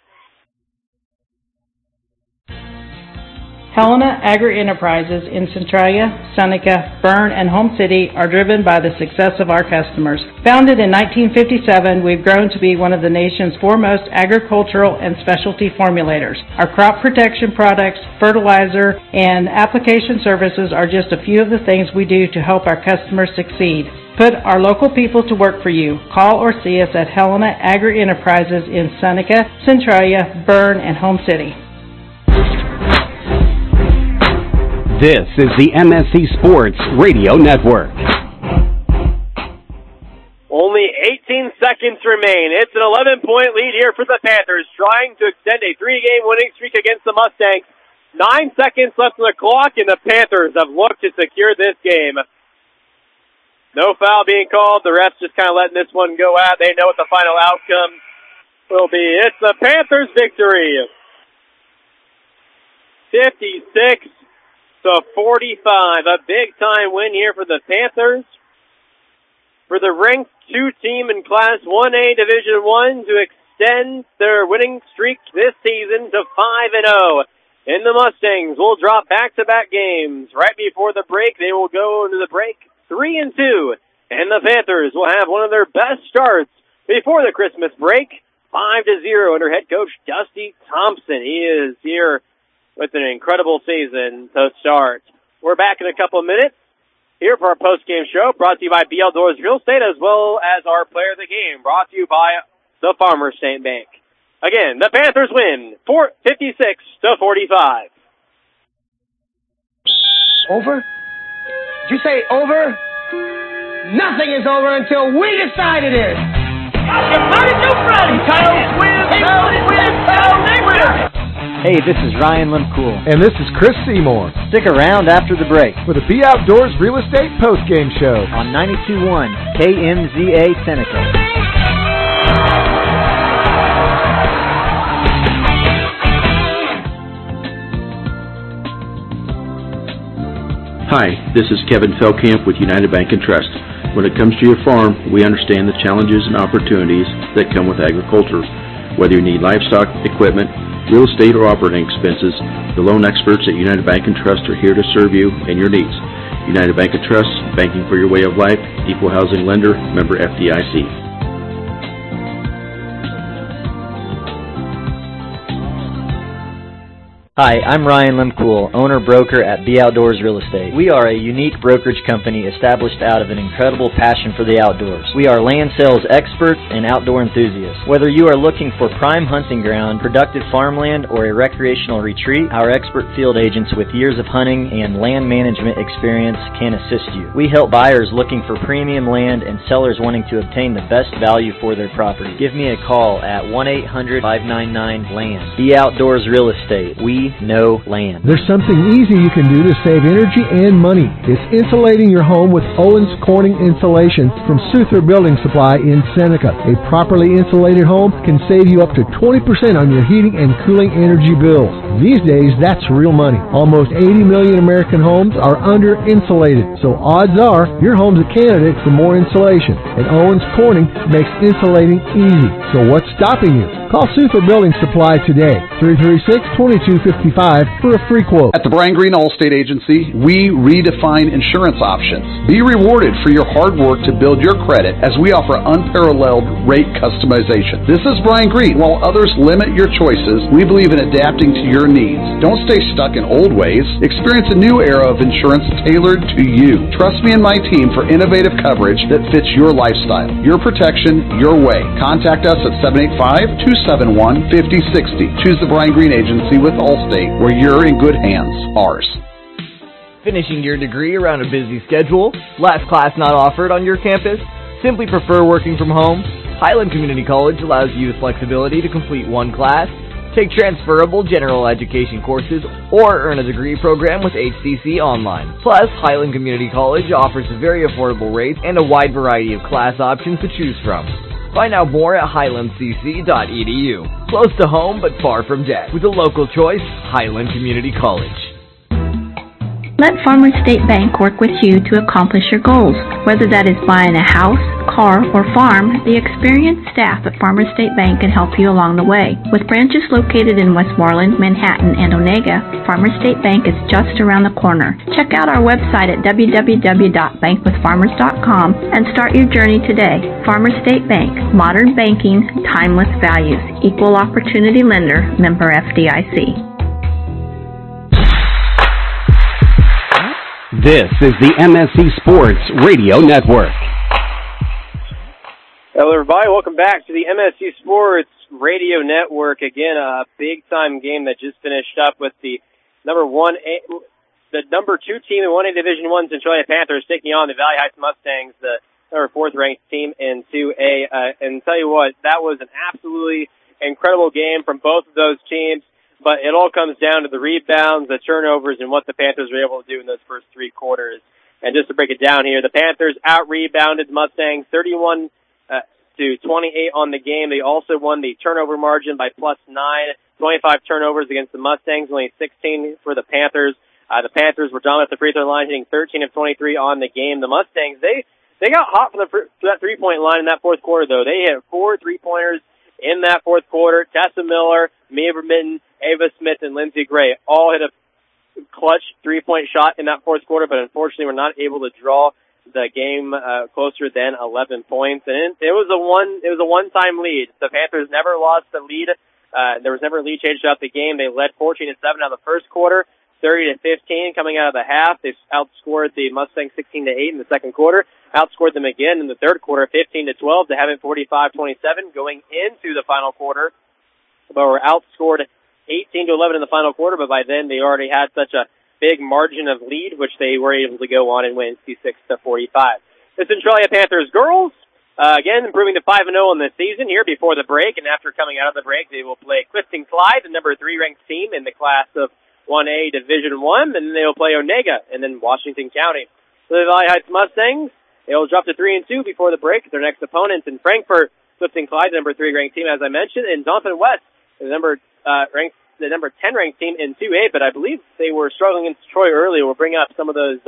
Helena Agri-Enterprises in Centralia, Seneca, Berne, and Home City are driven by the success of our customers. Founded in 1957, we've grown to be one of the nation's foremost agricultural and specialty formulators. Our crop protection products, fertilizer, and application services are just a few of the things we do to help our customers succeed. Put our local people to work for you. Call or see us at Helena Agri-Enterprises in Seneca, Centralia, Berne, and Home City. This is the MSC Sports Radio Network. Only 18 seconds remain. It's an 11-point lead here for the Panthers, trying to extend a 3-game winning streak against the Mustangs. 9 seconds left on the clock, and the Panthers have looked to secure this game. No foul being called. The refs just kind of letting this one go out. They know what the final outcome will be. It's the Panthers' victory. 56-45. A big-time win here for the Panthers. For the ranked 2 team in Class 1A Division I to extend their winning streak this season to 5-0. And the Mustangs will drop back-to-back games. Right before the break, they will go into the break 3-2. And the Panthers will have one of their best starts before the Christmas break. 5-0 under head coach Dusty Thompson. He is here with an incredible season to start. We're back in a couple of minutes here for our post-game show, brought to you by B Outdoors Real Estate, as well as our player of the game, brought to you by the Farmers State Bank. Again, the Panthers win 56-45. Over? Did you say over? Nothing is over until we decide it is. Hey, this is Ryan Limcool. And this is Chris Seymour. Stick around after the break for the Be Outdoors Real Estate Post-Game Show on 92.1 KMZA Seneca. Hi, this is Kevin Feldkamp with United Bank and Trust. When it comes to your farm, we understand the challenges and opportunities that come with agriculture. Whether you need livestock, equipment, real estate, or operating expenses, the loan experts at United Bank and Trust are here to serve you and your needs. United Bank and Trust, banking for your way of life, equal housing lender, member FDIC. Hi, I'm Ryan Limcool, owner-broker at B Outdoors Real Estate. We are a unique brokerage company established out of an incredible passion for the outdoors. We are land sales experts and outdoor enthusiasts. Whether you are looking for prime hunting ground, productive farmland, or a recreational retreat, our expert field agents with years of hunting and land management experience can assist you. We help buyers looking for premium land and sellers wanting to obtain the best value for their property. Give me a call at 1-800-599-LAND. B Outdoors Real Estate. We know land. There's something easy you can do to save energy and money. It's insulating your home with Owens Corning Insulation from Souther Building Supply in Seneca. A properly insulated home can save you up to 20% on your heating and cooling energy bills. These days, that's real money. Almost 80 million American homes are under insulated, so odds are your home's a candidate for more insulation. And Owens Corning makes insulating easy. So what's stopping you? Call Suther Building Supply today, 336-2255 for a free quote. At the Brian Green Allstate Agency, we redefine insurance options. Be rewarded for your hard work to build your credit as we offer unparalleled rate customization. This is Brian Green. While others limit your choices, we believe in adapting to your needs. Don't stay stuck in old ways. Experience a new era of insurance tailored to you. Trust me and my team for innovative coverage that fits your lifestyle. Your protection, your way. Contact us at 785-271-5060. Choose the Brian Green Agency with Allstate, where you're in good hands. Ours. Finishing your degree around a busy schedule? Last class not offered on your campus? Simply prefer working from home? Highland Community College allows you the flexibility to complete one class, take transferable general education courses, or earn a degree program with HCC Online. Plus, Highland Community College offers very affordable rates and a wide variety of class options to choose from. Find out more at highlandcc.edu. Close to home but far from debt. With a local choice, Highland Community College. Let Farmers State Bank work with you to accomplish your goals. Whether that is buying a house, car, or farm, the experienced staff at Farmers State Bank can help you along the way. With branches located in Westmoreland, Manhattan, and Onega, Farmers State Bank is just around the corner. Check out our website at www.bankwithfarmers.com and start your journey today. Farmers State Bank, modern banking, timeless values, equal opportunity lender, member FDIC. This is the MSC Sports Radio Network. Hello, everybody. Welcome back to the MSC Sports Radio Network. Again, a big-time game that just finished up with the number 2 team in 1A Division I, Centralia Panthers, taking on the Valley Heights Mustangs, the number 4th-ranked team in 2A. And tell you what, that was an absolutely incredible game from both of those teams. But it all comes down to the rebounds, the turnovers, and what the Panthers were able to do in those first 3 quarters. And just to break it down here, the Panthers out-rebounded the Mustangs 31 to 28 on the game. They also won the turnover margin by +9, 25 turnovers against the Mustangs, only 16 for the Panthers. The Panthers were dominant at the free throw line, hitting 13 of 23 on the game. The Mustangs, they got hot from that three-point line in that fourth quarter, though. They hit 4 3-pointers in that fourth quarter. Tessa Miller, Mia Vermitten, Ava Smith, and Lindsey Gray all hit a clutch 3-point shot in that fourth quarter, but unfortunately were not able to draw the game closer than 11 points. And it was a one-time lead. The Panthers never lost the lead. There was never a lead change throughout the game. They led 14-7 out of the first quarter, 30-15 coming out of the half. They outscored the Mustangs 16-8 in the second quarter. Outscored them again in the third quarter, 15-12, to have it 45-27 going into the final quarter. But were outscored 18-11 in the final quarter, but by then they already had such a big margin of lead, which they were able to go on and win 56-45. The Centralia Panthers girls, again, improving to 5-0 in the season here before the break, and after coming out of the break, they will play Clifton Clyde, the number 3-ranked team in the class of 1A Division I, and then they will play Onega, and then Washington County. So the Valley Heights Mustangs, they will drop to 3-2 before the break. Their next opponents in Frankfort, Clifton Clyde, the number 3-ranked team, as I mentioned, and Dauphin West, the number 10-ranked team in 2A, but I believe they were struggling against Troy earlier. We'll bring up some of those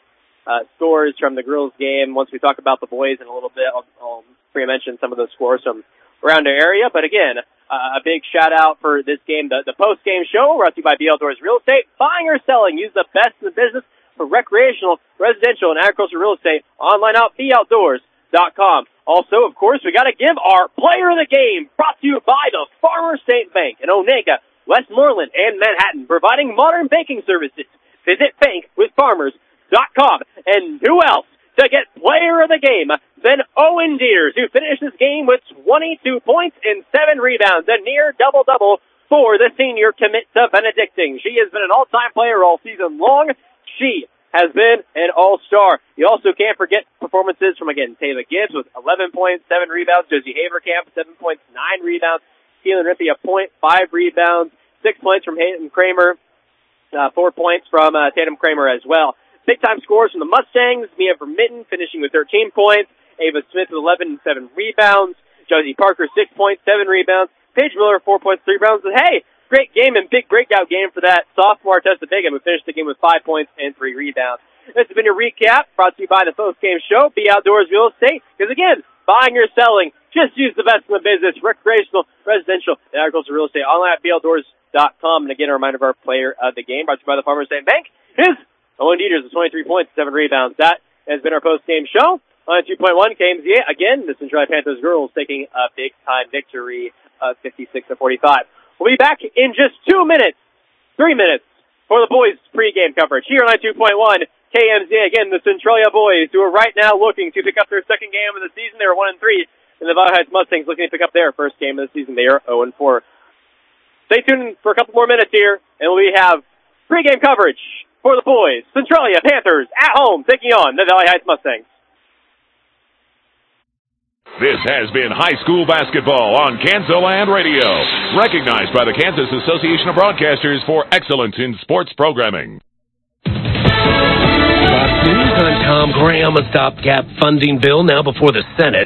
scores from the girls' game once we talk about the boys in a little bit. I'll pre-mention some of those scores from around our area. But again, a big shout-out for this game, the post-game show, brought to you by B Outdoors Real Estate. Buying or selling, use the best in the business for recreational, residential, and agricultural real estate. Online out, BOutdoors.com. Also, of course, we got to give our player of the game, brought to you by the Farmers State Bank in Onega, Westmoreland, and Manhattan, providing modern banking services. Visit bankwithfarmers.com. And who else to get player of the game than Owen Dieters, who finished this game with 22 points and 7 rebounds, a near double-double for the senior commit to Benedictine. She has been an all-time player all season long. She has been an all-star. You also can't forget performances from, again, Taylor Gibbs with 11 points, 7 rebounds, Josie Haverkamp, 7 points, 9 rebounds, Keelan Rippey, a point, 5 rebounds, 6 points from Hayden Kramer, 4 points from Tatum Kramer as well. Big-time scores from the Mustangs, Mia Vermitten finishing with 13 points, Ava Smith with 11 and 7 rebounds, Josie Parker, 6 points, 7 rebounds, Paige Miller, 4 points, 3 rebounds, and hey, great game and big breakout game for that sophomore Tessa Bigham, who finished the game with 5 points and 3 rebounds. This has been your recap, brought to you by the post-game show, Be Outdoors Real Estate, because again, buying or selling, Just use the best in the business, recreational, residential, and agricultural real estate. Online at BLDoors.com. And again, a reminder of our player of the game, brought to you by the Farmers State Bank, is Owen Dieters with 23 points, 7 rebounds. That has been our post-game show on 2.1 KMZA. Again, the Centralia Panthers girls taking a big-time victory of 56-45. We'll be back in just 3 minutes, for the boys' pregame coverage here on 2.1 KMZA. Again, the Centralia boys, who are right now looking to pick up their second game of the season. They were 1-3. And the Valley Heights Mustangs looking to pick up their first game of the season. They are 0-4. Stay tuned for a couple more minutes here, and we have pregame coverage for the boys. Centralia Panthers at home taking on the Valley Heights Mustangs. This has been high school basketball on Kansas Radio, recognized by the Kansas Association of Broadcasters for excellence in sports programming. Fox News, I'm Tom Graham. A stopgap funding bill now before the Senate